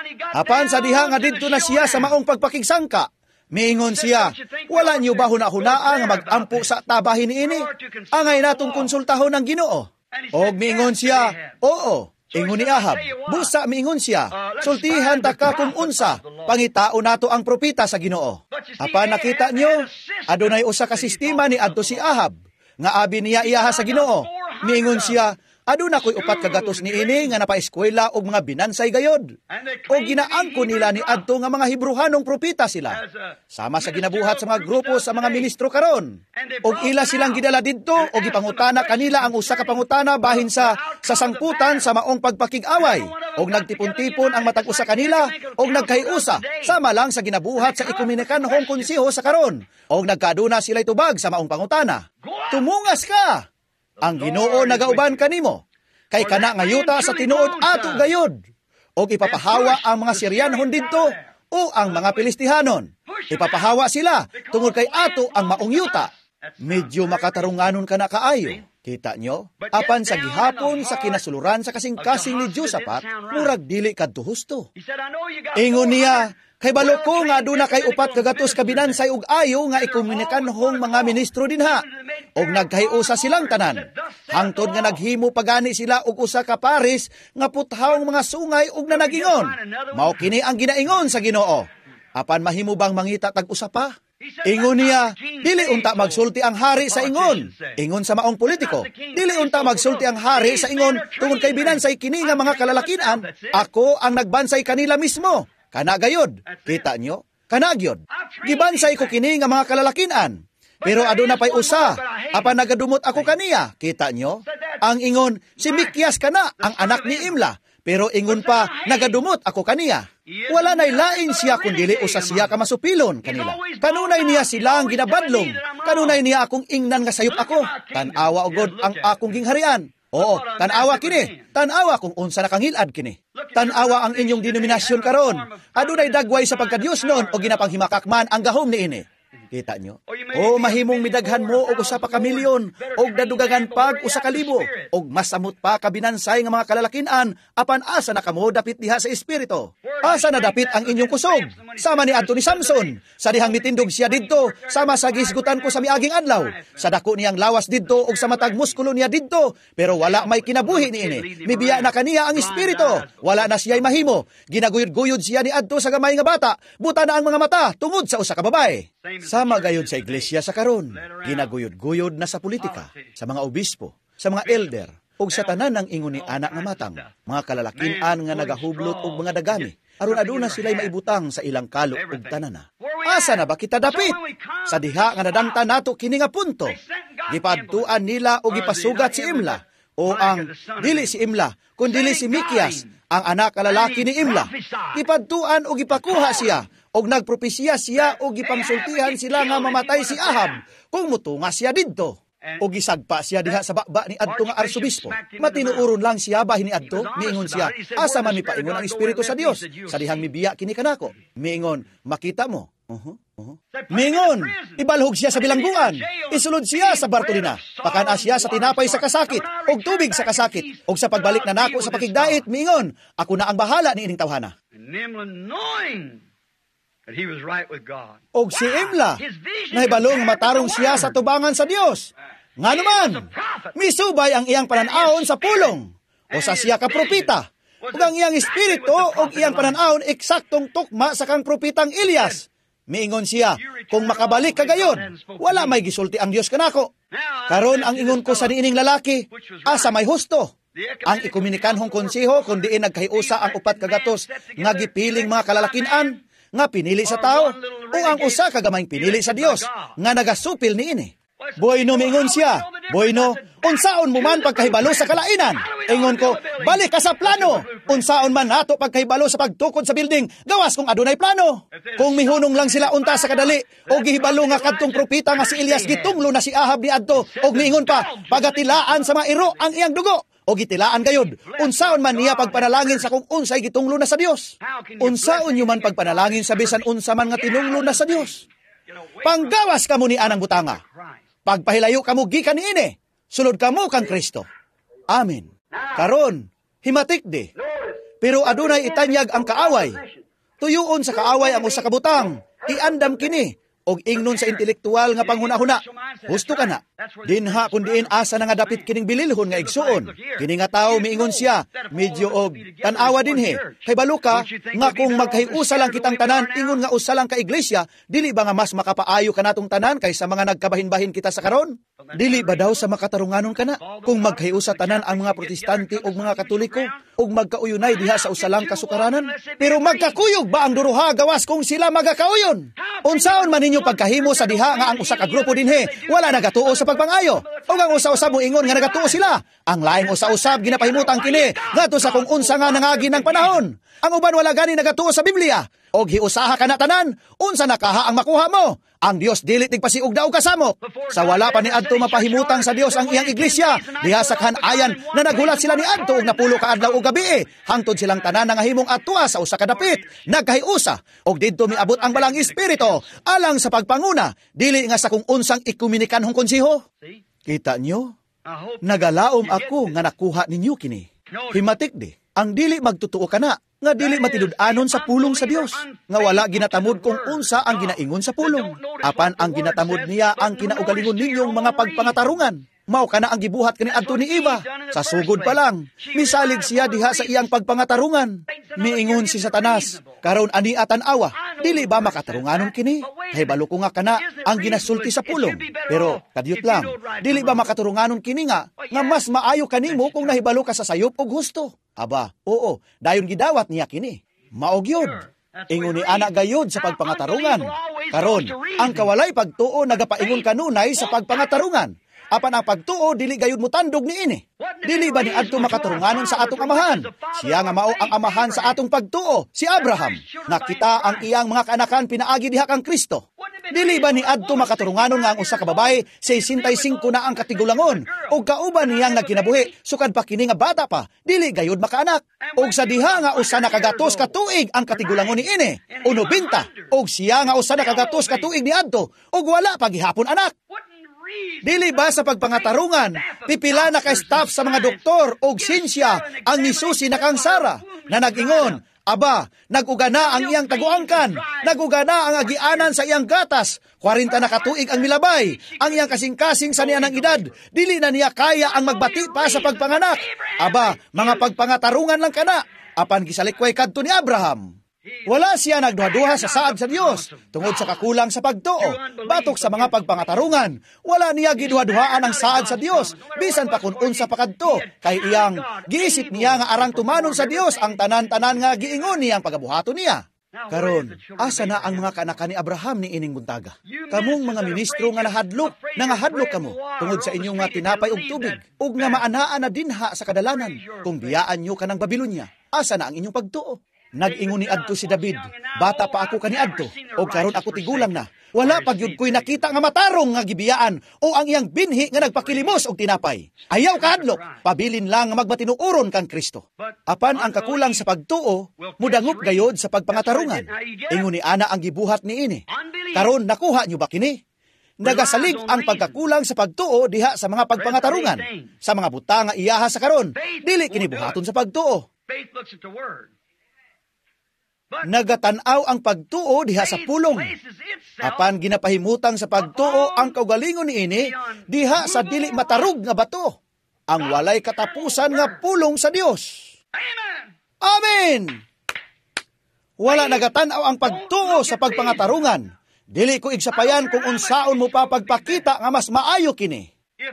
Apan sa diha nga didto na siya sa maong pagpakigsangka, miingon siya, wala niyo ba hunahunaa nga mag-ampo sa tabahin niini? Angay natong konsultahon ng Ginoo. Og miingon siya, oo. Ingon ni Ahab, busa miingon siya, sultihan ta ka kung unsa, pangitao nato ang propita sa Ginoo. Apan nakita niyo, adunay usa ka sistema ni adto si Ahab, nga abi niya iyaha sa Ginoo. Miingon siya, aduna ko'y upat kagatos ni ini nga napaeskwela og mga binansay gayod. O ginaangko nila ni adto nga mga Hebrehanong propita sila. Sama sa ginabuhat sa mga grupo sa mga ministro karon. Og ila silang gidala didto og gipangutana kanila ang usa ka pangutana bahin sa sa sangputan sa maong pagpakig-away. Og nagtipon-tipon ang matag usa kanila og nagkahiusa sama lang sa ginabuhat sa ikumunikanhong konseho sa karon. Og nagkaaduna sila'y tubag sa maong pangutana. Tumungas ka! Ang Ginoo nagauban kanimo, kay kana nga yuta sa tinuod ato gayod, o ipapahawa ang mga Siryanhon didto, o ang mga Pilistihanon. Ipapahawa sila, tungod kay ato ang maong yuta. Medyo makatarunganon ka na kaayo. Kita nyo? Apan sa gihapon sa kinasuluran sa kasing-kasing ni Josapat, murag dili kadto husto. Ingon niya, kay balo ko nga aduna kay upat kagatos kabinansay ug ayo nga ikomunikanhong mga ministro dinha. Og nagkahiusa silang tanan. Hangtod nga naghimo pagani sila og usa ka paris nga puthawng mga sungay ug nanagingon. Mao kini ang ginaingon sa Ginoo. Apan mahimo bang mangita tag usa pa? Ingon niya, dili unta magsulti ang hari sa ingon. Ingon sa maong politiko, dili unta magsulti ang hari sa ingon tungod kay binansay kini nga mga kalalakinan. Ako ang nagbansay kanila mismo. Kana gayod. Kita nyo? Kana gyud. Gibansay ko kini nga mga kalalakinan. Pero aduna pay usa, apan nagadumot ako kaniya. Kita nyo? Ang ingon, si Mikyas kana, ang anak ni Imla. Pero ingon pa, nagadumot ako kaniya. Wala nay lain siya kung dili usa siya ka masupilon kanila. Kanunay niya sila ang ginabadlong. Kanunay niya akong ingnan nga sayop ako. Tanawa ugod ang akong gingharian. Oo, tanawa kini. Tanawa kung unsa nakangilad kini. Tanawa ang inyong denominasyon karon. Adunay dagway sa pagkadiyos noon o ginapanghimakak man ang gahom niini. Kita nyo? O mahimong midaghan mo og usa pa ka milyon og dadugangan pag usa ka libo og masamot pa kabinansay nga mga kalalakinan apan asa na kamo dapit diha sa espiritu. Asa na dapit ang inyong kusog? Sama ni adto ni Samson. Sa dihang mitindog siya didto, sama sa gisgutan ko sa miaging adlaw. Sa dako niyang lawas didto og sa matag muskulo niya didto, pero wala may kinabuhi niini. Mibiya na kaniya ang espiritu. Wala na siya'y mahimo. Ginaguyod-guyod siya ni adto sa gamay nga bata. Buta na ang mga mata tungod sa usa ka babae. Sama gayud sa iglesia sa karon, ginaguyod-guyod na sa politika, sa mga obispo, sa mga elder, ug sa tanan ng ingon ni anak nga matang, mga kalalakinan nga nagahublot og mga dagami, aron aduna sila'y maibutang sa ilang kalo ug tanana. Asa na ba kita dapit? Sa diha nga nadangta nato kini nga punto, gipadtuan nila og gipasugat si Imla, o ang dili si Imla, kun dili si Mikias, ang anak kalalaki ni Imla. Gipadtuan og gipakuha siya, og nagpropesya siya og gipangsultihan sila nga mamatay si Ahab kung mutunga siya didto. O gisagpa siya diha sa bakba ni adto nga arsobispo. Matinuuron lang siya bahin ni adto, miingon siya, asa man mi paingon ang espiritu sa Dios. Sa dihang mibiya kini kanako. Miingon, makita mo. Uh-huh, uh-huh. Miingon, ibalhog siya sa bilangguan. Isulod siya sa Bartolina. Pakana siya sa tinapay sa kasakit, og tubig sa kasakit, og sa pagbalik na nako sa pakigdait, miingon, ako na ang bahala ni ining tawhana. He was right with God. Og si Imla, nahibalong matarong siya sa tubangan sa Dios. Nga naman, misubay ang iyang pananaon sa pulong, o sa siya ka propita. Ug ang iyang espiritu og iyang pananaon eksaktong tukma sa kang propitang Elias. Miingon siya, kung makabalik ka gayon, wala may gisulti ang Dios kanako. Karon ang ingon ko sa niining lalaki, asa may husto. Ang ikumunikanhong konseho kung diin nagkahiusa ang upat kagatos nga gipiling mga kalalakinan, nga pinili sa tao, o ang usa kagamay pinili sa Dios, nga nagasupil niini. Boyno miingon siya, Boyno, unsaon mo man pagkahibalo sa kalainan? Ingon ko, balik ka sa plano. Unsaon man nato pagkahibalo sa pagtukod sa building, gawas kung adunay plano. Kung mihunong lang sila unta sa kadali, o gihibalo nga kadtong propita nga si Elias gitunglo na si Ahab ni adto, o miingon pa, pagatilaan sa mga iro ang iyang dugo. O gitilaan gayod, unsaon man niya pagpanalangin sa kung unsay gitunglo na sa Dios. Unsaon nyo man pagpanalangin sa bisan unsa man nga tinunglo na sa Dios. Panggawas kamo ni anang butanga. Pagpahilayo kamo gikan niini, sulod kamo kang Kristo. Amen. Karon, himatik di. Pero adunay itanyag ang kaaway. Tuyuon sa kaaway ang usa ka butang. Iandam kini. Og ingnon sa intelektual nga panghuna-huna. Husto ka na. Dinha kun diin asa na nga dapit kining bililhon nga igsuon. Kini nga tawo miingon siya, medyo og tan-awa dinhi. Kay baluka nga kung magkahiusa lang kitang tanan, ingon nga usa lang ka iglesia, dili ba nga mas makapaayo kanatong tanan kaysa mga nagkabahin-bahin kita sa karon? Dili ba daw sa makatarunganon kana? Kung magkahiusa tanan ang mga protestante ug mga katoliko, ug magkauyunay diha sa usa lang kasukaranan, pero magkakuyog ba ang duruha gawas kung sila magakauyon? Unsaon man ninyo pagkahimo sa diha nga ang usa ka grupo dinhi wala nagatuo sa pagpangayo, o ang usa-usab mo ingon nga nagatuo sila. Ang laing usa-usab ginapahimutang kini ngadto sa kung unsa nga nangagi ng panahon. Ang uban wala gani nagatuo sa Biblia. Og hiusaha ka na tanan, unsa nakaha ang makuha mo? Ang Dios dili tigpasiug daw kasamo. Sa wala pa ni adto mapahimutang sa Dios ang iyang iglesia, diha sa kanayan na naghulat sila ni adto og napulo ka adlaw og gabi, hangtod silang tanan nga himong atua sa usa ka dapit, nagkahiusa, og didto miabot ang balang espiritu alang sa pagpanguna, dili nga sa kung unsang ikumunikanhong konseho. Kita nyo? Nagalaom ako nga nakuha ninyo kini. Himatik di, ang dili magtutuo kana, nga dili matidud-anon sa pulong sa Dios, nga wala ginatamod kung unsa ang ginaingon sa pulong. Apan ang ginatamod niya ang kinaugalingon ninyong mga pagpangatarungan. Mao kana ang gibuhat kani adto ni Eva. Sa sugod pa lang, misalig siya diha sa iyang pagpangatarungan. Miingon si Satanas, karon ani atan-awa, dili ba makatarunganon kini? Hibalo ko nga kana ang ginasulti sa pulong. Pero kadiyot lang, dili ba makatarunganon kini nga nga mas maayo kanimo kung nahibalo ka sa sayop og husto? Aba, oo, dayon gidawat niya kini. Maog yun. Ingon ni anak gayod sa pagpangatarungan. Karon, ang kawalay pagtuo nagapaingon kanunay sa pagpangatarungan. Apan ang pagtuo dili gayud mo tandog niini. Dili ba ni adto makatarunganon sa atong amahan? Siya nga mao ang amahan sa atong pagtuo, si Abraham. Nakita ang iyang mga kaanakan pinaagi diha kang Kristo. Dili ba ni adto makaturunganon nga ang usa ka babae sesenta y cinco na ang katigulangon ug kauban niyang nagkinabuhi sukad pa kini nga bata pa dili gayud makaanak. Ug sa diha nga usa na kagatos ka tuig ang katigulangon niini o nobenta ug siya nga usa na kagatos ka tuig ni adto ug wala pa gihapon anak. Dili ba sa pagpangatarungan pipila na ka staff sa mga doktor ug sinsya ang nisusi na kang Sara na nag-ingon, aba, nag-ugana ang iyang taguangkan, nag-ugana ang agianan sa iyang gatas, kwarenta na katuig ang milabay, ang iyang kasing-kasing sa niya ng edad, dili na niya kaya ang magbati pa sa pagpanganak. Aba, mga pagpangatarungan lang kana, apan gisalikway kadto ni Abraham. Wala siya nagduha-duha sa saad sa Dios tungod sa kakulang sa pagtuo. Batok sa mga pagpangatarungan, wala niya giduha-duhaan ang saad sa Dios bisan pa kun unsa pa kadto kay iyang giisip niya nga arang tumanon sa Dios ang tanan-tanan nga giingon niyang pagabuhaton niya. Karon, asa na ang mga kanakan ni Abraham ni ining buntaga? Kamong mga ministro nga nahadlok, nangahadlok kamo tungod sa inyong nga tinapay og tubig ug nga maanaan na dinha sa kadalanan kung biyaan nyo kanang Babilonya. Asa na ang inyong pagtuo? Nag-ingon ni adto si David, bata pa ako kani adto, o karon ako tigulang na. Wala pa gyud ko'y nakita nga matarong nga gibiyaan o ang iyang binhi nga nagpakilimos og tinapay. Ayaw kahadlok, pabilin lang nga magbatinuoron kang Kristo. Apan ang kakulang sa pagtuo, mudangop gayod sa pagpangatarungan. Ingon ni ana ang gibuhat niini. Karon nakuha nyo ba kini? Nagasalig ang pagkakulang sa pagtuo diha sa mga pagpangatarungan. Sa mga butang nga iyaha sa karon, dili kini buhaton sa pagtuo. Nagatanaw ang pagtuo diha sa pulong. Apan ginapahimutang sa pagtuo ang kaugalingon niini diha sa dili matarog nga bato. Ang walay katapusan nga pulong sa Dios. Amen. Wala nagatanaw ang pagtuo sa pagpangatarungan. Dili ko igsapayan kung unsaon mo pa pagpakita nga mas maayo kini.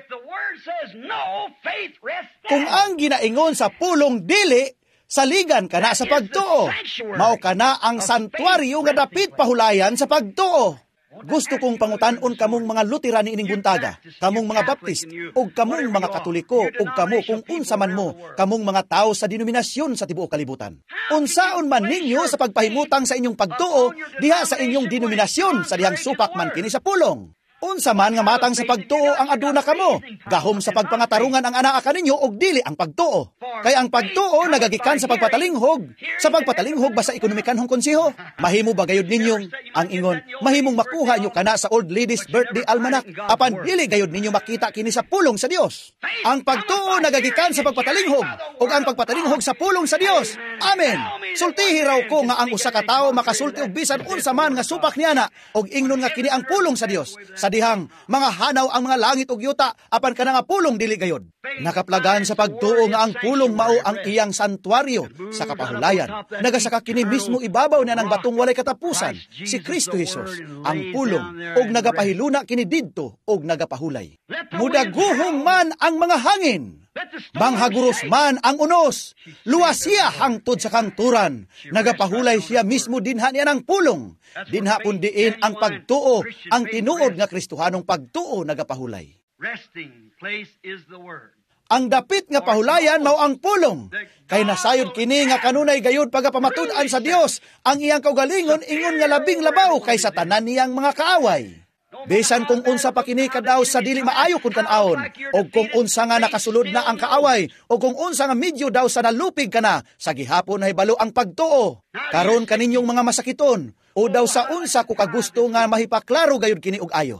Kung ang ginaingon sa pulong dili, saligan ka na sa pagtuo. Mao ka na ang santuaryo nga dapit pahulayan sa pagtuo. Gusto kong pangutan-on kamong mga Lutheran ining buntaga, kamong mga Baptist, ug kamong mga Katoliko, ug kamo kung unsa man mo, kamong mga tao sa denominasyon sa tibuok kalibutan. Unsaon man ninyo sa pagpahimutang sa inyong pagtuo diha sa inyong denominasyon sa dihang supak man kini sa pulong. Unsa man nga matang sa pagtuo ang aduna kamo, gahom sa pagpangatarungan ang anaa kaninyo og dili ang pagtuo. Kay ang pagtuo nagagikan sa pagpatalinghog. Sa pagpatalinghog ba sa ekonomikanhong konseho? Mahimo ba gayud ninyong ang ingon, mahimong makuha nyo kana sa Old Lady's Birthday Almanac, apan dili gayud ninyo makita kini sa pulong sa Dios. Ang pagtuo nagagikan sa pagpatalinghog ug ang pagpatalinghog sa pulong sa Dios. Amen. Sultihi raw ko nga ang usa ka tawo makasulti og bisan unsa man nga supak niana og ingnon nga kini ang pulong sa Dios. Sa dihang mga hanaw ang mga langit ug yuta apan kana nga pulong dili gayod. Nakaplagan sa pagtuo nga ang pulong mao ang iyang santuaryo sa kapahulayan. Nagasaka kini mismo ibabaw na ng batong walay katapusan, si Kristo Jesus, ang pulong ug nagapahiluna kini didto ug nagapahulay. Mudaguhong man ang mga hangin, manghaguros man ang unos, luwas siya hangtod sa kanturan, nagapahulay siya mismo dinha niya ng pulong. Dinha pun diin ang pagtuo, ang tinuod nga Kristohanong pagtuo nagapahulay. Ang dapit nga pahulayan mao ang pulong. Kay nasayod kini nga kanunay gayud pagapamatun-an sa Dios, ang iyang kaugalingon ingon nga labing labaw kaysa tanan niyang mga kaaway. Bisan kung unsa pa kini kadaw sa dili maayo kun tan-awon, o kung unsa nga nakasulod na ang kaaway, o kung unsa nga medyo daw sa nalupig ka na, sa gihapon ay balo ang pagtuo. Karon kaninyong mga masakiton, o daw sa unsa ko kagusto nga mahipaklaro gayud kini og ayo.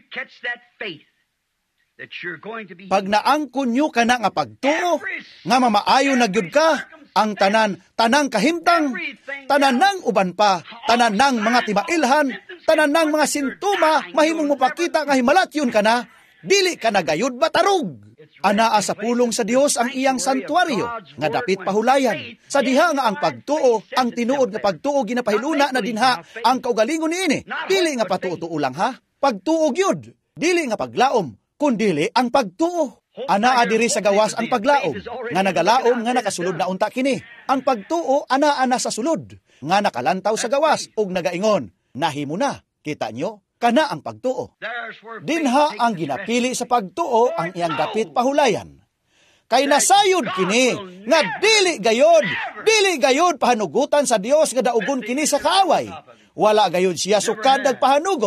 Pag naangkon nyo ka na nga pagtuo, nga mamaayo na gyud ka, ang tanan, tanang kahimtang, tanan ng uban pa, tanan ng mga timailhan, tanan ng mga sintuma, mahimong mupakita nga himalatyon ka na, dili ka na gayud batarog. Anaa sa pulong sa Dios ang iyang santuaryo, nga dapit pahulayan. Sa diha nga ang pagtuo, ang tinuod nga pagtuo ginapahiluna na dinha, ang kaugalingon niini, dili nga patuo-tuo lang ha, pagtuo gyud, dili nga paglaom, kundili ang pagtuo. Anaa diri sa gawas ang paglaom, nga nagalaom nga nakasulod na unta kini. Ang pagtuo anaa na sa sulod, nga nakalantaw sa gawas ug nagaingon, nahimo na. Kita nyo? Kana ang pagtuo. Dinha ang ginapili sa pagtuo ang iyang dapit pahulayan. Kay nasayod kini, nga dili gayod, dili gayod pahanugutan sa Dios nga daugon kini sa kaaway. Wala gayod siya sukad nagpahanugot,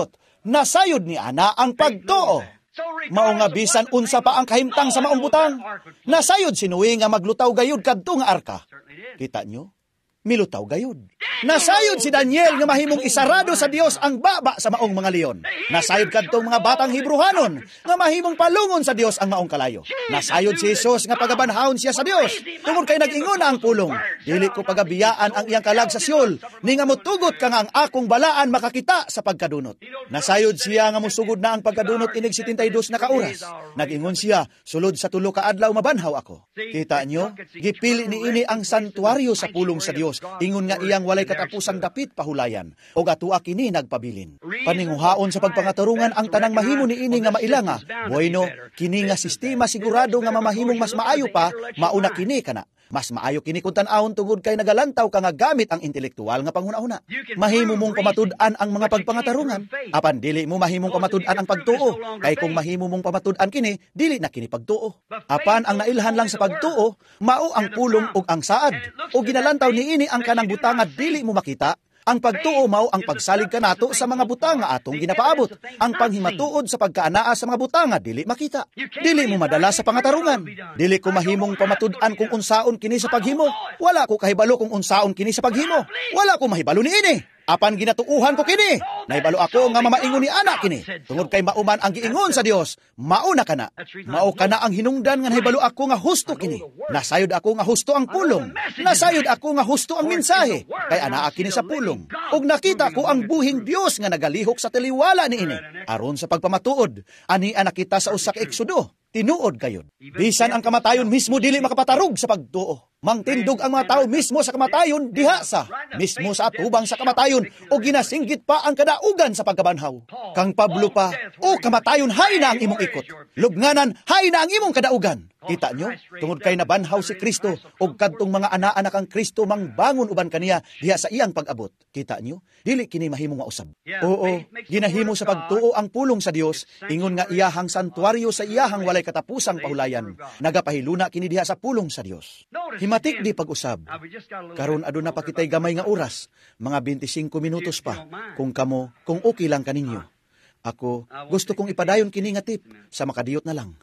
Nasayod ni ana ang pagtuo. Mao nga bisan unsa pa ang kahimtang sa maong butang, nasayod si Noe nga maglutaw gayud kadto nga arka. Kita nyo? Milutaw gayud. Nasayod si Daniel nga mahimong isarado sa Dios ang baba sa maong mga leon. Nasayod kadtong mga batang Hebrehanon nga mahimong palungon sa Dios ang maong kalayo. Nasayod si Jesus nga pagabanhawon siya sa Dios. Tungod kay nag-ingon na ang pulong. Dili ko pagabiyaan ang iyang kalag sa Siol, ni nga motugot ka nga ang akong balaan makakita sa pagkadunot. Nasayod siya nga musugod na ang pagkadunot inig setenta-dos na kauras. Nag-ingon siya, sulod sa tulo ka adlaw mabanhaw ako. Kita nyo? Gipili ni ini ang santuaryo sa pulong sa Dios. Ingon nga iyang walay katapusang dapit pahulayan, o gatua kini nagpabilin. Paninguhaon sa pagpangatarungan ang tanang mahimo ni ini nga mailanga, bueno, kini nga sistema sigurado nga mamahimong mas maayo pa, mauna kini kana. Mas maayo kini kung tan-awon tungod kay nagalantaw ka nga gamit ang intelektual nga panghuna-una. Mahimo mong pamatud-an ang mga pagpangatarungan, apan dili mo mahimong pamatud-an ang pagtuo, kay kung mahimo mong pamatud-an kini, dili na kini pagtuo. Apan ang nailhan lang sa pagtuo, mao ang pulong ug ang saad, o ginalantaw ni ini ang kanang butang nga dili mo makita. Ang pagtuo mao ang pagsalig kanato sa mga butang nga atong ginapaabot. Ang panghimatuod sa pagkaanaa sa mga butang nga dili makita. Dili mo madala sa pangatarungan. Dili ko mahimong pamatud-an kung unsaon kini sa paghimo. Wala ko kahibalo kung unsaon kini sa paghimo. Wala ko mahibalo ni ini. Apan ginatuuhan ko kini. Naibalo ako nga mamaingon ni anak kini. Tungod kay mauman ang giingon sa Dios, mauna kana. Mao kana ang hinungdan nga nahibalo ako nga husto kini. Nasayod ako nga husto ang pulong. Nasayod ako nga husto ang mensahe. Kay anaa kini sa pulong. Ug nakita ko ang buhing Dios nga nagalihok sa taliwala ni ini. Aron sa pagpamatuod, ani anak kita sa usa ka Eksodo. Tinuod gayud. Bisan ang kamatayon mismo dili makapatarog sa pagtuo. Mangtindog ang mga tao mismo sa kamatayon diha sa mismo sa atubang sa kamatayon o ginasinggit pa ang kadaugan sa pagkabanhaw. Kang Pablo pa, o kamatayon hay na ang imong ikot. Lubnganan hay na ang imong kadaugan. Kita nyo? Tungod kay nabanhaw si Kristo o kadtong mga ana-anak ang Kristo mangbangon uban kaniya diha sa iyang pag-abot. Kita nyo? Dili kini mahimo nga usab. Oo, ginahimo sa pagtuo ang pulong sa Dios, ingon nga iyahang santuaryo sa iyahang walay katapusang pahulayan. Nagapahiluna kini diha sa pulong sa Dios. Himatik di pag-usab. Karon aduna pa kitay gamay nga oras, mga twenty-five minutos pa. Kung kamo, kung okay lang kaninyo. Ako, gusto kong ipadayon kini nga tip sa makadiyot na lang.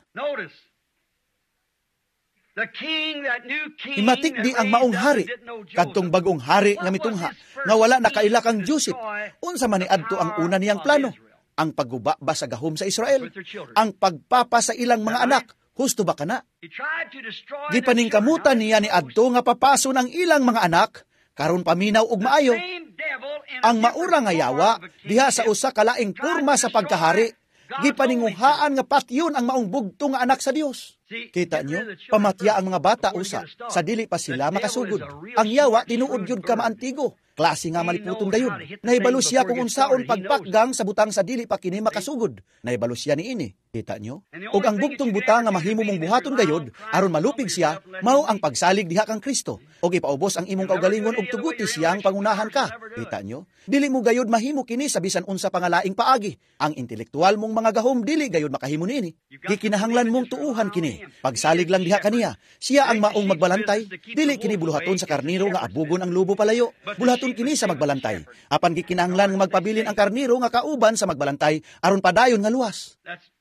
Himatik di ang maong hari, kadtong bagong hari nga mitungha, nga wala nakaila kang Joseph. Unsa man ni adto ang una niyang plano? Ang pagguba ba sa gahom sa Israel? Ang pagpapa sa ilang mga anak? Husto ba kana? Gipaningkamutan niya ni adto nga papaso ng ilang mga anak, karon paminaw ug maayo. Ang maura nga yawa diha sa usa ka laing porma sa pagkahari, gipaninguhaan nga patyon ang maong bugtong nga anak sa Dios. Kita nyo, pamatya ang mga bata usa, sa dili pa sila makasugod. Ang yawa, tinuod yun ka maantigo. Klase nga maliputon dayon. Nahibalo siya kung unsaon pagpakgang sa butang sa dili pa kini makasugod. Nahibalo siya ni ini. Kita nyo? Ug ang bugtong butang nga mahimo mong buhaton gayod, aron malupig siya, mao ang pagsalig diha kang Kristo. Ug ipaubos ang imong kaugalingon ug tuguti siyang pangunahan ka. Kita nyo? Dili mo gayod mahimo kini sa bisan unsa pangalaing paagi. Ang intelektual mong mga gahom dili gayod makahimo niini. Gikinahanglan mong tuuhan kini. Pagsalig lang diha kaniya. Siya ang maong magbalantay. Dili kini buluhaton sa karniro nga abugon ang lubo palayo. Buluhaton kini sa magbalantay. Apan gikinahanglan nga magpabilin ang karniro nga kauban sa magbalantay aron padayon nga luwas.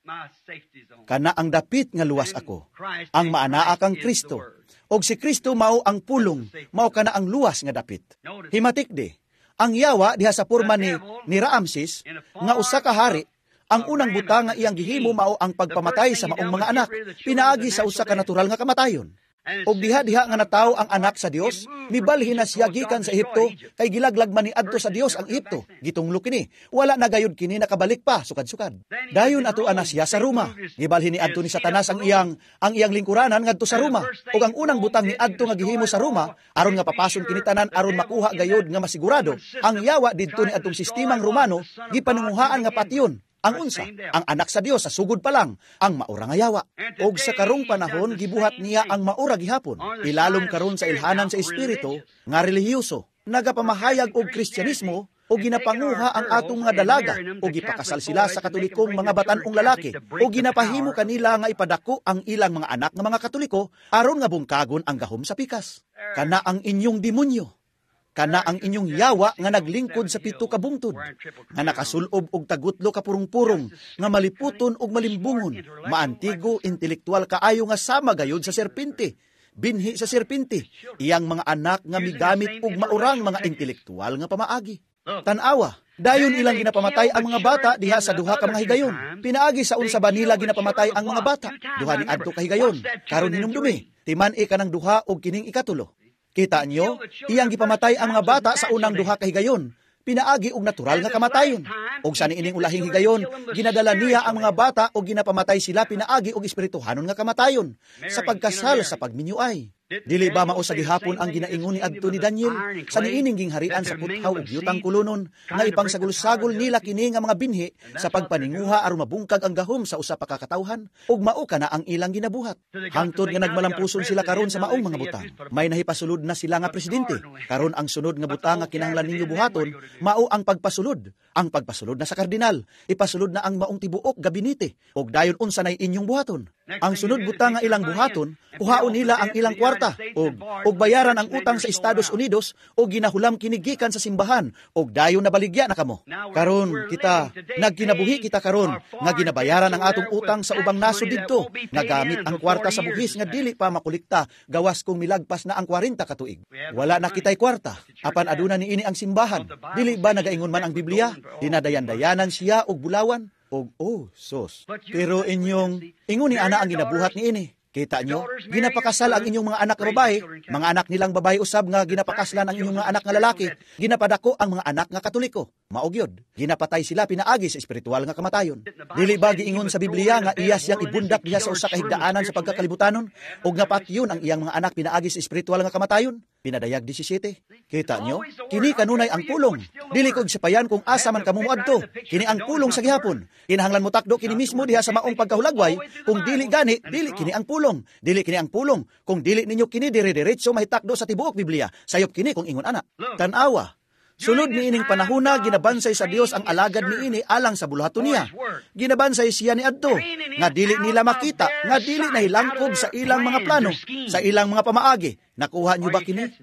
Kana ang dapit nga luwas ako. Ang maanaa kang Kristo. Og si Kristo mao ang pulong, mao kana ang luwas nga dapit. Himatik di. Ang yawa diha sa porma ni ni Raamses nga usa ka hari. Ang unang butang nga iyang gihimo mao ang pagpamatay sa maong mga anak, pinaagi sa usa ka natural nga kamatayon. Og diha-diha nga nataw ang anak sa Dios, mibalhin na siya gikan sa Ehipto, kay gilaglag man ni adto sa Dios ang Ehipto. Gitunglo kini, wala na gayud kini nakabalik pa sukad-sukad. Dayon ato ana siya sa Roma. Gibalhin ni adto ni Satanas ang iyang ang iyang lingkuranan ngadto sa Roma. Og ang unang butang ni adto nga gihimo sa Roma, aron nga papason kini tanan aron makuha gayud nga masigurado. Ang yawa didto ni adtong sistemang Romano, gipanunguhaan nga patyon. Ang unsa, ang anak sa Dios sa sugod pa lang, ang maura nga yawa. Og sa karong panahon, gibuhat niya ang maura gihapon. Ilalom karon sa ilhanan sa espiritu, nga relihiyoso, nagapamahayag og Kristyanismo, o ginapanguha ang atong mga dalaga, o gipakasal sila sa katolikong mga batanong lalaki, o ginapahimo kanila nga ipadako ang ilang mga anak nga mga katoliko, aron nga bungkagon ang gahom sa pikas. Kana ang inyong demonyo. kana ang inyong yawa nga naglingkod sa pito ka bungtod, nga nakasulob og tagutlo ka purong-purong, nga maliputon og malimbungon, maantigo, intelektual kaayo nga sama gayod sa serpente, binhi sa serpente, iyang mga anak nga migamit og maurang mga intelektual nga pamaagi. Tanawa, dayon ilang ginapamatay ang mga bata diha sa duha ka mga higayon. Pinaagi sa unsa ba nila ginapamatay ang mga bata? Duha ni adto ka higayon. Karon hinumdumi, timan-i kanang duha og kining ikatulo. Kita nyo, iyang gipamatay ang mga bata sa unang duha ka higayon. Pinaagi og natural nga kamatayon. Og sa niining ulahing higayon, ginadala niya ang mga bata og ginapamatay sila pinaagi og espirituhanon nga kamatayon sa pagkasal sa pagminyuay. Dili ba mao sa gihapon ang ginaingon ni adto ni Daniel sa niining gingharian sa puthaw ug yutang kulonon nga ipangsagol-sagol nila kini nga mga binhi sa pagpaninguha aron mabungkag ang gahom sa usa pa ka katawhan ug mao kana ang ilang ginabuhat. Hangtod nga nagmalampuson sila karon sa maong mga butang. May nahipasulod na sila nga presidente. Karon ang sunod nga butang nga kinahanglan ninyo buhaton mao ang pagpasulod. Ang pagpasulod na sa kardinal, ipasulod na ang maong tibuok gabinete ug dayon unsa nay inyong buhaton. Ang sunod butang nga ilang buhaton, kuhaon nila ang ilang kwarta ug ug bayaran ang utang sa Estados Unidos ug ginahulam kini gikan sa simbahan ug dayon nabaligya na kamo. Karon kita nagkinabuhi kita karon nga ginabayaran ang atong utang sa ubang nasod didto nga gamit ang kwarta sa buhis nga dili pa makolekta gawas kung milagpas na ang kwarenta ka tuig. Wala na kitay kwarta apan aduna niini ang simbahan. Dili ba nagaingon man ang Biblia dinadayan-dayanan siya og bulawan? Og, oh, sos. Pero inyong, inguni ana ang ginabuhat ni ini. Kita nyo, ginapakasal ang inyong mga anak na babae, mga anak nilang babae usab nga ginapakaslan ang inyong mga anak nga lalaki, ginapadako ang mga anak nga katoliko. Maogyod, ginapatay sila pinaagi sa espiritual nga kamatayon. Dili ba giingon sa Biblia nga iya siyang ibundak diha sa usa ka higdaanan sa pagkakalibutannon, og nga patyon ang iyang mga anak pinaagi sa espiritual nga kamatayon? Pinadayag seventeen. Kita nyo, kini kanunay ang pulong. Dili kog sipayan kung asa man kamo moadto. Kini ang pulong sa gihapon. Kinahanglan mo takdo kini mismo diha sa maong pagkahulagway. Kung dili gani, dili kini ang pulong. Dili kini ang pulong. Kung dili ninyo kini dire-diretso mahitakdo sa tibuok Biblia. Sayop kini kung ingon ana. Tanawa. Sunod ni ining panahuna, ginabansay sa Dios ang alagad ni ini alang sa buluhaton niya. Ginabansay siya ni adto, nga dili nila makita, nga dili nahilangkob sa ilang mga plano, sa ilang mga pamaagi. Nakuha niyo ba kini?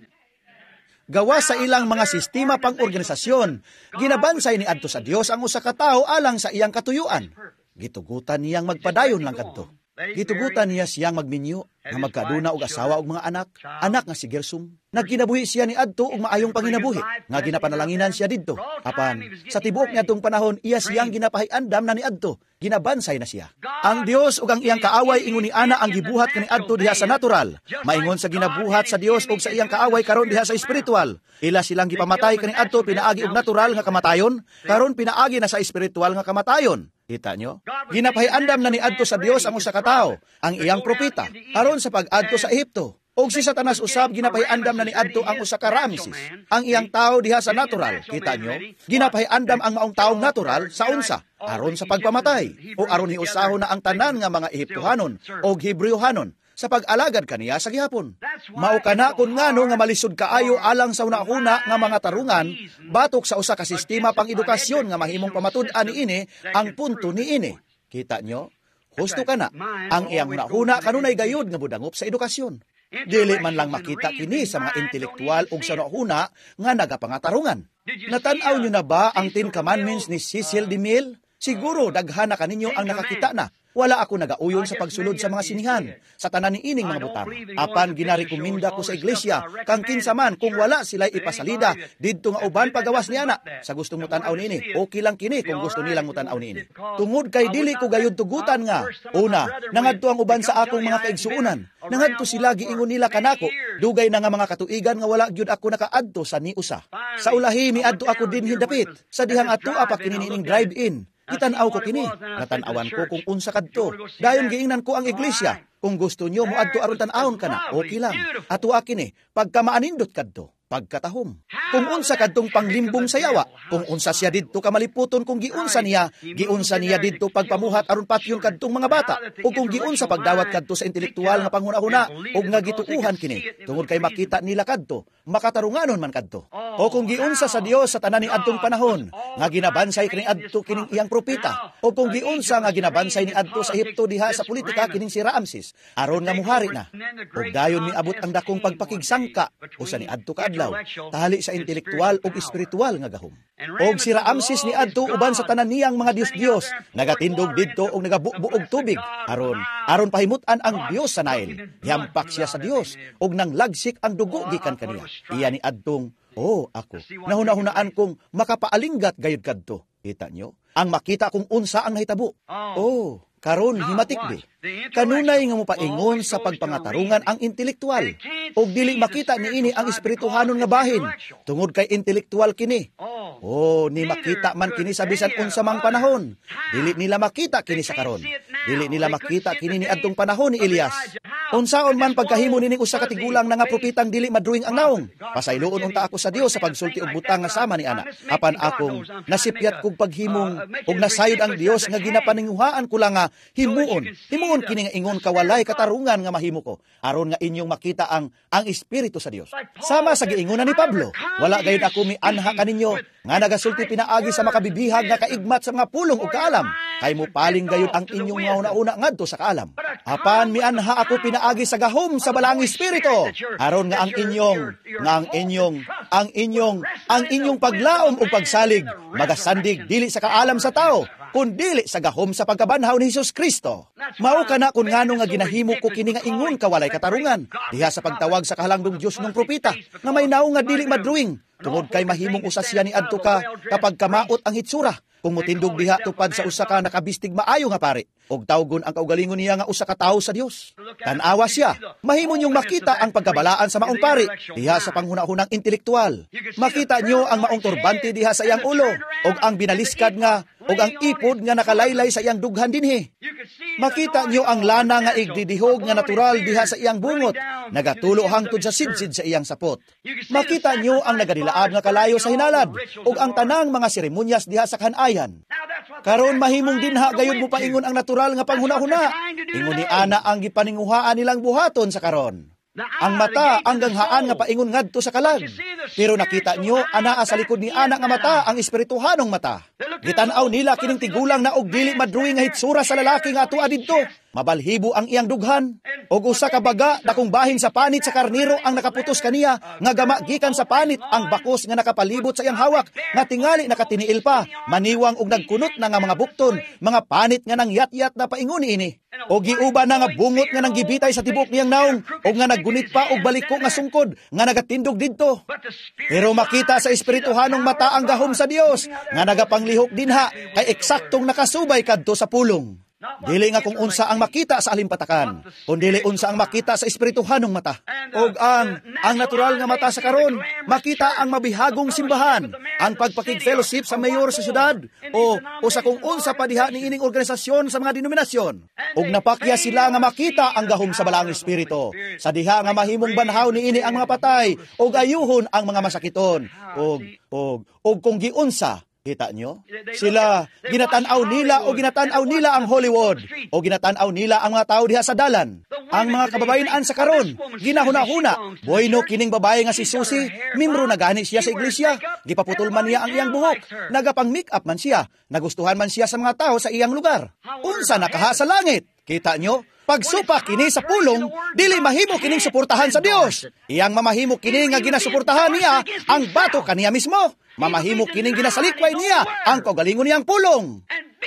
Gawa sa ilang mga sistema pang organisasyon, ginabansay ni adto sa Dios ang usa ka tawo alang sa iyang katuyuan. Gitugutan niyang magpadayon lang kadto. Gitugutan niya siyang magminyo, nga magkaduna og asawa og mga anak, anak nga si Gersum. Nagkinabuhi siya ni adto og maayong panginabuhi, nga ginapanalanginan siya didto. Apan sa tibuok niadtong panahon, iya siyang ginapahiandam na ni adto, ginabansay na siya. Ang Dios ug ang iyang kaaway ingon ni ana ang gibuhat kani adto diha sa natural. Maingon sa ginabuhat sa Dios ug sa iyang kaaway karon diha sa espiritual. Ila silang gipamatay kani adto pinaagi og natural nga kamatayon, karon pinaagi na sa espiritual nga kamatayon. Kita nyo? Ginapahiandam na ni adto sa Dios ang usa ka tawo, ang iyang propeta, aron sa pag-adto sa Ehipto. Og si Satanas usab ginapahiandam na ni adto ang usa ka Ramses, ang iyang tawo diha sa natural. Kita nyo? Ginapahiandam ang maong taong natural sa unsa, aron sa pagpamatay, o aron hiusahon na ang tanan nga mga Ehiptohanon o Hebrewhanon sa pag-alagad kaniya sa gihapon. Mao kana kun ngano nga malisod kaayo alang sa una-una nga mga tarungan batok sa usa ka sistema pang edukasyon nga mahimong pamatud-an niini ang punto niini. Kita nyo? Husto kana. Ang iyang una-una kanunay gayud nga budangop sa edukasyon. Dili man lang makita kini sa mga intelektual ug sa una nga nagapangatarungan. Natan-aw nyo na ba ang Ten Commandments ni Cecil DeMille? Siguro daghan na kaninyo ang nakakita na. Wala ako nagauyon sa pagsulod sa mga sinihan, sa tanan ni ining mga butang. Apan ginarekomenda ko sa iglesia, kang kinsaman kung wala sila'y ipasalida, didto nga uban pagawas niya na. Sa gustong mutanaw niini, okay lang kini kung gusto nilang mutanaw niini. Tungod kay dili ko gayud tugutan nga. Una, nangadto ang uban sa akong mga kaigsuunan. Nangadto sila giingon nila kanako, dugay na nga mga katuigan nga wala gyud ako nakaadto sa niusa. Sa ulahi miadto ako din hidapit, sa dihang ato apa kini ning drive-in. Itan-aw ko kini, natanawan ko kung unsa kadto. Dayon giingnan ko ang iglesia. Kung gusto nyo mo adto aron tan-awon kana, okay lang. Ato kini, pagka maanindot kadto, pagkatahom. Kung unsa kadtong panglimbong sa yawa, kung unsa siya didto kamaliputon, kung giunsa niya, giunsa niya didto pagpamuhat aron patyon kadtong mga bata, o kung giunsa pagdawat kadto sa intelektual nga panghuna-huna, o nga gituuhan kini, tungod kay makita nila kadto, makatarunganon man kadto. O kung giunsa sa Dios sa tanan ni adtong panahon, nga ginabansay kini adto kining iyang propeta, o kung giunsa nga ginabansay ni adto sa Ehipto diha sa politika kining si Ramses, aron nga muhari na. O dayon miabot ang dakong pagpakigsangka, o sa ni adto kaadlaw, tali sa intelektual ug espiritual nga gahom. Og si Raamses ni adto uban sa tanan niyang mga Dios-Dios, nagatindog didto og nagabubuog tubig aron aron pahimutan ang Dios sa Nile. Yampak siya sa Dios og nanglagsik ang dugo gikan kaniya. Iya ni adtong, oh ako, nahuna-hunaan kong makapaalinggat gayud kadto. Kita nyo? Ang makita kung unsa ang nahitabo. Oh, karon himatik di. Kanunay nga mo paingon sa pagpangatarungan ang intelektual. Og dili makita niini ang espirituhanon nga bahin. Tungod kay intelektual kini. Oh, ni makita man kini sa bisan unsa mang panahon. Dili nila makita kini sa karon. Dili nila makita kini ni adtong panahon ni Elias. Unsaon man pagkahimo nining usa ka tigulang nga propetang dili madruing ang naong. Pasayloon unta ako sa Dios sa pagsulti og butang nga sama ni ana. Apan akong nasipyat kog paghimong og nasayod ang Dios nga ginapaninguhaan ko lang nga himuon. Himuon kini nga ingon kawalay katarungan nga mahimo ko aron nga inyong makita ang ang espiritu sa Dios. Sama sa giingunan ni Pablo, wala gayud ako mianha kaninyo nga nagasulti pinaagi sa makabibihag nga kaigmat sa mga pulong ug kaalam. Kay mo paling gayud ang inyong mauna-una ngadto sa kaalam. Apan mianha ako pinaagi sa gahom sa balang espiritu aron nga ang inyong nga ang inyong ang inyong ang inyong paglaom ug pagsalig magasandig dili sa kaalam sa tao kundi sa gahom sa pagkabanhaw ni Hesus Kristo. Mao kana kun ngano nga ginahimo ko kini nga ingon kawalay katarungan diha sa pagtawag sa kahalangdong Dios ng propeta nga may naong nga dili madruing tungod kay mahimong usa siya ni adto ka kapag kamaot ang hitsura. Kung mutindog diha tupad sa usa ka nakabistig maayo nga pare, og tawgon ang kaugalingon niya nga usa ka tawo sa Dios. Tan-awa siya, mahimo niyong makita ang pagkabalaan sa maong pare diha sa panghunahunang intelektual. Makita niyo ang maong turbante diha sa iyang ulo, og ang binaliskad nga, og ang ipod nga nakalaylay sa iyang dughan dinhi. Makita niyo ang lana nga igdidihog nga natural diha sa iyang bungot, nagatulo hangtod sa sidsid sa iyang sapot. Makita niyo ang nagadilaad nga kalayo sa hinalad, og ang tanang mga seremonyas diha sa kanayan. Karon mahimong dinha gayud mo paingon ang natural nga panghuna-huna. Ingon ni ana ang gipaninguhaan nilang buhaton sa karon. Ang mata ang ganghaan nga paingon ngadto sa kalag. Pero nakita niyo anaa sa likod ni ana nga mata ang espirituhanong mata. Gitan-aw nila kining tigulang na og dili madruing nga hitsura sa lalaki nga atua didto. Mabalhibo ang iyang dughan og usa ka baga dakong bahin sa panit sa karniro ang nakaputos kaniya nga gama gikan sa panit ang bakos nga nakapalibot sa iyang hawak nga tingali nakatiniil pa maniwang og nagkunot na nga mga bukton mga panit nga nangyat-yat na paingon ini og giuba na nga bungot nga nanggibitay sa tibok niyang naong og nga naggunit pa og baliko nga sungkod nga nagatindog didto. Pero makita sa espirituhanong mata ang gahom sa Dios nga nagapanglihok dinha kay eksaktong nakasubay kadto sa pulong. Dili nga kung unsa ang makita sa alimpatakan, kundi unsa ang makita sa espirituhanong mata. Og ang ang natural nga mata sa karon, makita ang mabihagong simbahan, ang pagpakig-fellowship sa mayor sa syudad, o o sa kung unsa pa diha ni ining organisasyon sa mga denominasyon. Og napakya sila nga makita ang gahom sa balang espiritu. Sa diha nga mahimong banhaw ni ini ang mga patay, og ayuhon ang mga masakiton, og og og kung giunsa. Kita nyo? Sila, ginatanaw nila o ginatanaw nila ang Hollywood o ginatanaw nila ang mga tao diha sa dalan. Ang mga kababayan sa karon, ginahuna-huna. Boyno kining babae nga si Susie, mimro na gani siya sa iglesia. Gipaputol man niya ang iyang buhok. Nagapang-make up man siya. Nagustuhan man siya sa mga tao sa iyang lugar. Unsa nakaha sa langit? Kita nyo? Pagsupa kini sa pulong, dili mahimo kining suportahan sa Dios. Iyang mamahimo kini nga ginasuportahan niya ang bato kaniya mismo. Mamahimo kining ginasalikway niya ang kaugalingon niyang pulong.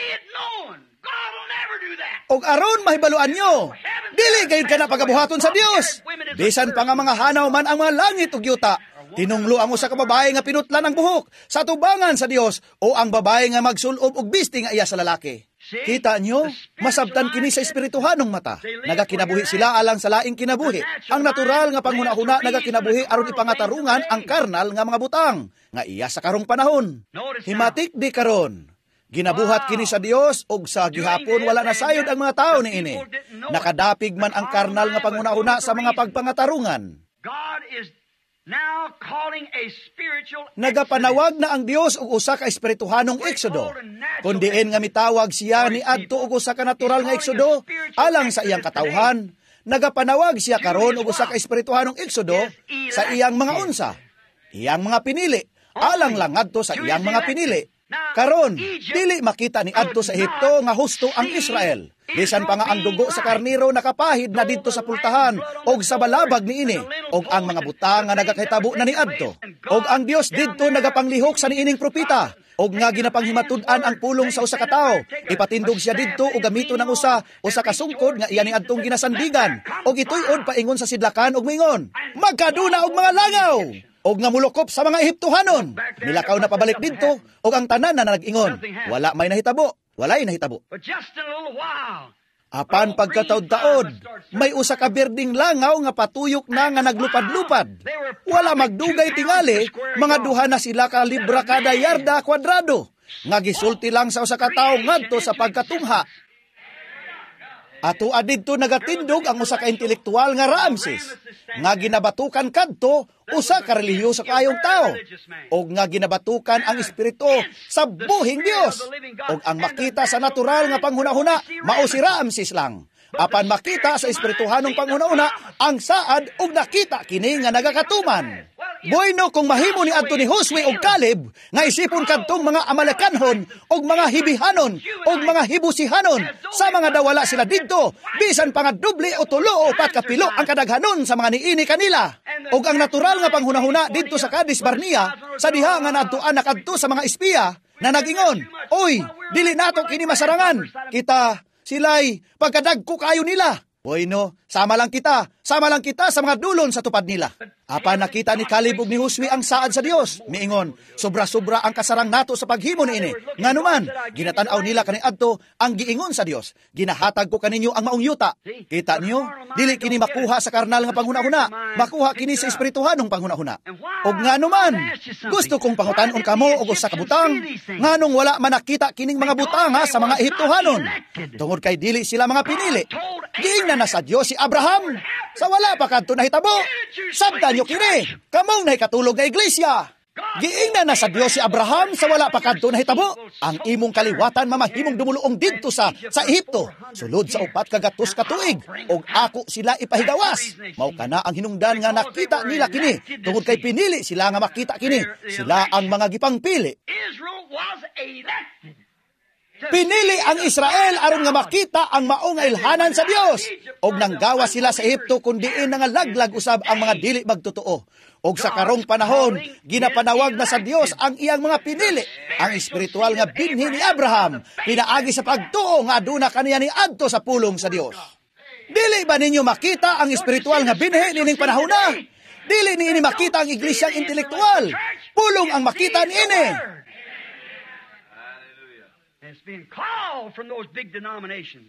Og aron mahibaluan nyo, dili gayud ka na pagabuhaton sa Dios. Bisan pa nga mga hanaw man ang mga langit ug yuta. Tinunglo ang usa ka babae nga pinutlan ang buhok sa tubangan sa Dios o ang babae nga magsulob og bisti nga iya sa lalaki. Kita nyo, masabtan kini sa espirituhanong mata. Nagakinabuhi sila alang sa laing kinabuhi. Ang natural nga panghuna-huna nagakinabuhi aron ipangatarungan ang karnal nga mga butang nga iya sa karong panahon. Himatik di karon. Ginabuhat kini sa Dios og sa gihapon wala na sayod ang mga tao ni ini. Nakadapig man ang karnal nga panghuna-huna sa mga pagpangatarungan. Now calling a spiritual nagapanawag na ang Dios og usa ka espirituhanong eksodo. Kun diin nga mitawag siya ni adto og usa ka natural nga eksodo alang sa iyang katawhan, nagapanawag siya karon og usa ka espirituhanong eksodo sa iyang mga unsa, iyang mga pinili, alang lang adto sa iyang mga pinili. Karon, dili makita ni adto sa Ehipto nga husto ang Israel. Bisan pa nga ang dugo sa karniro nakapahid na didto sa pultahan og sa balabag niini, og ang mga butang nga nagakahitabo na ni adto. Og ang Dios didto nagapanglihok sa niining propeta. Og nga ginapanghimatud-an ang pulong sa usa ka tawo. Ipatindog siya didto og gamito ng usa usa ka sungkod nga iya ni adtong ginasandigan. Og ituy-od paingon sa sidlakan og mingon, magkaduna og mga langaw. Og nga mulokop sa mga Ehiptohanon. Nilakaw na pabalik didto og ang tanan na nag-ingon, wala may nahitabo. Walay nahitabo. Apan pagkataod-taod, may usa ka berding langaw nga patuyok na nga naglupad-lupad. Wala magdugay tingali, mga duha na sila ka libra kada yarda kwadrado. Nga gisulti lang sa usa ka tawo ngadto sa pagkatungha. Ato adidto nagatindog ang usa ka intelektual nga Ramses, nga ginabatukan kadto usa ka relihiyoso kayong tao, og nga ginabatukan ang espiritu sa buhing Dios, og ang makita sa natural nga panghunahuna mao si Ramses lang. Apan makita sa espirituhanong panghunahuna ang saad og nakita kini nga nagakatuman. Bueno kung mahimo ni adto ni Josue og Caleb nga isipon kadtong mga Amalekanhon og mga Hibihanon og mga Hibusihanon sa mga dawala sila didto, bisan pa nga doble o tulo o pat kapilo ang kadaghanon sa mga niini kanila. Og ang natural nga panghunahuna didto sa Cadiz Barnea, sa diha nga nadtuan nakadto sa mga espiya na nagingon, oy, dili nato kini masarangan. Kita sila'y pagkadagko kayo nila. Bueno, sama lang kita, sama lang kita sa mga dulon sa tupad nila. Apa nakita ni Caleb ug ni Josue ang saad sa Dios, miingon, sobra-sobra ang kasarang nato sa paghimo niini. Nganuman, ginatan-aw nila kani adto ang giingon sa Dios. Ginahatag ko kaninyo ang maong yuta. Kita niyo, dili kini makuha sa karnal nga panghunahuna, makuha kini sa espirituhanong panghunahuna. Og nganuman, gusto kong pangutan-on kamo og usa ka butang, nganong wala man nakita kining mga butang ha, sa mga Ehiptohanon. Tungod kay dili sila mga pinili. Giingnan na sa Dios si Abraham, sa wala pa kadto nahitabo. Sabdan nyo kini, kamong nahikatulog nga iglesia. Giingnan na sa Dios si Abraham, sa wala pa kadto nahitabo. Ang imong kaliwatan mamahimong dumuluong didto sa sa Ehipto, sulod sa upat kagatos ka tuig, og ako sila ipahigawas. Mao kana ang hinungdan nga nakita nila kini, tungod kay pinili sila nga makita kini. Sila ang mga gipangpili. Pinili ang Israel aron nga makita ang maong nga ilhanan sa Dios, og nanggawa sila sa Ehipto kun diin nga laglag usab ang mga dili magtotoo. Og sa karong panahon, ginapanawag na sa Dios ang iyang mga pinili, ang espiritual nga binhi ni Abraham, pinaagi sa pagtuo nga aduna kaniya ni adto sa pulong sa Dios. Dili ba ninyo makita ang espiritual nga binhi nining panahon na? Dili niini makita ang iglesyang intelektual. Pulong ang makita niini. It's been called from those big denominations.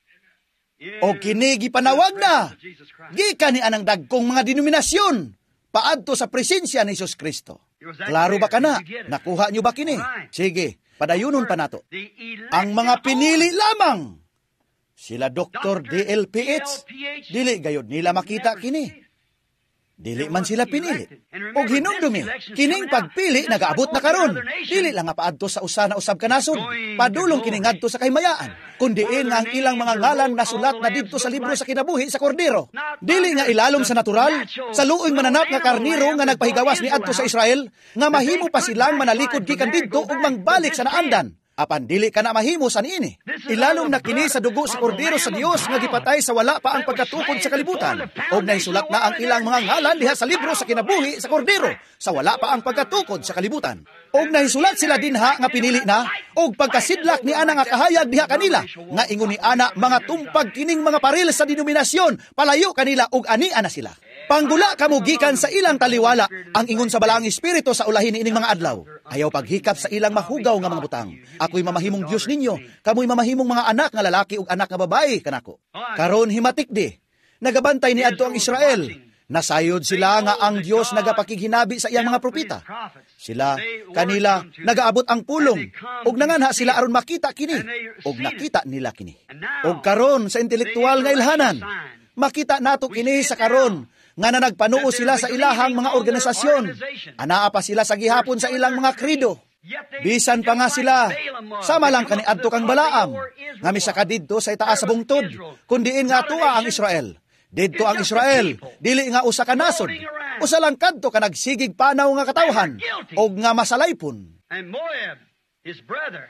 O kini gipanawag na, gikan ni anang dagkong mga denominasyon, paadto sa presensya ni Jesus Kristo. Klaro ba kana? Nakuha nyo ba kini? Sige, padayunon pa nato. Ang mga pinili lamang, sila Doktor D L P H, dili gayod nila makita kini. Dili man sila pinili. O hinumdumi, kining pagpili nagaabot na karon. Dili lang nga paadto sa usa na usab ka nasod, padulong kini ngadto sa kaymayaan, kundiin nga ang ilang mga ngalan nasulat na didto sa libro sa kinabuhi sa Kordero. Dili nga ilalom sa natural, sa luoy mananap nga karniro nga nagpahigawas ni adto sa Israel, nga mahimo pa silang manalikod gikan didto ug mangbalik sa naandan. Apan dili ka na mahimo sa niini. Ilalom na kini sa dugo sa Kordero sa Dios nga gipatay sa wala pa ang pagkatukod sa kalibutan. Og naisulat na ang ilang mga ngalan diha sa libro sa kinabuhi sa Kordero sa wala pa ang pagkatukod sa kalibutan. Og naisulat sila dinha nga pinili na, og pagkasidlak ni ana nga kahayag diha kanila, nga ingon ni ana mga tumpag kining mga paril sa denominasyon, palayo kanila og ani ana sila. Panggula kamugikan sa ilang taliwala ang ingon sa balaang espiritu sa ulahin ni ining mga adlaw. Ayaw paghikap sa ilang mahugaw nga mga butang. Ako'y mamahimong Diyos ninyo, kamo'y mamahimong mga anak nga lalaki ug anak nga babae kanako. Karon himatik di, nagabantay ni adto ang Israel. Nasayod sila nga ang Diyos nagapakighinabi sa iyang mga propeta. Sila, kanila, nagaabot ang pulong, ug nanganha sila aron makita kini, ug nakita nila kini. Ug karon sa intelektual nga ilhanan, makita nato kini sa karon, nga na nagpanuo sila sa ilahang mga organisasyon. Anaa pa sila sa gihapon sa ilang mga krido. Bisan pa nga sila, sama lang kaniadto kang Balaam, nga misaka didto sa itaas sa bungtod, kundiin nga tuwa ang Israel. Didto ang Israel, dili nga usa ka nasod. Usa lang kadto ka nagsigig panaw nga katawhan, og nga masalaypon. his brother.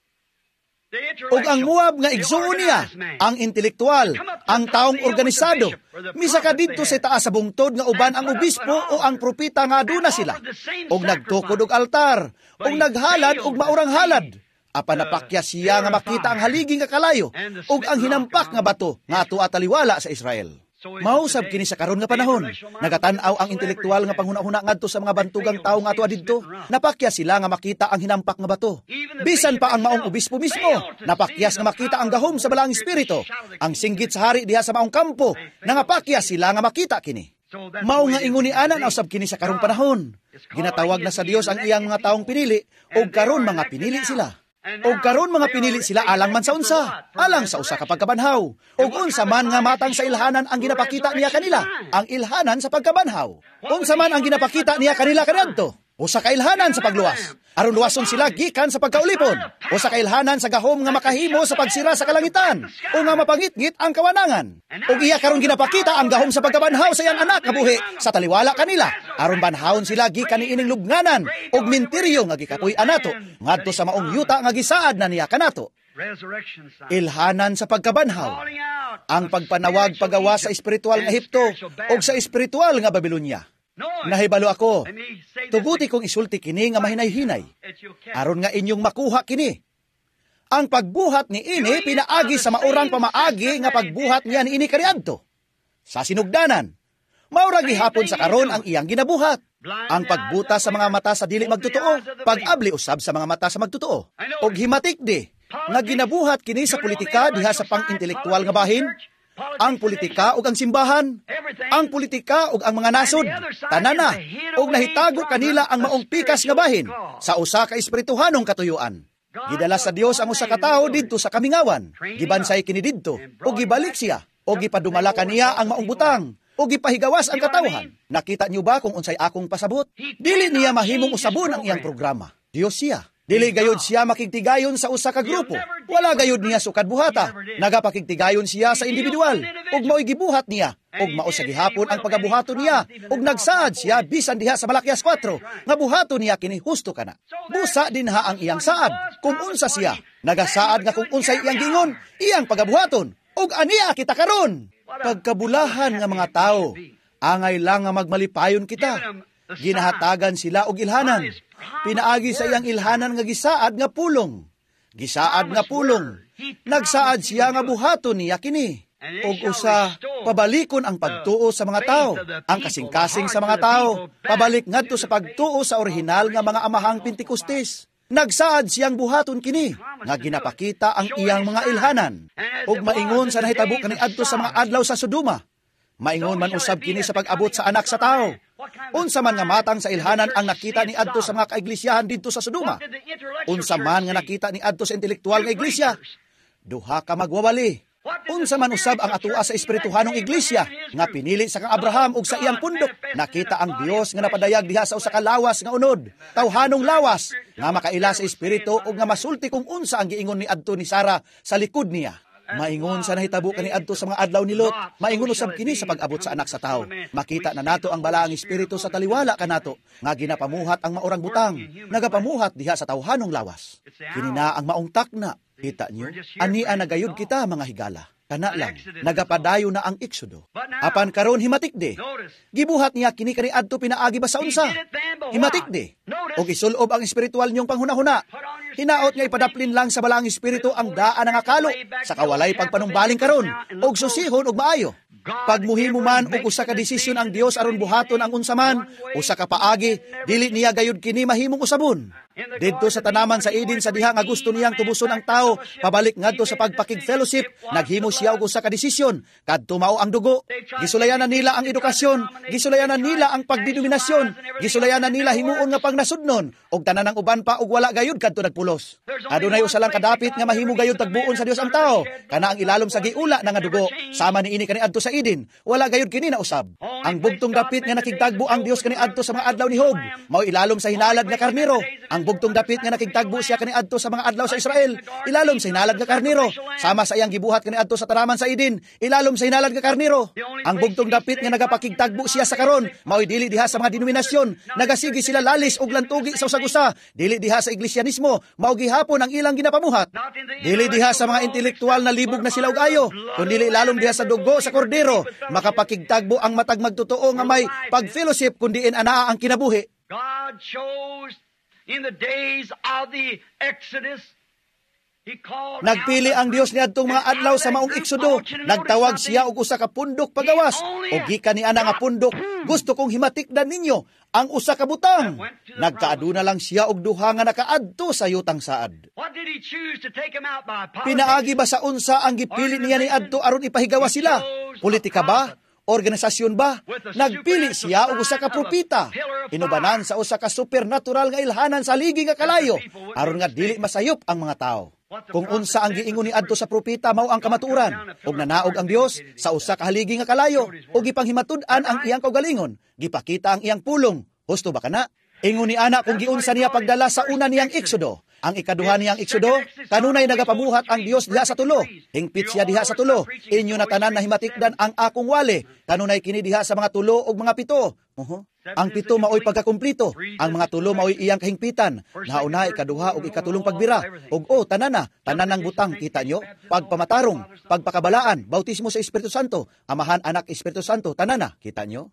Og ang Moab nga igsuon niya, ang intelektual, ang taong organisado, misaka didto sa taas sa bungtod nga uban ang obispo o ang propita nga aduna sila. Og nagtukod og altar, og naghalad og maurang halad. Apan napakya siya nga makita ang haligi nga kalayo, og ang hinampak nga bato nga ato ataliwala sa Israel. Mausab kini sa karon nga panahon. Nagatan-aw ang intelektual nga panghuna-huna ngadto sa mga bantugang tawo nga ato adidto. Napakya sila nga makita ang hinampak nga bato. Bisan pa ang maong obispo mismo, napakyas nga makita ang gahom sa balaang espiritu. Ang singgit sa hari diha sa maong kampo, nangapakya sila nga makita kini. Mao nga ingon ni ana na usab kini sa karong panahon. Ginatawag na sa Dios ang iyang mga taong pinili, og karon mga pinili sila. Og karon mga pinili sila alang man sa unsa, alang sa usa ka pagkabanhaw. Og unsa man nga matang sa ilhanan ang ginapakita niya kanila, ang ilhanan sa pagkabanhaw. Unsa man ang ginapakita niya kanila kaniadto, usa ka ilhanan sa pagluwas. Aron luwason sila gikan sa pagkaulipon. Usa ka ilhanan sa gahom nga makahimo sa pagsira sa kalangitan, o nga mapangitngit ang kawanangan. Og iya karon ginapakita ang gahom sa pagkabanhaw sa iyang anak nga buhi sa taliwala kanila. Aron banhawon sila gikan niining lubnganan og minteryo nga gikapoy anato ngadto sa maong yuta nga gisaad na niya kanato. Ilhanan sa pagkabanhaw, ang pagpanawag pagawa sa espiritual nga Ehipto og sa espiritual nga Babilonia. Nahibalo ako, tuguti kong isulti kini nga mahinay-hinay, aron nga inyong makuha kini. Ang pagbuhat ni ini pinaagi sa maurang pamaagi nga pagbuhat niya ni ini kaniadto. Sa sinugdanan, maura gihapon sa karon ang iyang ginabuhat. Ang pagbuta sa mga mata sa dili magtotoo, pag-abli usab sa mga mata sa magtotoo. Og himatik di, nga ginabuhat kini sa politika diha sa pang-intelektual nga bahin, ang politika ug ang simbahan, ang politika ug ang mga nasod, tanana, ug nahitago kanila ang maong pikas nga bahin sa usa ka espirituhanong katuyuan. Gidala sa Dios ang usa ka tawo didto sa kamingawan, gibansay kini didto, ug gibalik siya, ug gipadumala kaniya ang maong butang, ug gipahigawas ang katawhan. Nakita niyo ba kung unsay akong pasabot? Dili niya mahimong usabon ang iyang programa. Dios siya. Dili gayud siya makigtigayon sa usa ka grupo. Wala gayud niya sukad buhata. Nagapakigtigayon siya sa individual. Ug mao'y gibuhat niya. Ug mao sa gihapon ang pagabuhaton niya. Ug nagsaad siya bisan diha sa Malakias four nga buhaton niya kini husto kana. Busa din ha ang iyang saad. Kung unsa siya, nagasaad nga kung unsay iyang gingon, iyang pagabuhaton. Ug aniya kita karon. Pagkabulahan nga mga tawo, angay lang nga magmalipayon kita. Ginahatagan sila og ilhanan. Pinaagi sa iyang ilhanan nga gisaad nga pulong. Gisaad nga pulong. Nagsaad siya nga buhaton niya kini. Og usa, pabalikon ang pagtuo sa mga tao, ang kasing-kasing sa mga tao, pabalik ngadto sa pagtuo sa orihinal nga mga amahang Pentekostes. Nagsaad siyang buhaton kini, nga ginapakita ang iyang mga ilhanan. Og maingon sa nahitabo kaniadto sa mga adlaw sa Sodoma. Maingon man usab kini sa pag-abot sa anak sa tao. Unsa man nga matang sa ilhanan ang nakita ni adto sa mga kaiglesiyahan didto sa Sodoma. Unsa man nga nakita ni adto sa intelektual nga iglesia. Duha ka magwawali. Unsa man usab ang atua sa espirituhanong iglesia nga pinili sa kang Abraham ug sa iyang pundok. Nakita ang Dios nga napadayag diha sa usa ka lawas nga unod, tawhanong lawas nga makaila sa espiritu ug nga masulti kung unsa ang giingon ni adto ni Sara sa likod niya. Maingon sa nahitabo kani adto sa mga adlaw ni Lot, maingon usab kini sa pag-abot sa anak sa tao. Makita na nato ang balaang espiritu sa taliwala kanato nga ginapamuhat ang maurang butang, nagapamuhat diha sa tawhanong lawas. Kini na ang maong takna. Kita niyo, ania nagayud kita mga higala. Kana lang, nagapadayo na ang Eksodo. Apan karon himatik de. Gibuhat niya kini kani adto pinaagi ba sa unsa? Himatik de. Og isulob ang espiritual niyong panghuna-huna. Hinaot nga ipadaplin lang sa balaang espiritu ang daan nga kalo sa kawalay pagpanumbaling karon og susihon og maayo. Pag muhimo man og usa ka desisyon ang Dios aron buhaton ang unsa man, usa ka paagi, dili niya gayud kini mahimong usabon. Didto sa tanaman sa Eden sa diha nga gusto niyang tubuson ang tao, pabalik ngadto sa pagpakig fellowship, naghimo siya og usa ka desisyon, kadto mao ang dugo. Gisulayanan nila ang edukasyon, gisulayanan nila ang pagdenominasyon, gisulayanan nila himuon nga pangnasudnon, og tanan ng uban pa og wala gayud kadto nagpulos. Adunay usa lang kadapit nga mahimo gayud tagbuon sa Dios ang tao, kana ang ilalom sa giula na nga dugo, sama ni ini kaniadto sa Eden, wala gayud kini na usab. Ang bugtong dapit nga nakigtagbo ang Dios kaniadto sa mga adlaw ni Job, mao ilalom sa hinalad nga karnero. Ang bugtong dapit nga nakigtagbo siya kaniadto sa mga adlaw sa Israel, ilalom sa hinalad nga karniro. Sama sa iyang gibuhat kaniadto sa tanaman sa Eden, ilalom sa hinalad nga karniro. Ang bugtong dapit nga nagapakigtagbo siya sa karon, mao'y dili diha sa mga denominasyon, nagasigi sila lalis og lantugi sa usag-usa, dili diha sa iglesia-nismo, mao gihapon ang ilang ginapamuhat. Dili diha sa mga intelektual na libog na sila og ayo, kundi ilalom diha sa dugo sa kordero, makapakigtagbo ang matag magtotoo nga may pag-fellowship kundi anaa ang kinabuhi. God chose in the days of the Exodus, He called Nagpili ang Dios niadtong mga adlaw sa maong Eksodo. Nagtawag siya og usa ka pundok pagawas. O gikan ni ana nga pundok, gusto kong himatikdan ninyo ang usa ka butang. Nagkaaduna lang siya og duha nga nakaadto sa yutang saad. What did He choose to take him out by politics? Pinaagi ba sa unsa ang gipili niya ni adto aron ipahigawa sila? Politika ba? Organisasyon ba? Nagpili siya og usa ka propita. Inubanan sa usa ka supernatural nga ilhanan sa ligi nga kalayo aron nga dili masayop ang mga tao. Kung unsa ang giingon ni adto sa propita mao ang kamatuoran, ug nanaog ang Dios sa usa ka haligi nga kalayo ug gipanghimatud-an ang iyang kaugalingon, gipakita ang iyang pulong. Husto ba kana? Ingon ni ana kung giunsa niya pagdala sa una niyang Eksodo. Ang ikaduha niyang Eksodo, kanunay nagapabuhat ang Dios diha sa tulo. Hingpit siya diha sa tulo. Inyo na tanan na himatikdan ang akong wali. Kanunay kini diha sa mga tulo ug mga pito. Uh-huh. Ang pito maoy pagkakumplito. Ang mga tulo maoy iyang kahingpitan. Nauna, ikaduha ug ikatulong pagbira. Ug o tanana, tanan ng butang kita nyo. Pagpamatarong, pagpakabalaan, bautismo sa Espiritu Santo, amahan anak Espiritu Santo, tanana, kita nyo.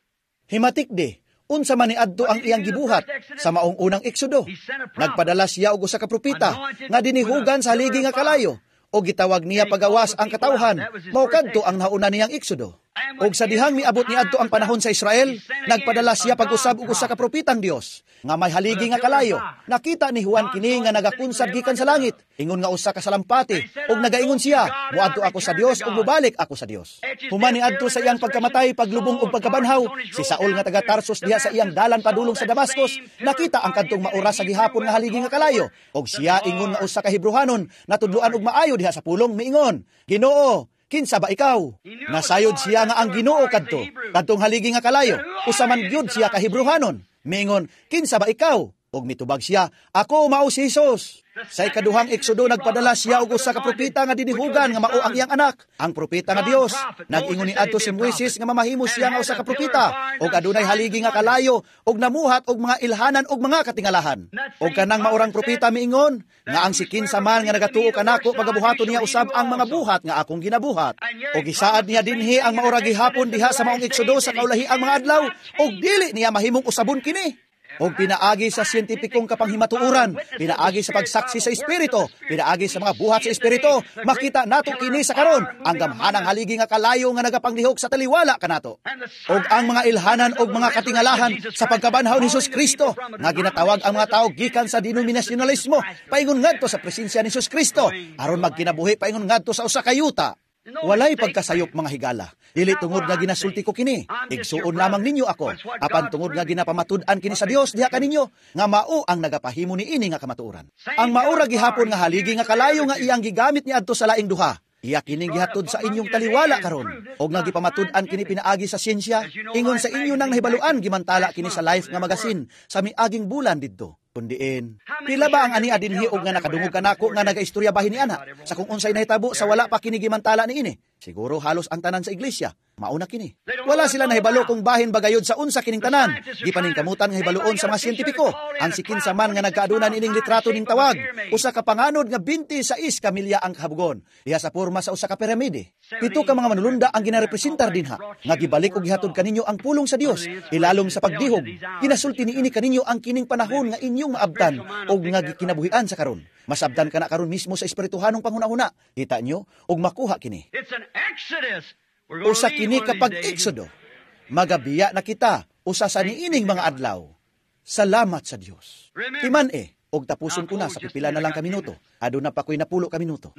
Himatik di. Unsa man niadto ang iyang gibuhat sa maong unang Eksodo. Nagpadala siya og usa ka propita nga dinihugan sa haligi nga kalayo o gitawag niya pagawas ang katawhan. Mao kadto ang nauna niyang Eksodo. Og sa dihang miabot niadto ang panahon sa Israel, nagpadala siya pag-usab og usa ka propitang Dios nga may haligi nga kalayo. Nakita ni Juan kini nga nagakunsad gikan sa langit. Ingon nga usa ka salampati og nagaingon siya, "Muadto ako sa Dios ug mubalik ako sa Dios." Human niadto sa iyang pagkamatay, paglubong ug pagkabanhaw, si Saul nga taga Tarsus diha sa iyang dalan padulong sa Damascus, nakita ang kadtong maura sa gihapon nga haligi nga kalayo. Og siya ingon nga usa ka Hebrehanon, natudloan og maayo diha sa pulong, miingon, "Ginoo, kinsa ba ikaw?" Nasayod siya nga ang Ginoo kadto, kadtong haligi nga kalayo. Usa man gyud siya ka Hebrehanon. Mingon, "Kinsa ba ikaw?" Og mitubag siya, "Ako mao si Jesus." Sa ikaduhang Eksodo nagpadala siya og usa ka propeta nga dinihugan nga mao ang iyang anak, ang propeta nga Dios. Nag-ingon ni adto si Moises nga mamahimo siya nga usa ka propeta og adunay haligi nga kalayo og namuhat og mga ilhanan og mga katingalahan. Og kanang maurang propeta miingon nga ang si kinsa man nga nagatuo kanako pagabuhaton niya usab ang mga buhat nga akong ginabuhat. Og gisaad niya dinhi ang maura gihapon diha sa maong Eksodo sa kaulahiang mga adlaw og dili niya mahimong usabon kini. Og pinaagi sa siyentipikong kapanghimatuuran, pinaagi sa pagsaksi sa Espiritu, pinaagi sa mga buhat sa Espiritu, makita nato kini sa karon ang gamhanang haligi nga kalayo nga nagapanglihok sa taliwala kanato. Og ang mga ilhanan og mga katingalahan sa pagkabanhaw ni Jesus Kristo nga ginatawag ang mga tao gikan sa denominasyonalismo paingon ngadto sa presensya ni Jesus Kristo aron magkinabuhi paingon ngadto sa usa ka yuta. Walay pagkasayop mga higala. Dili tungod nga ginasulti ko kini. Igsuon lamang ninyo ako. Apan tungod nga ginapamatud-an kini sa Dios diha kaninyo nga mao ang nagapahimo ni ini nga kamatuoran. Ang maura gihapon nga haligi nga kalayo nga iyang gigamit ni adto sa laing duha. Iya kining gihatod sa inyong taliwala karon. Og nga gipamatud-an kini pinaagi sa siyensya, ingon sa inyo nang nahibaluan gimantala kini sa Life nga magasin sa miaging bulan didto. Kundiin, pila ba ang ania dinhi og nga nakadungog kanako nga nagaistorya bahin ni ana sa kung unsay nahitabo sa wala pa kini gimantala ni ini? Siguro halos ang tanan sa iglesia. Mauna kini. Wala sila nahibalo kung bahin bagayod sa unsa kining tanan. Di paningkamutan nga hibaluon sa mga siyentipiko. Ang sikinsa man nga nagkaadunan ining litrato ning tawag. Usa ka panganod nga twenty-six ka milya ang kahabugon. Diha sa porma sa usa ka piramide. Pito ka mga manulunda ang ginarepresentar dinha. Nga gibalik og gihatod kaninyo ang pulong sa Dios. Ilalom sa pagdihog. Ginasulti niini kaninyo ang kining panahon nga inyong maabtan og nga kinabuhian sa karon. Masabdan ka na karon mismo sa espirituhanong panghuna-huna. Kita nyo og makuha kini. It's an Exodus. Usa kini kapag Eksodo, magabiya na kita, usa sa niining mga adlaw. Salamat sa Dios. Timan e, og tapuson ko na sa pipila na lang ka minuto. Aduna pa ko'y napulo ka minuto.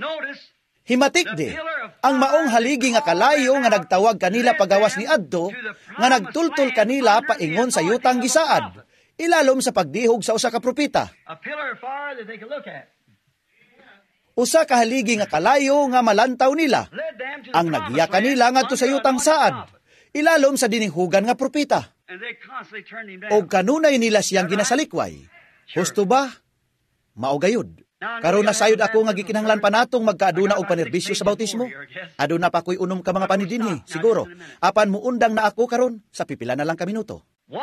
Himatik di, ang maong haligi nga kalayo nga nagtawag kanila pagawas ni adto, nga nagtultol kanila paingon sa yutang gisaad, ilalom sa pagdihog sa usa ka propeta. Usa ka haligi nga kalayo nga malantaw nila. Ang nagiya kanila ngadto sa yutang saad, ilalom sa dinihugan nga propeta. Og kanunay nila siyang ginasalikway. Husto ba? Mao gayud. Karon nasayod ako nga gikinahanglan pa natong magkaaduna og panerbisyo sa bautismo. Aduna pa ko'y unom ka mga panidinhi, siguro. Apan muundang na ako karon sa pipila na lang ka minuto.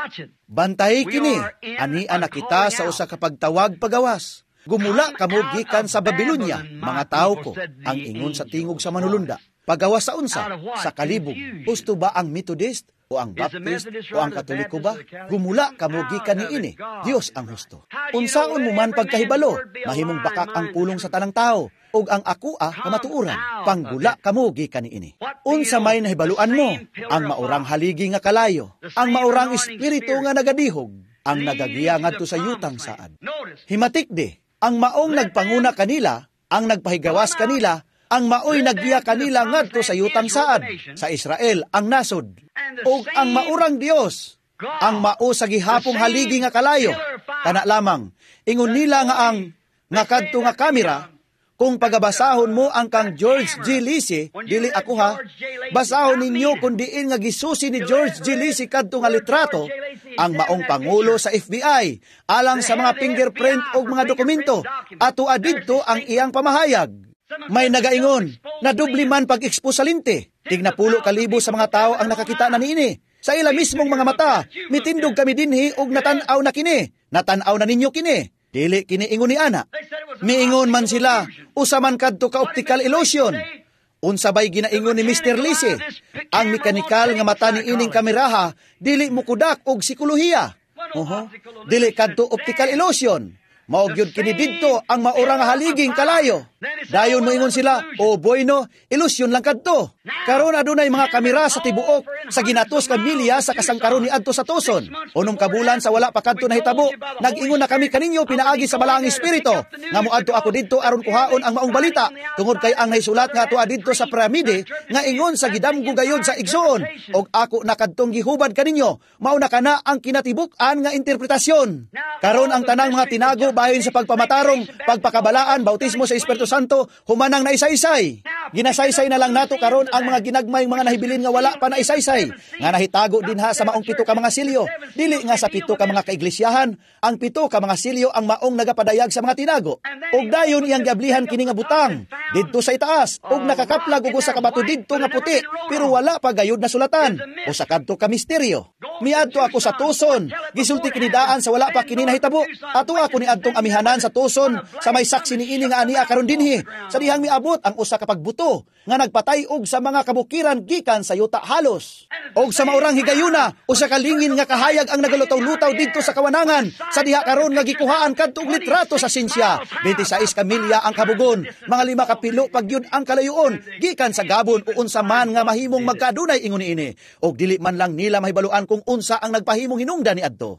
Bantay kini, anian na kita sa usa ka pagtawag pagawas. Gumula kamo gikan sa Babilonia, mga tao ko, ang ingon sa tingog sa manulunda. Pagawas sa unsa, sa kalibog. Husto ba ang Methodist o ang Baptist o ang Katoliko ba? Gumula kamo gikan niini. Dios ang husto. Unsaon mo man pagkahibalo, mahimong bakak ang pulong sa tanang tao, ug ang akua kamatuuran, panggula kamo gikan niini. Unsa may nahibaluan mo, ang maurang haligi nga kalayo, ang maurang espiritu nga nagadihog, ang nagagiya ngadto sa yutang saad. Himatik di, ang maong nagpanguna kanila, ang nagpahigawas kanila, ang maoy naggiya kanila ngadto sa yutang saad, sa Israel ang nasod. O ang maurang Dios, ang mao sa gihapong haligi nga kalayo, kana lamang, ingon nila nga ang nakadto nga kamera, kung pagabasahon mo ang kang George G. Lisi, dili ako ha, basahon ninyo kung diin nga gisusi ni George G. Lisi kadto nga litrato, ang maong pangulo sa F B I, alang sa mga fingerprint o mga dokumento, ato adidto ang iyang pamahayag. May nagaingon, na dubli man pag-expose sa linti. Tignapulo kalibo sa mga tao ang nakakita na niini. Sa ila mismong mga mata, mitindog kami dinhi og natanaw na kini. Natanaw na ninyo kini. Dili kini ingon ni ana. Miingon man sila, usa man kadto ka optical illusion. Unsa bay ginaingon ni Mister Lisi, ang mekanikal nga mata ni ining kameraha, dili mukudak og psikolohiya. Oho, dili kadto optical illusion. Maogyod kini didto ang maurang haliging kalayo. Dayon moingon sila, o boyno, ilusyon lang kadto. Karon adunay mga kamera sa tibuok sa ginatos ka milya sa kasangkaron ni adto sa tuson. Unom ka bulan sa wala pa kadto nahitabo, nag-ingon na kami kaninyo pinaagi sa balaang espiritu. Nga moadto ako didto aron kuhaon ang maong balita. Tungod kay ang nahisulat nga ato didto sa piramide nga ingon sa gidamgo gayod sa igsoon. Og ako nakadtong gihubad kaninyo, mao na kana ang kinatibuk-an nga interpretasyon. Karon ang tanang mga tinago bahin sa pagpamatarong, pagpakabalaan, bautismo sa Espiritu Santo, humanang naisaysay. Ginasaysay na lang nato karon ang mga ginagmayng mga nahibilin nga wala pa naisaysay, nga nahitago din ha sa maong pito ka mga silyo. Dili nga sa pito ka mga kaiglesiyahan, ang pito ka mga silyo ang maong nagapadayag sa mga tinago. Og dayon iyang gablihan kini nga butang didto sa itaas, og nakakaplag og usa ka bato didto nga puti, pero wala pa gayud na sulatan. O sa kadto ka misteryo. Miadto ako sa tuson, gisulti kinidaan sa wala pa kini nahitabo. Ato ako ni adtong amihanan sa tuson sa may saksi ni ini nga ania karon dinhi. Sa dihang miabot ang usa ka pagbuto nga nagpatay og sa mga kabukiran gikan sa yuta halos. Og sa maurang higayuna usa ka lingin nga kahayag ang nagalutaw-lutaw didto sa kawanangan. Sa diha karon nga gikuhaan kadtong litrato sa sinsya. twenty-six ka milya ang kabugon, mga lima ka pilo pagyud ang kalayuon gikan sa Gabon o unsa man nga mahimong magkadunay ingon ini. Og dili man lang nila mahibaluan kung unsa ang nagpahimong hinungdan ni adto.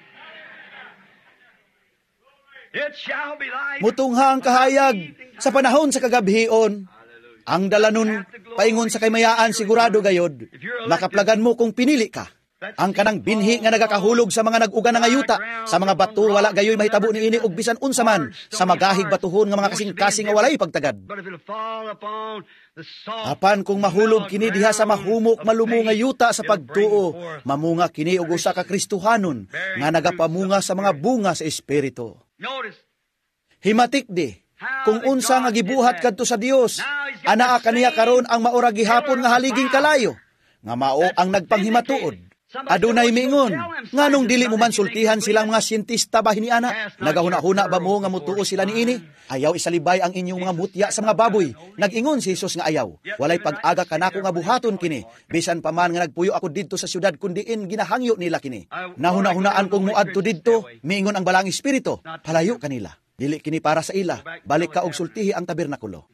Mutunghang kahayag sa panahon sa kagabhion, ang dalanon paingon sa kaymayaan sigurado gayod, makaplagan mo kung pinili ka. Ang kanang binhi nga nagakahulog sa mga nag-uga na ngayuta, sa mga bato wala gayoy mahitabo ni ini og bisan unsa man, sa magahig batuhon nga mga kasing-kasing nga walay pagtagad. Apan kung mahulog kini diha sa mahumok malumo nga yuta sa pagtuo, mamunga kini og usa ka Kristohanon nga nagapamunga sa mga bunga sa espiritu. Himatik di, kung unsa nga gibuhat kadto sa Dios, anaa kaniya karon ang maura gihapon nga haliging kalayo, nga mao ang nagpanghimatuod. Adunay mingon, nganong dili mo man sultihan silang mga siyentista ba hiniana? Nagahuna-huna ba mo nga mutuo sila niini? Ayaw isalibay ang inyong mga mutya sa mga baboy. Nag-ingon si Jesus nga ayaw. Walay pag-aga kanako nga buhaton kini. Bisan pa man nga nagpuyo ako didto sa syudad kundiin ginahangyo nila kini. Nahuna-hunaan kong muadto didto, miingon ang balang espiritu, palayo kanila. Dili kini para sa ila. Balik ka og sultihi ang tabernakulo.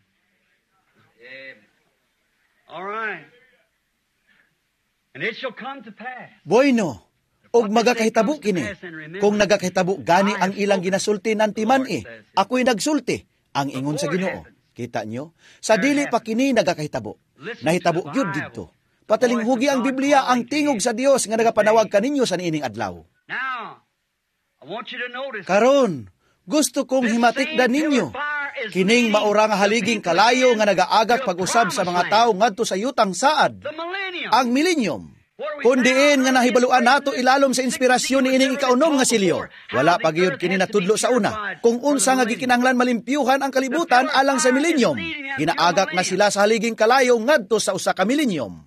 All right. And it shall come to pass. Bueno, og magakahitabo kini. Kung nagakahitabo gani ang ilang ginasulti nanti man eh, ako'y nagsulti, ang ingon sa Ginoo. Kita nyo? Sa dili pa kini nagakahitabo. Nahitabo gyud didto. Patalinghugi ang Biblia ang tingog sa Dios nga nagapanawag kaninyo sa niining adlaw. Now, I want you to notice. Karon, gusto kong himatikdan ninyo. Kining maura nga haliging kalayo nga nagaagak pag-usab sa mga tao ngadto sa yutang saad. Ang millennium. Kundiin nga nahibaluan nato ilalom sa inspirasyon ni ining ikaunom nga silyo. Wala pagyud kini natudlo sa una. Kung unsa nga gikinahanglan malimpyuhan ang kalibutan alang sa milenyum. Ginaagak na sila sa haliging kalayo ngadto sa usa ka milenyum.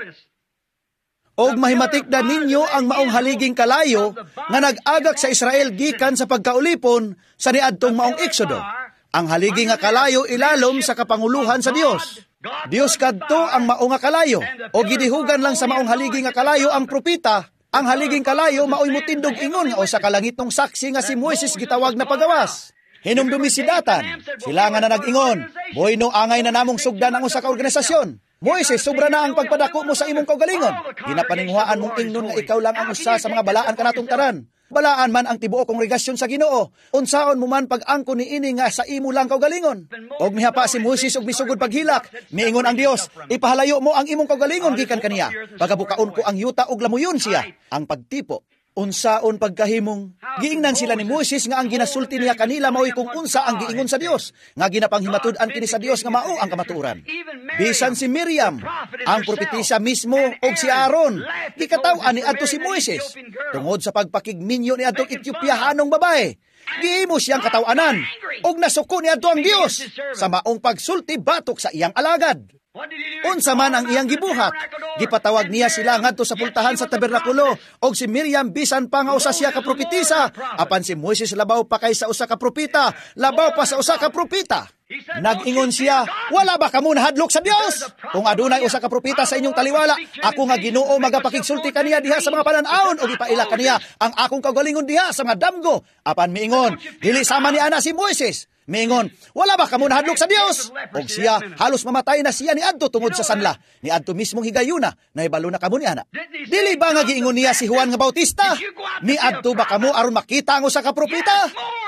Og mahimatik na ninyo ang maong haliging kalayo nga nag-agak sa Israel gikan sa pagkaulipon sa niadtong maong Eksodo. Ang haligi nga kalayo ilalom sa kapanguluhan sa Dios. Dios kadto ang mao nga kalayo, o gidihugan lang sa maong haligi nga kalayo ang propeta. Ang haliging kalayo maoy mutindog ingon o sa kalangitong saksi nga si Moises gitawag na pagawas. Hinumdumi si Datan, sila nga na nag-ingon, boy no angay na namong sugdan ang usa ka organisasyon. Moises, sobra na ang pagpadako mo sa imong kaugalingon. Ginapaninghuaan mong ingnon nga ikaw lang ang usa sa mga balaan kanatong taran. Balaan man ang tibuok kongregasyon sa Ginoo. Unsaon mo man pag-angko ni ini nga sa imo lang kaugalingon. Og mihapa si Moises og misugod paghilak. Miingon ang Dios, ipahalayo mo ang imong kaugalingon gikan kaniya. Pagabukaon ko ang yuta og lamuyon siya. Ang pagtipo. Unsaon pagkahimong giingnan sila ni Moises nga ang ginasulti niya kanila maoy kung unsa ang giingon sa Dios nga ginapanghimatud-an kini sa Dios nga mao ang kamatuoran. Bisan si Miriam, ang propetisa mismo og si Aaron, gikataw-an ni adto si Moises tungod sa pagpakigminyo ni adtong Etiopiahanong babae. Gihimo siyang kataw-anan og nasuko ni adto ang Dios sa maong pagsulti batok sa iyang alagad. Unsa man ang iyang gibuhat, gipatawag niya sila ngadto sa pultahan sa tabernakulo og si Miriam bisan pa nga usa siya ka propetisa, apan si Moises labaw pa kay sa usa ka propeta, labaw pa sa usa ka propeta. Nag-ingon siya, wala ba kamo nahadlok sa Dios? Kung adunay usa ka propeta sa inyong taliwala, ako nga Ginoo magapakigsulti kaniya diha sa mga panan-awon o ipaila kaniya ang akong kaugalingon diha sa mga damgo. Apan miingon, dili sama ni ana si Moises. Miingon, wala ba kamo nahadlok sa Dios? Og siya, halos mamatay na siya ni adto tungod sa sanla. Ni adto mismong higayuna, nahibalo na kamo ni ana. Dili ba nga giingon niya si Juan nga Bautista? Ni adto ba kamo aron makita ang usa ka propeta?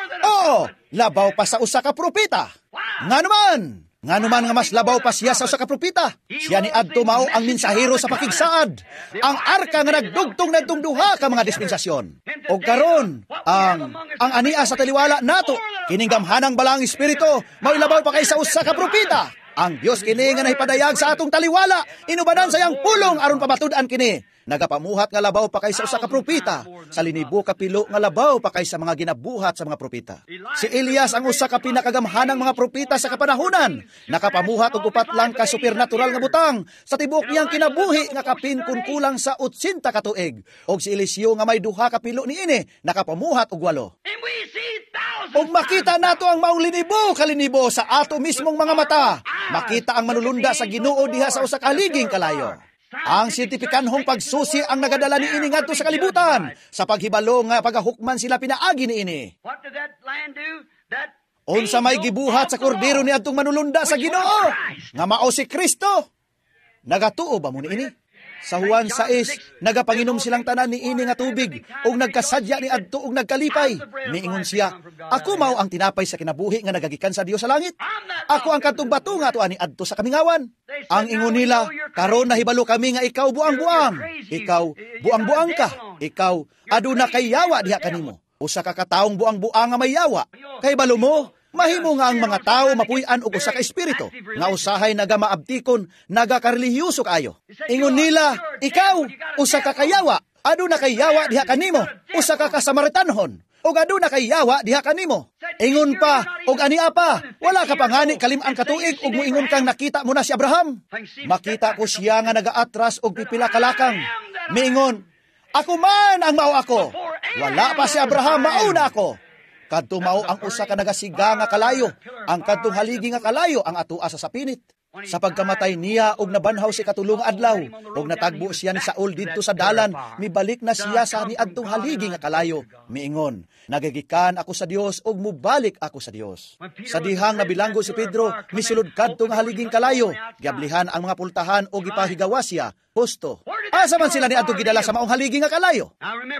Oo, labaw pa sa usa ka propeta. Nga naman, nga naman nga mas labaw pa siya sa usa ka propeta. Siya ni adto mao ang mensahero sa pakigsaad. Ang arka nga nagdugtong nadtong duha ka mga dispensasyon. Og karon, ang ang ania sa taliwala nato, kining gamhanang balang espiritu, mao labaw pa kay sa usa ka propeta. Ang Dios kini nga nahipadayag sa atong taliwala, inubanan sa iyang pulong aron pamatud-an kini. Nagapamuhat nga labaw pa kay sa usa ka propeta, sa linibo kapilo nga labaw pa kay sa mga ginabuhat sa mga propeta. Si Elias ang usa ka pinakagamhanang mga propeta sa kapanahunan, nakapamuhat og upat lang ka supernatural nga butang sa tibuok niyang kinabuhi nga kapin kun kulang sa otsinta ka tuig. Og si Eliseo nga may duha ka pilo niini, nakapamuhat og walo. Og makita nato ang maong linibo kalinibo sa ato mismong mga mata. Makita ang manulunda sa Ginoo diha sa usa ka haliging kalayo. Ang siyentipikanhong pagsusi ang nagadala ni ini ngadto sa kalibutan. Sa paghibalo nga pagahukman sila pinaagi ni ini. Unsa may gibuhat sa kordero ni adtong manulunda sa Ginoo nga mao si Kristo. Nagatuo ba mo ni ini? Sa Juan sais, nagapanginom silang tanan ni ini nga tubig ug nagkasadya ni adto ug nagkalipay. Miingon siya, ako mao ang tinapay sa kinabuhi nga nagagikan sa Dios sa langit. Ako ang kadtong bato nga tuani adto sa kamingawan. Ang ingon nila, karon nahibalo kami nga ikaw buang-buang. Ikaw buang-buang ka. Ikaw aduna kay yawa diha kanimo. Usa ka kataong buang-buang nga may yawa. Kay balo mo, mahimo nga ang mga tao mapuy-an og usa ka espiritu nga usahay nagamaabtikon, nagakarelihiyoso kaayo. Ingon nila, ikaw usa ka kayawa, aduna kay yawa diha kanimo, usa ka kasamaritanhon, ug aduna kay yawa diha kanimo. Ingon pa, og ania pa, wala ka pangani kalim-an ka tuig ug moingon kang nakita mo na si Abraham. Makita ko siya nga nagaatras og pipila ka lakang. Miingon, ako man ang mao ako. Wala pa si Abraham, mauna ako. Kadto mao ang usa ka nagasiga nga kalayo, ang kadtong haligi nga kalayo ang atua sa sapinit. Sa pagkamatay niya og nabanhaw si katulong adlaw, og natagbo siya ni Saul didto sa dalan, mibalik na siya sa niadtong haligi nga kalayo. Miingon, nagagikan ako sa Dios og mubalik ako sa Dios. Sa dihang nabilanggo si Pedro, misulod kadto nga haliging kalayo, giablihan ang mga pultahan og ipahigawa siya. Husto. Asa man sila niadto gidala sa maong haligi nga kalayo?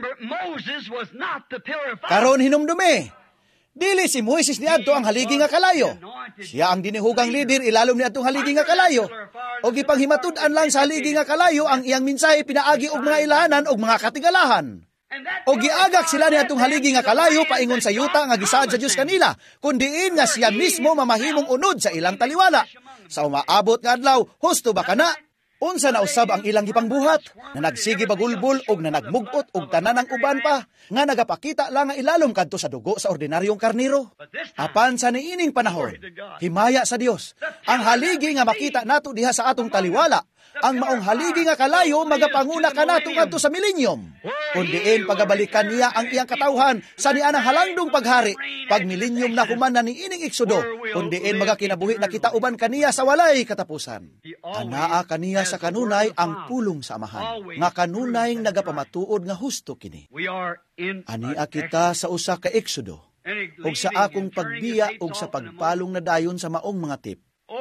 Karon hinumdumi. Dili si Moises niadto ang haligi nga kalayo. Siya ang dinihugang lider ilalom niadtong haligi nga kalayo. Og ipanghimatud-an lang sa haligi nga kalayo ang iyang mensahe pinaagi og mga ilahanan og mga katigalahan. Og giagak sila niadtong haligi nga kalayo paingon sa yuta nga gisaad sa Dios kanila, kundiin nga siya mismo mamahimong unod sa ilang taliwala. Sa umaabot nga adlaw, husto ba kana? Unsa na usab ang ilang gipangbuhat, na nagsige bagulbol og na nagmugot og tanan ang uban pa, nga nagapakita lang nga ilalom kadto sa dugo sa ordinaryong karniro. Apan sa niining panahon, himaya sa Dios, ang haligi nga makita nato diha sa atong taliwala, ang maong haligi nga kalayo magapanguna kanato kadto sa milenyum. Kundiin pagabalikan niya ang iyang katawhan sa nianang halangdong paghari, pag milenyum na human na niining iksudo, kundiin magakinabuhi na kita uban kaniya sa walay katapusan. Anaa kaniya sa kanunay ang pulong sa amahan, nga kanunay nagapamatuod nga husto kini. Ania kita sa usa ka iksudo, og sa akong pagbiya og sa pagpalong na dayon sa maong mga tip.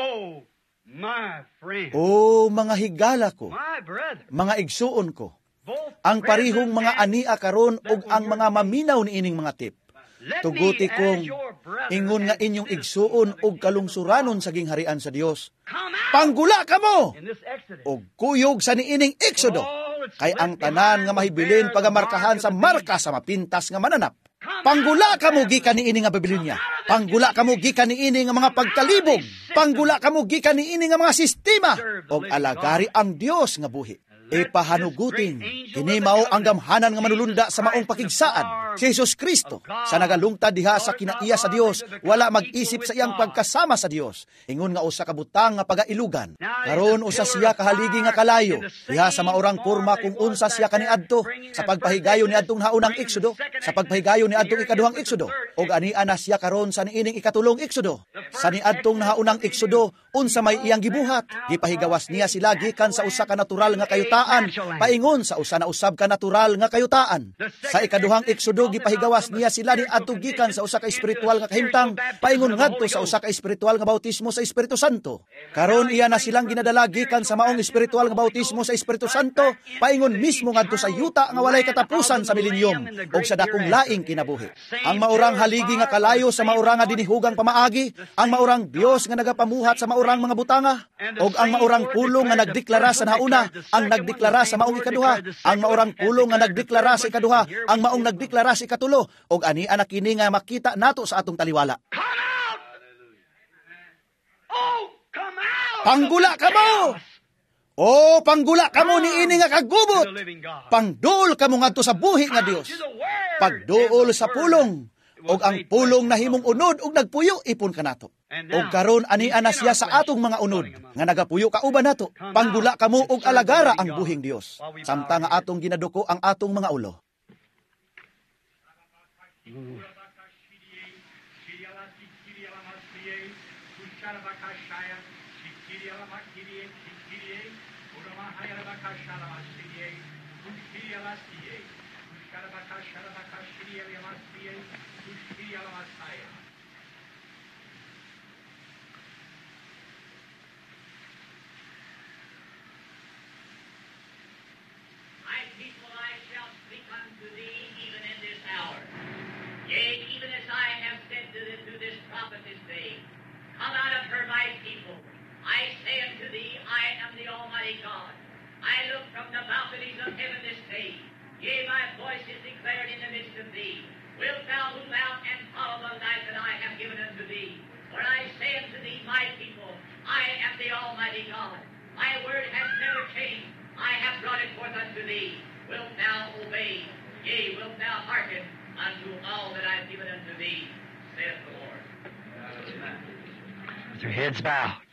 O mga higala ko, mga igsuon ko, ang parihong mga ania karon og ang mga maminaw niining mga tip. Tuguti kong ingon nga inyong igsuon og kalungsuranon sa gingharian sa Dios. Panggula kamo og kuyog sa niining iksudo, kay ang tanan nga mahibilin pagamarkahan sa marka sa mapintas nga mananap. Panggula kamo gikan niini nga Babilonya. Panggula kamo gikan niini nga mga pagkalibog. Panggula kamo gikan niini nga mga sistema. Og alagari ang Dios nga buhi. Ipahanugutin, kini mao ang gamhanan nga manulunda sa maong pakigsaan, si Jesus Kristo, sa nagalungtad diha sa kinaiya sa Dios, wala mag-isip sa iyang pagkasama sa Dios. Ingon nga usa ka butang nga pagailugan. Karon usa siya kahaligi nga kalayo, diha sa maurang porma kung unsa siya kaniadto, sa pagpahigayon ni adtong haunang iksudo, sa pagpahigayon ni adtong ikaduhang iksudo, og ania na siya karon sa niining ikatulong iksudo. Sa niadtong haunang iksudo, unsa may iyang gibuhat, gipahigawas niya sila gikan sa usa ka natural nga kayuta paingon sa usa na usab ka natural nga kayutaan. Sa ikaduhang iksudo gipahigawas niya sila ni adto gikan sa usa ka espiritual nga kahimtang, paingon ngadto sa usa ka espiritual nga bautismo sa Espiritu Santo. Karon iya na silang ginadala gikan sa maong espiritual nga bautismo sa Espiritu Santo, paingon mismo ngadto sa yuta nga walay katapusan sa milenyum og sa dakong laing kinabuhi. Ang maurang haligi nga kalayo sa maurang nga dinihugang pamaagi, ang maurang Dios nga nagapamuhat sa maurang mga butanga, og ang maurang pulong nga nagdeklara sa nauna, ang nagdeklara nagdeklara sa maong ikaduha, ang maurang pulong nga nagdeklara sa ikaduha, ang maong nagdeklara sa ikatulo, og ani anak kini nga makita nato sa atong taliwala. Panggula kamo! O panggula kamo niini nga kagubot! Pangduol kamo ngadto sa buhi nga Dios. Pagduol sa pulong, og ang pulong nahimong unod og nagpuyo ipon kanato. Og karon ani ana siya sa atong mga unod nga nagapuyo kauban nato. Panggula kamo og alagara ang buhing Dios, samtang nga atong ginaduko ang atong mga ulo. Come out of her, my people. I say unto thee, I am the Almighty God. I look from the balconies of heaven this day. Yea, my voice is declared in the midst of thee. Wilt thou move out and follow the light that I have given unto thee? For I say unto thee, my people, I am the Almighty God. My word has never changed. I have brought it forth unto thee. Wilt thou obey? Yea, wilt thou hearken unto all that I have given unto thee, saith the Lord. With your heads bowed.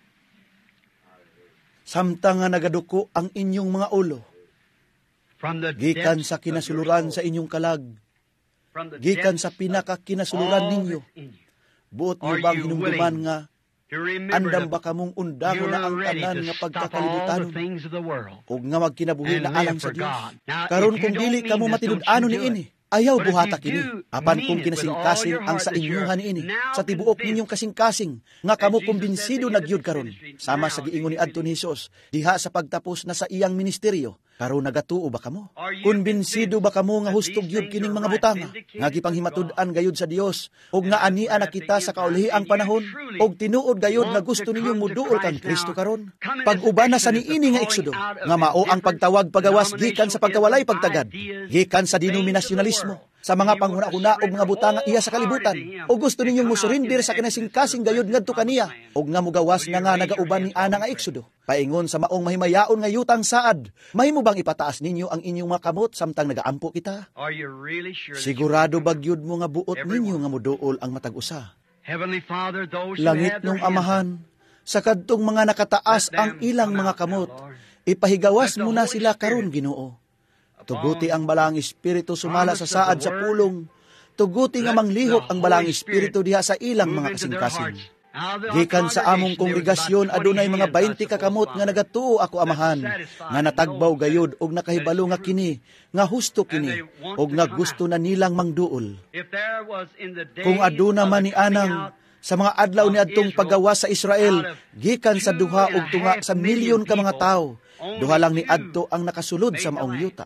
Samtang nga nagaduko ang inyong mga ulo, gikan sa kinasuluran sa inyong kalag, gikan sa pinakakinasuluran ninyo, buot niyo bang hinumduman nga, andam ba kamong undako na ang tanan nga pagkakalibutan, o nga magkinabuhi na alang sa Diyos? Karon kung dili kamo matinud-ano ni ini, ayaw buhata kini. Apan kung kinasingkasing ang sa inyuhan ini, sa tibuok ninyong kasingkasing, nga kamo kumbinsido nagyud karon, sama sa giingon ni adto ni Hesus, diha sa pagtapos na sa iyang ministeryo, karon nagatuo ba kamo? Kumbinsido ba kamo nga hustog yun kining mga butanga, nga gipanghimatud-an gayud sa Dios, og nga ania na kita sa kaulihiang panahon, og tinuod gayud nga gusto ninyong muduol kang Kristo karon? Pag-uban na sa niini nga eksodo, nga mao ang pagtawag pagawas gikan sa pagkawalay pagtagad, gikan sa denominasyonalismo, sa mga panghuna-huna og mga butang nga iya sa kalibutan. O gusto ninyong musurindir sa kinasing-kasing gayud ngadto kaniya, og nga mugawas na nga nagauban ni ana nga Eksodo. Paingon sa maong mahimayaon nga yutang saad, mahimo bang ipataas ninyo ang inyong mga kamot samtang nagaampo kita? Sigurado bagyud mo nga buot ninyo nga muduol ang matag usa. Langit nung Amahan, sa kadtong mga nakataas ang ilang mga kamot, ipahigawas mo na sila karon, Ginoo. Tuguti ang balang espiritu sumala sa saad sa pulong. Tuguti nga manglihok ang balang espiritu diha sa ilang mga kasing-kasing. Gikan sa among kongregasyon adunay mga twenty kakamot nga nagatuo ako, Amahan, nga natagbaw gayud og nakahibalo nga kini, nga husto kini, og nga gusto na nilang mangduol. Kung aduna man ni anang sa mga adlaw ni adtong paggawas sa Israel, gikan sa duha ug tunga sa milyon ka mga tawo, duha lang ni adto ang nakasulod sa maong yuta.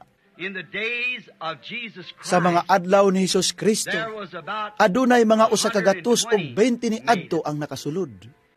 Sa mga adlaw ni Hesus Kristo, adunay mga usa ka gatos ug twenty ni adto ang nakasulod.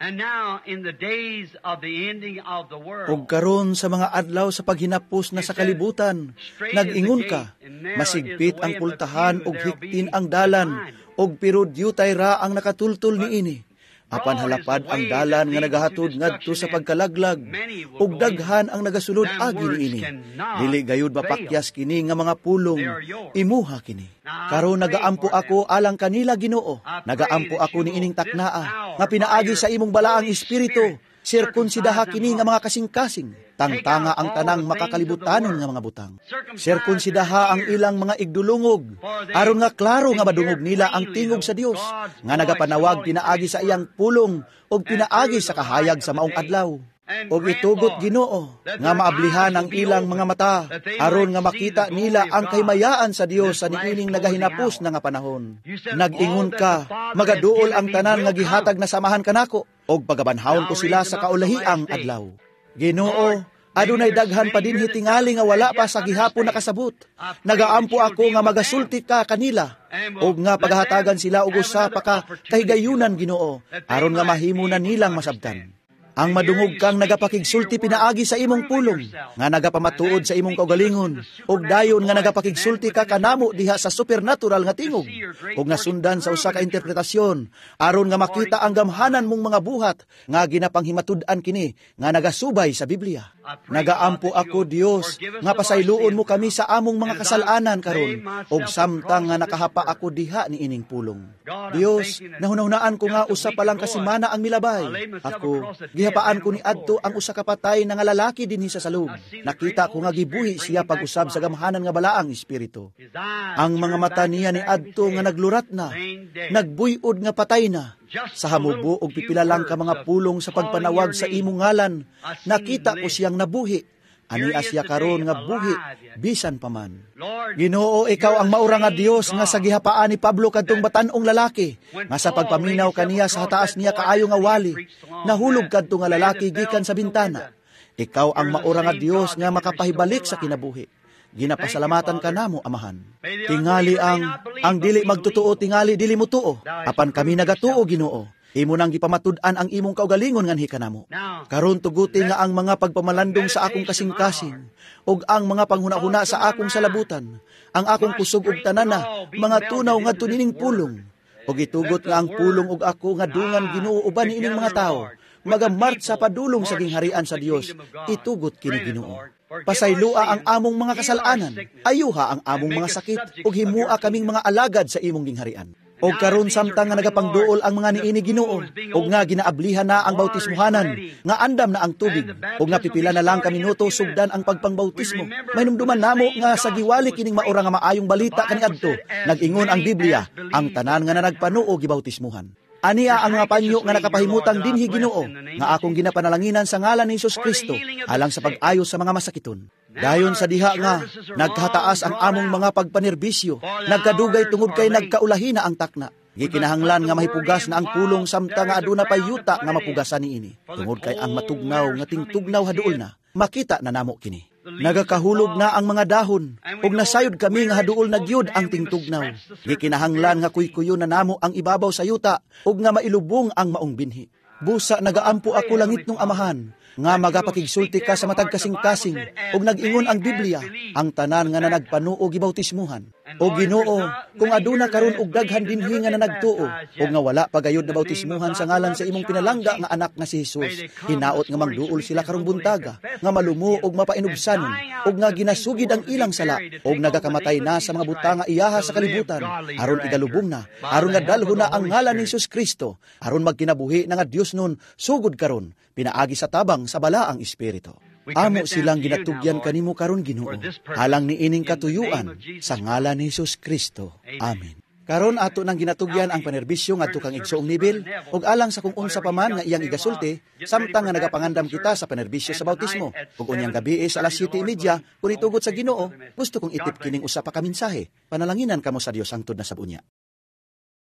Ug karon sa mga adlaw sa paghinapos na sa kalibutan, nag-ingon ka, masigpit ang pultahan ug hiktin ang dalan, ug pirud yutay ra ang nakatultol niini. Apan halapad ang dalan nga nagahatod ngadto sa pagkalaglag, ug daghan ang nagasulod agi niini. Dili gayud mapakyas kini nga mga pulong, imuha kini. Karon nagaampo ako alang kanila, Ginoo. Nagaampo ako niining taknaa nga pinaagi sa imong balaang espiritu. Sirkunsidaha kini nga mga kasing-kasing, tangtanga ang tanang makakalibutanon nga mga butang. Sirkunsidaha ang ilang mga igdulungog, aron nga klaro nga madungog nila ang tingog sa Dios, nga nagapanawag pinaagi sa iyang pulong, o pinaagi sa kahayag sa maong adlaw. O itugot, Ginoo, nga maablihan ang ilang mga mata, aron nga makita nila ang kahimayaan sa Dios sa niining nagahinapos na nga panahon. Nag-ingon ka, magaduol ang tanan nga gihatag na samahan kanako, og pagabanhawon ko sila sa kaulahiang adlaw. Ginoo, adunay daghan pa din hitingali nga wala pa sa gihapon nakasabot. Nagaampo ako nga magasulti ka kanila, og nga paghatagan sila og usa pa ka kahigayunan, Ginoo, aron nga mahimo na nilang masabtan. Ang madungog kang nagapakigsulti pinaagi sa imong pulong, nga nagapamatuod sa imong kaugalingon, ug dayon nga nagapakigsulti ka kanamo diha sa supernatural nga tingog, ug nga sundan sa usa ka interpretasyon, aron nga makita ang gamhanan mong mga buhat, nga ginapanghimatud-an kini, nga nagasubay sa Biblia. Nagaampo ako, Dios, nga pasayloon mo kami sa among mga kasalanan karon, ug samtang nga nakahapa ako diha ni ining pulong. Dios, nahunahunaan ko nga usa pa lang kasimana ang milabay. Ako, gihapaan ko ni adto ang usa ka patay na nga lalaki dinhi sa salub. Nakita ko nga gibuhi siya pag-usab sa gamhanan nga balaang espiritu. Ang mga mata niya ni adto nga naglurat na, nagbuy-od nga patay na. Sa hamubo og pipilalang ka mga pulong sa pagpanawag sa imong ngalan, nakita ko siyang nabuhi. Ani asya karon nga buhi, bisan pa man. Ginoo, ikaw ang maura nga Dios nga sa gihapaan ni Pablo kadtong batan-ong lalaki, nga sa pagpaminaw kaniya sa hataas niya kaayo nga wali, nahulog kadto nga lalaki gikan sa bintana. Ikaw ang maura nga Dios nga makapahibalik sa kinabuhi. Ginapasalamatan ka namo, Amahan. Tingali ang ang dili magtutuo, tingali dili mo tuo. Apan kami nagatuo, Ginoo. Imo nang gipamatud-an ang imong kaugalingon nganhi kanamo. Karon tuguti nga ang mga pagpamalandong sa akong kasing-kasing, ug ang mga panghuna-huna sa akong salabutan, ang akong kusog ug tanana, mga tunaw ngadto nining pulong. Ug itugot nga ang pulong ug ako nga dungan, Ginoo, uban niining mga tawo, magamart sa padulong sa gingharian sa Dios. Itugot kini, Ginoo. Pasaylua ang among mga kasalanan, ayuha ang among mga sakit, ug himua kaming mga alagad sa imong gingharian. O karon samtang nga nagapangduol ang mga niini, Ginoo, ug nga ginaablihan na ang bautismuhanan, nga andam na ang tubig, ug nga pipila na lang ka minuto sugdan ang pagpangbautismo. Mainumduman namo nga sa giwali kining maura nga maayong balita kaniadto, nag-ingon ang Biblia, ang tanan nga nanagpanuo gibautismuhan. Aniya ang mga panyo nga nakapahimutang dinhi, Ginoo, nga akong ginapanalanginan sa ngalan ni Hesus Kristo, alang sa pag-ayos sa mga masakiton. Dayon sa diha nga, nagkataas ang among mga pagpanerbisyo, nagkadugay tungod kay nagkaulahina ang takna. Gikinahanglan nga mahipugas na ang pulong samtang nga aduna pay yuta nga mapugasan niini. Tungod kay ang matugnaw nga tingtugnaw haduol na, makita na namo kini. Nagakahulog na ang mga dahon, ug nasayod kami nga haduol na gyud ang tingtugnaw. Gikinahanglan nga kuy-kuyo na namo ang ibabaw sa yuta, ug nga mailubong ang maong binhi. Busa nagaampo ako langit nung Amahan, nga magapakigsulti ka sa matag kasing-kasing, ug nag-ingon ang Biblia, ang tanan nga nanagpanuo gibautismuhan. O Ginoo, kung aduna karon og daghan dinhi nga na nagtuo, o nga wala pagayod na bautismuhan sa ngalan sa imong pinalangga nga anak nga si Jesus, hinaot nga mangduol sila karong buntaga, nga malumo og mapainubsanon, og nga ginasugid ang ilang sala, og nagakamatay na sa mga butanga iyaha sa kalibutan, aron igalubong na, aron nga dalho na ang ngalan ni Jesus Kristo, aron magkinabuhi na nga Dios nun, sugod karon, pinaagi sa tabang sa balaang espiritu. Amo silang ginatugyan kanimo karon Ginoo, alang ni ining katuyuan sa ngalan ni Jesus Kristo. Amen. Karon ato nang ginatugyan ang panerbisyo ngadto kang igsoong nibil ug alang sa kung unsa pa man nga iyang igasulti samtang nga nagapangandam kita sa panerbisyo sa bautismo. Ug unyang gabi sa alas siyete trenta kung itugot sa Ginoo, gusto kong itip kining usa pa ka mensahe. Panalanginan kamo sa Dios hangtod na sa bunya.